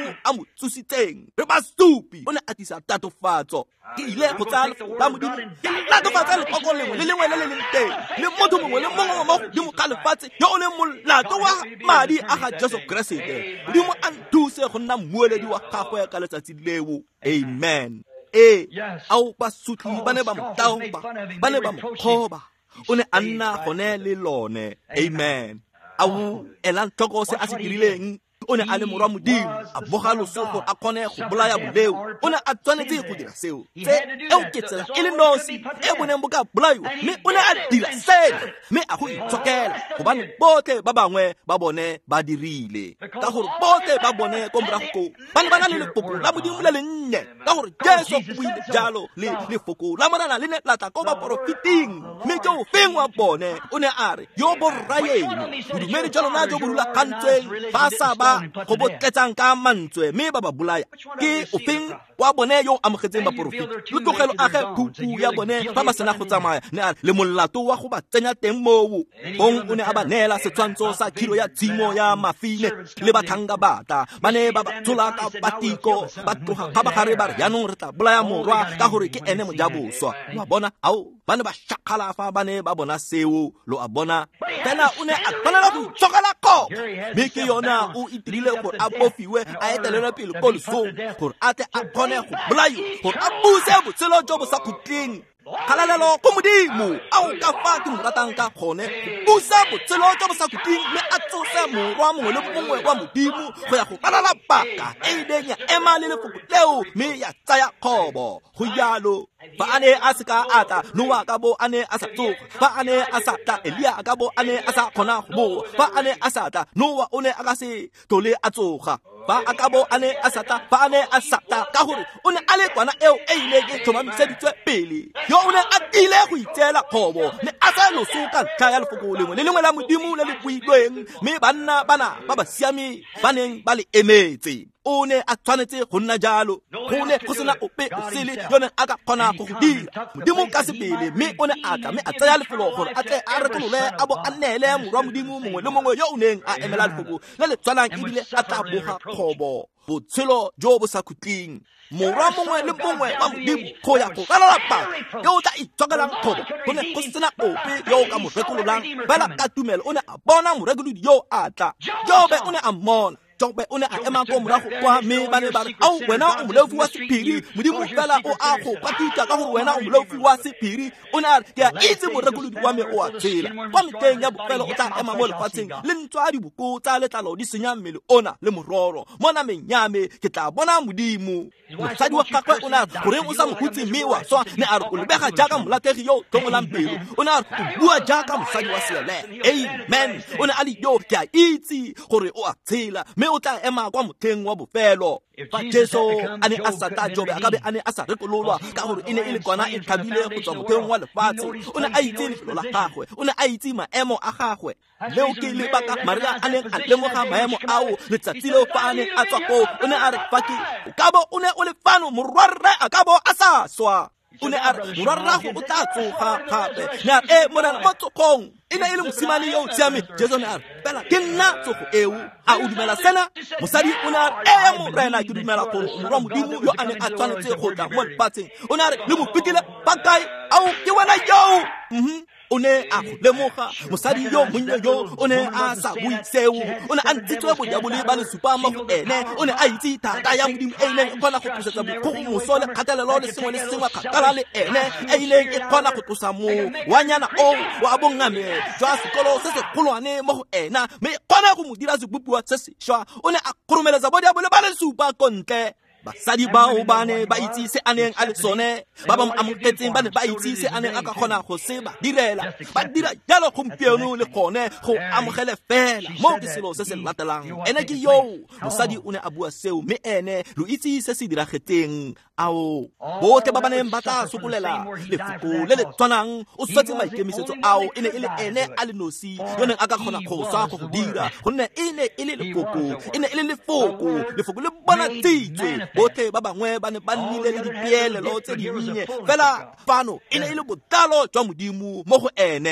modimo a mo tsositseng re basupi o ne a tisa tatofatso ke ile go tsaya lefoko la modimo ke latofatsa lekoko lengwe le lengwe le le leng teng le motho mongwe le mongwe mo godimo ga lefatshe yo o leng molato wa madi a ga Jesu Kriste. Modimo a nthuse go nna mmueledi wa gagwe ka letsatsi leo. Amen. E ao basutli ba ne ba mo taoba ba ne ba mo kgoba o ne a nna gone le lone. Amen. Ao ela tlhoko se a se dirileng o ne a le morwa modimo a boga losogo a kgone go bolaya boleu o ne a tshwanetse go dira seo tse e oketsela e le nosi e boneng bo ka bolaiwa mme o ne a dira seo mme a go itshokela gobane botlhe ba bangwe ba bone ba dirile ka gore botlhe ba bone ko morago ko ba ne ba na le lefoko la modimo le lennye ka gore Jesu o buile jalo le lefoko la morana le ne la tla ko baprofiting mme ke o feng wa bone o ne a re yo borraeno bodumedi jalo na jo bo rulagantsweng ba sa ba go botletsang ka mantswe mme ba ba bolaya ke o feng wa bone yo amogetseng baprofiti le tlogelo a ge thupu ya bone ba ba sena go tsamaya ne a le molato wa go ba tsenya teng moo bong o ne a ba neela setshwantsho sa khilo ya tshimo ya mafine le bathanga bata ba ne ba ba tsola ka patiko ba tloga ba ba gare ba re yaanong re tla bolaya morwa ka gore ke ene mojaboswa wa bona ao ba ne ba shakalafa ba ne ba bona seo lo a bona tena o ne a tshwanela go itshokela ko mme ke yona o itirile gore a bofiwe a etelele pele ko lesong gore a tle a kgone go bolaiwa gore a buse botshelo jo bo sa khutleng kgalalelo ko modimo ao ka fa ke mo ratang ka kgone go busa botshelo jo bo sa khutleng mme a tsose morwa mongwe le mongwe wa modimo go ya go palala paka e ileng ya ema le lefoko leo mme ya tsaya kgobo go yalo fa a ne a se ka ata Noa ka bo a ne a sa tsoga fa a ne a sa tla Elia ka bo a ne a sa kgona go boa fa a ne a sa tla Noa o ne a ka se tole a tsoga fa a ka bo a ne a sa tla fa a ne a sa tla ka gore o ne a le kwana eo e ileng e tlhomamiseditswe pele yo o ne a ile go itseela kgobo ne a sa losoka ntlha ya lefoko lengwe le lengwe la modimo le le builweng mme banna bana ba ba siame ba neng ba le emetse o ne a tshwanetse go nna jalo go ne go sena ope o sele yo ne a ka kgona go go dira modimo ka sepele mme o ne a tla mme a tsaya lefelo gore a tle a rekolole a bo a neele morwa modimo mongwe le mongwe yo o neng a emela lefoko le le tshwanang ebile a tla boga kgobo botshelo jo bo sa khutleng morwa mongwe le mongwe wa modimo go ya go kalala paka yo o tla itshokelang kgobo go ne go sena ope yo o ka mo rekololang fela ka tumelo o ne a bona morekolodi yo a tla Jobe o ne a mmona Jobe o ne a ema ko morago kwa mme ba ne ba re ao wena o molefi wa sephiri modimo fela o a go kwatisa ka gore wena o molefi wa sephiri o ne a re ke a itse morekolodi wa me o a tshela kwa meteng ya bofelo o tla ema mo lefatsheng le ntswa diboko tsa letlalo di senya mmele ona le mororo mo nameng ya me ke tla bona modimo mosadi wa gagwe o ne a re goreng o sa mo hutse mme wa swa ne a re o lebega jaaka molategi yo o tlhomolang pelo o ne a re o bua jaaka mosadi wa seele amen o ne a le yo ke a itse gore o a tshela mme o tla ema kwa motheng wa bofelo fa Jesu a ne a sa tla Jobe a ka be a ne a sa rekololwa ka gore e ne e le kwana e tlhabile go tswa motheng wa lefatshe o ne a itse lefelo la gagwe o ne a itse maemo a gagwe leo ke lebaka Maria a neng a lemoga maemo ao letsatsi leo fa a neng a tswa ko o ne a re fa ke ka bo o ne o le fano morwarre a ka bo a sa swa o ne a re morwarrago o tla tsoga gape ne a re e morana mo tsogong e ne e le mosimane yo o siame Jesu ne a re fela ke nna tsogo eo a o dumela sena mosadi o ne a re e morena ke dumela gore morwa modimo yo a neng a tshwanetse go tla mo lefatsheng o ne a re le mo fetile ba kae ao ke wena yo mhm o ne a go lemoga mosadi yo monnye yo o ne a sa bui seo o ne a ntshitswe bodiabole ba le supa mo go ene o ne a itse thata ya modimo e ileng e kgona go tlosetsa bokgogo moso le kgatelelo le sengwe le sengwe kgakala le ene e ileng e kgona go tlosa mo wanyana o wa bongame jwa sekolo se se kgolwane mo go ena mme e kgona go mo dira sebopua se sešwa o ne a kgoromeletsa bodiabole ba le supa ko ntle basadi bao ba ne ba itse se a neng a le sone ba ba mo amogetseng ba ne ba itse se a neng a ka kgona go se ba direla ba dira jalo gompieno le gone go amogele fela mo ke selo se se latelang ene ke yo mosadi o ne a bua seo mme ene lo itse se se diragetseng ao botlhe ba ba neng ba tla sokolela lefoko le le tshwanang o swetse maikemisetso ao e ne e le ene a le nosi yo neng a ka kgona go swa go go dira gonne e ne e le lefoko e ne e le lefoko lefoko le bona tsitswe botlhe ba bangwe ba ne ba nnile le dipeelelo tse dinnye fela fano e ne e le botlalo jwa modimo mo go ene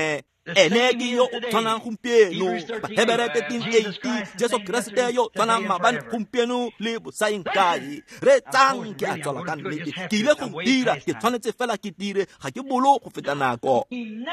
ene ke yo o tshwanang gompieno Hebrew thirteen eighteen Jesu Kriste yo tshwanang maabane gompieno le bosaeng kae re tsang ke a tswala ka nnete ke ile go dira ke tshwanetse fela ke dire ga ke bolo go feta nako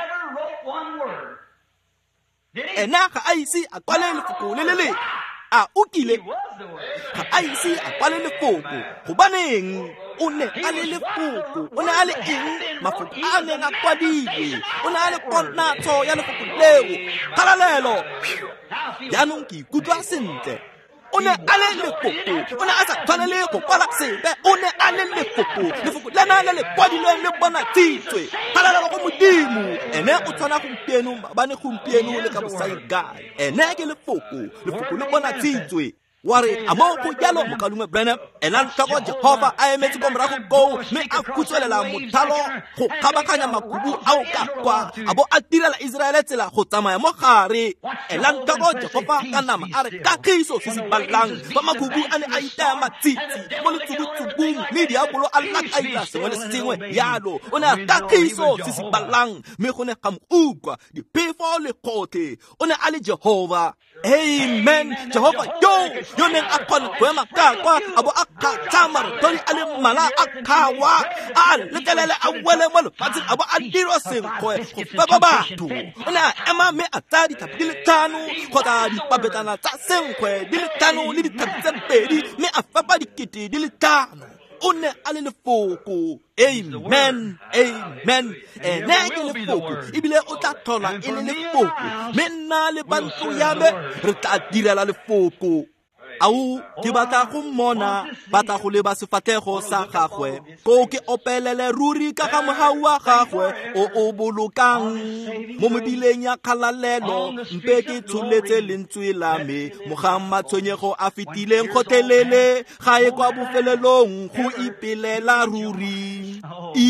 ena ga a ise a kwale lefoko le le le a o kile ga a ise a kwale lefoko gobaneng o ne a le lefoko o ne a le eng mafoko a neng a kwadilwe o ne a le konatso ya lefoko leo kgalalelo jaanong ke ikutlwa sentle o ne a le lefoko o ne a sa tshwanele go kwala sepe o ne a le lefoko lefoko le na le le kwadilweng le bona tsitswe kgalalelo go modimo ene o tshwana gompieno maabane gompieno le ka bosaeng kae ene ke lefoko lefoko le bona tsitswe ware a mo go jalo mokalume Branham ela ntoko Jehova a emetse ko morago go me a kutswelela mothalo go kgabaganya makubu ao ka kwa a bo a direla Israele tsela go tsamaya mo gare ela ntoko Jehova ka nama a re kagiso se se ballang ba makubu a ne a itaya matsitsi mo letsubutsubung le diabolo a lakaila sengwe le sengwe yalo o ne a kagiso se se ballang me go ne ga mo ukwa diphefo le kgotlhe o ne a le Jehova. Amen. Jehova yo yo neng a kgona go ema ka kwa a bo a kgatlhama rothodi a le mala a kgawa a letlelele a wele mo lefatsheng a bo a dirwa senkgo go fepa batho o ne a ema mme a tsaya dithapi di le tlhano kgotsa dipapetana tsa senkgwe di le tlhano le dithapi tse pedi mme a fepa dikete di le tlhano o ne a le lefoko. Amen. Amen. Ene ke lefoko ebile o tla thola e le lefoko mme nna le bantu ya me re tla direla lefoko. Au ke batla go mmona batla go leba sefatlhego sa gagwe ko ke opelele ruri ka ga mogau wa gagwe o o bolokang mo mebileng ya kgalalelo mpe ke tshuletse lentswe la me moga matshwenyego a fetileng kgothelele ga e kwa bofelelong go ipelela ruri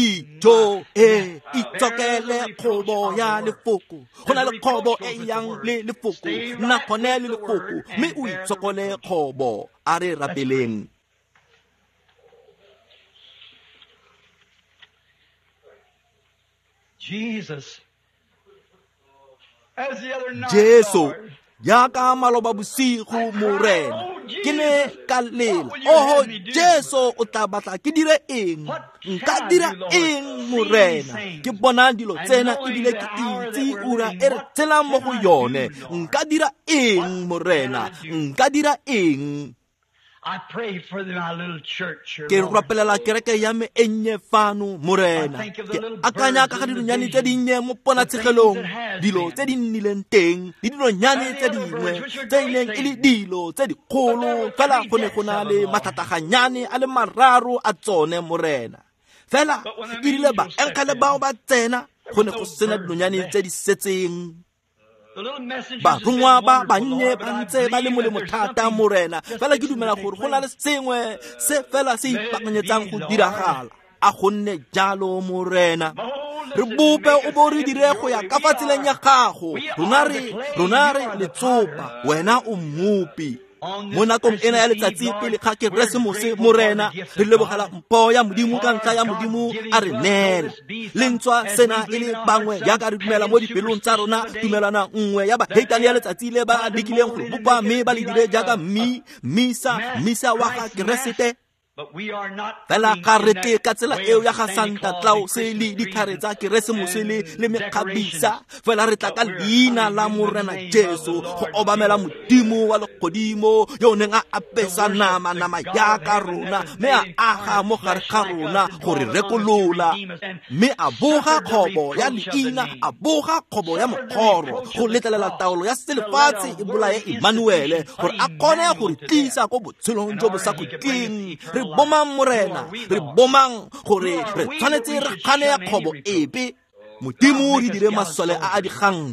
ijo e itokele kgobo ya lefoko go na le kgobo e yang le lefoko nna kgone le lefoko mme o itsokole kgobo a re rapeleng.
Jesus, as the other night,
Jesu
Lord,
yaka maloba bosigo morena ke ne ka lela oho Jesu o tla batla ke dire eng nka dira eng morena ke bona dilo tsena ebile ke itse ura e re tselang mo go yone nka dira eng morena nka dira eng.
I pray for my little church.
Ke rapelela kereke ya me ennye fano morena ke akanya ka ga dinonyane tse dinnye mo pona tshegelong dilo tse di nnileng teng le dinonyane tse dingwe tse ileng e le dilo tse dikgolo fela go ne go na le mathataganyane a le mararo a tsone morena fela e rile ba enkele bao ba tsena go ne go sena dinonyane tse di setseng ba rungwa ba bannye ba ntse ba le molemo thata morena fela ke dumela gore go na le sengwe se fela se ipakanyetsang go diragala a gonne jalo morena re bope o bo re dire go ya ka fa tseleng ya gago rona re rona re letsopa wena o mmopi mo nakong ena ya letsatsi pele ga Keresemose morena re lebogela mpo ya modimo ka ntlha ya modimo a re neela lentswa sena e le bangwe yaka re dumela mo dipelong tsa rona tumelana nngwe ya baheitane ya letsatsi le ba lekileng go bopa mme ba le dire jaaka mmi mmisa mmisa wa ga Keresete fela ga re te ka tsela eo ya ga Santa Claus le dikhare tsa Keresemose le le mekgabisa fela re tla ka leina la morena Jesu go obamela modimo wa legodimo yo neng a apesa nama nama ya ka rona mme a aga mo gare ga rona gore rekolola mme a boga kgobo ya leina a boga kgobo ya mokgoro go letlelela taolo ya selefatshe e bolae Emmanuel gore a kgone go re tlisa go botshelong jo bo sa kotleng re bomang morena re bomang gore re tshwanetse re gane ya kgobo epe modimo re dire masole a a diganka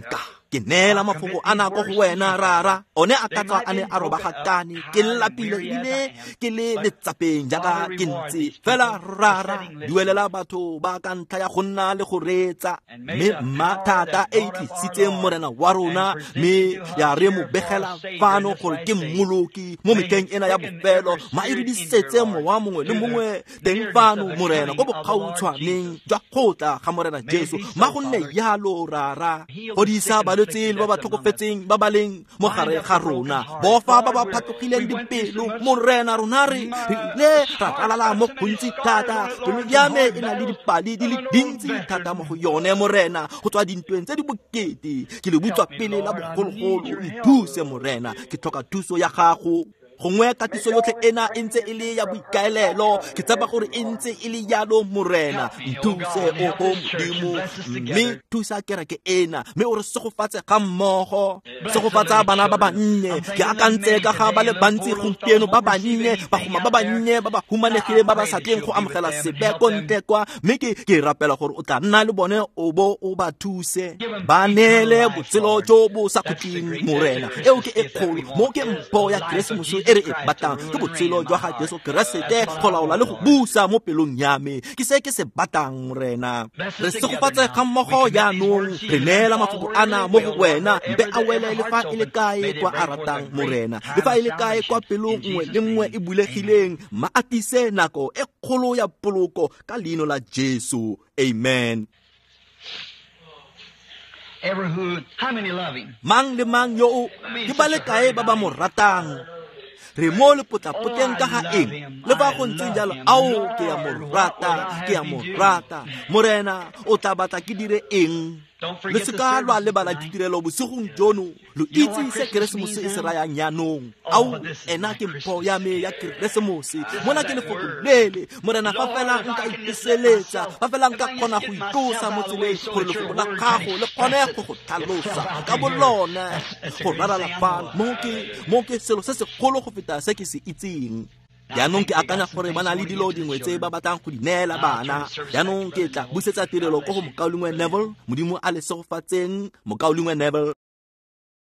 ke neela mafoko a nako go wena rara one a ka tswa a ne a robagakane ke lapile ebile ke le letsapeng jaaka ke ntse fela rara duelela batho ba ka ntlha ya go nna le go reetsa mme mathata e tlisitseng morena wa rona mme ya re mo begela fano gore ke mmoloki mo metlheng ena ya bofelo ma e rebisetse mowa mongwe le mongwe teng fano morena go bokgautshwaneng jwa kgotla ga morena Jesu ma go nne yalo rara godisa balwetse le ba ba tlhokofetseng ba ba leng mo gare ga rona bofa ba ba phatlogileng dipelo morena rona re le ra tlala mo gontsi thata pelo ya me e na le dipali di le dintsi thata mo go yone morena go tswa dintweng tse di bokete ke le butswa pele la bogologolo nthuse morena ke tlhoka thuso ya gago gongwe katiso yotlhe ena e ntse e le ya boikaelelo ke tsaba gore e ntse e le yalo morena nthuse o go modimo mme thusa kereke ena mme o re segofatse ga mmogo segofatsa bana ba bannye ke akantse ka ga ba le bantsi gompieno ba bannye ba goma ba bannye ba ba humanegile ba ba sa tleng go amogela sebeko ntekwa mme ke ke rapela gore o tla nna le bone o bo o ba thuse ba neele botshelo jo bo sa khutleng morena eo ke e kgolo mo ke mpo ya Keresemose ere e batang ke botshelo jwa ga Jesu Keresete go laola le go busa mo pelong ya me ke se ke se batang morena re se go patsa ga mmogo ya no re neela mafoko ana mo go wena mbe a wele le fa ile kae kwa a ratang morena le fa ile kae kwa pelong nngwe le nngwe e bulegileng ma atise nako e kgolo ya poloko ka leino la Jesu amen.
Who, how many love him?
Mang le mang yo ke ba le kae ba ba mo ratang re mo le potlapoteng ka ga eng le fa go ntse jalo ao ke ya mo rata ke ya mo rata morena o tla batla ke dire eng le seka lwa lebala ditirelo bosigong jono lo itse se Keresemose e se rayang yanong au ena ke mpho ya me ya Keresemose mona ke lefoko lele morena fa fela nka ipeseletsa fa fela nka kgona go itlosa mo tseleng gore lefoko la gago le kgone go go tlhalosa ka bolona go rarala fa mo ke mo ke selo se se kgolo go feta se ke se itseng yaanong ke akanya gore ba na le dilo dingwe tse ba batlang go di neela bana yaanong ke tla busetsa tirelo ko go Mokaulingwe Neville modimo a le segofatseng Mokaulingwe Neville.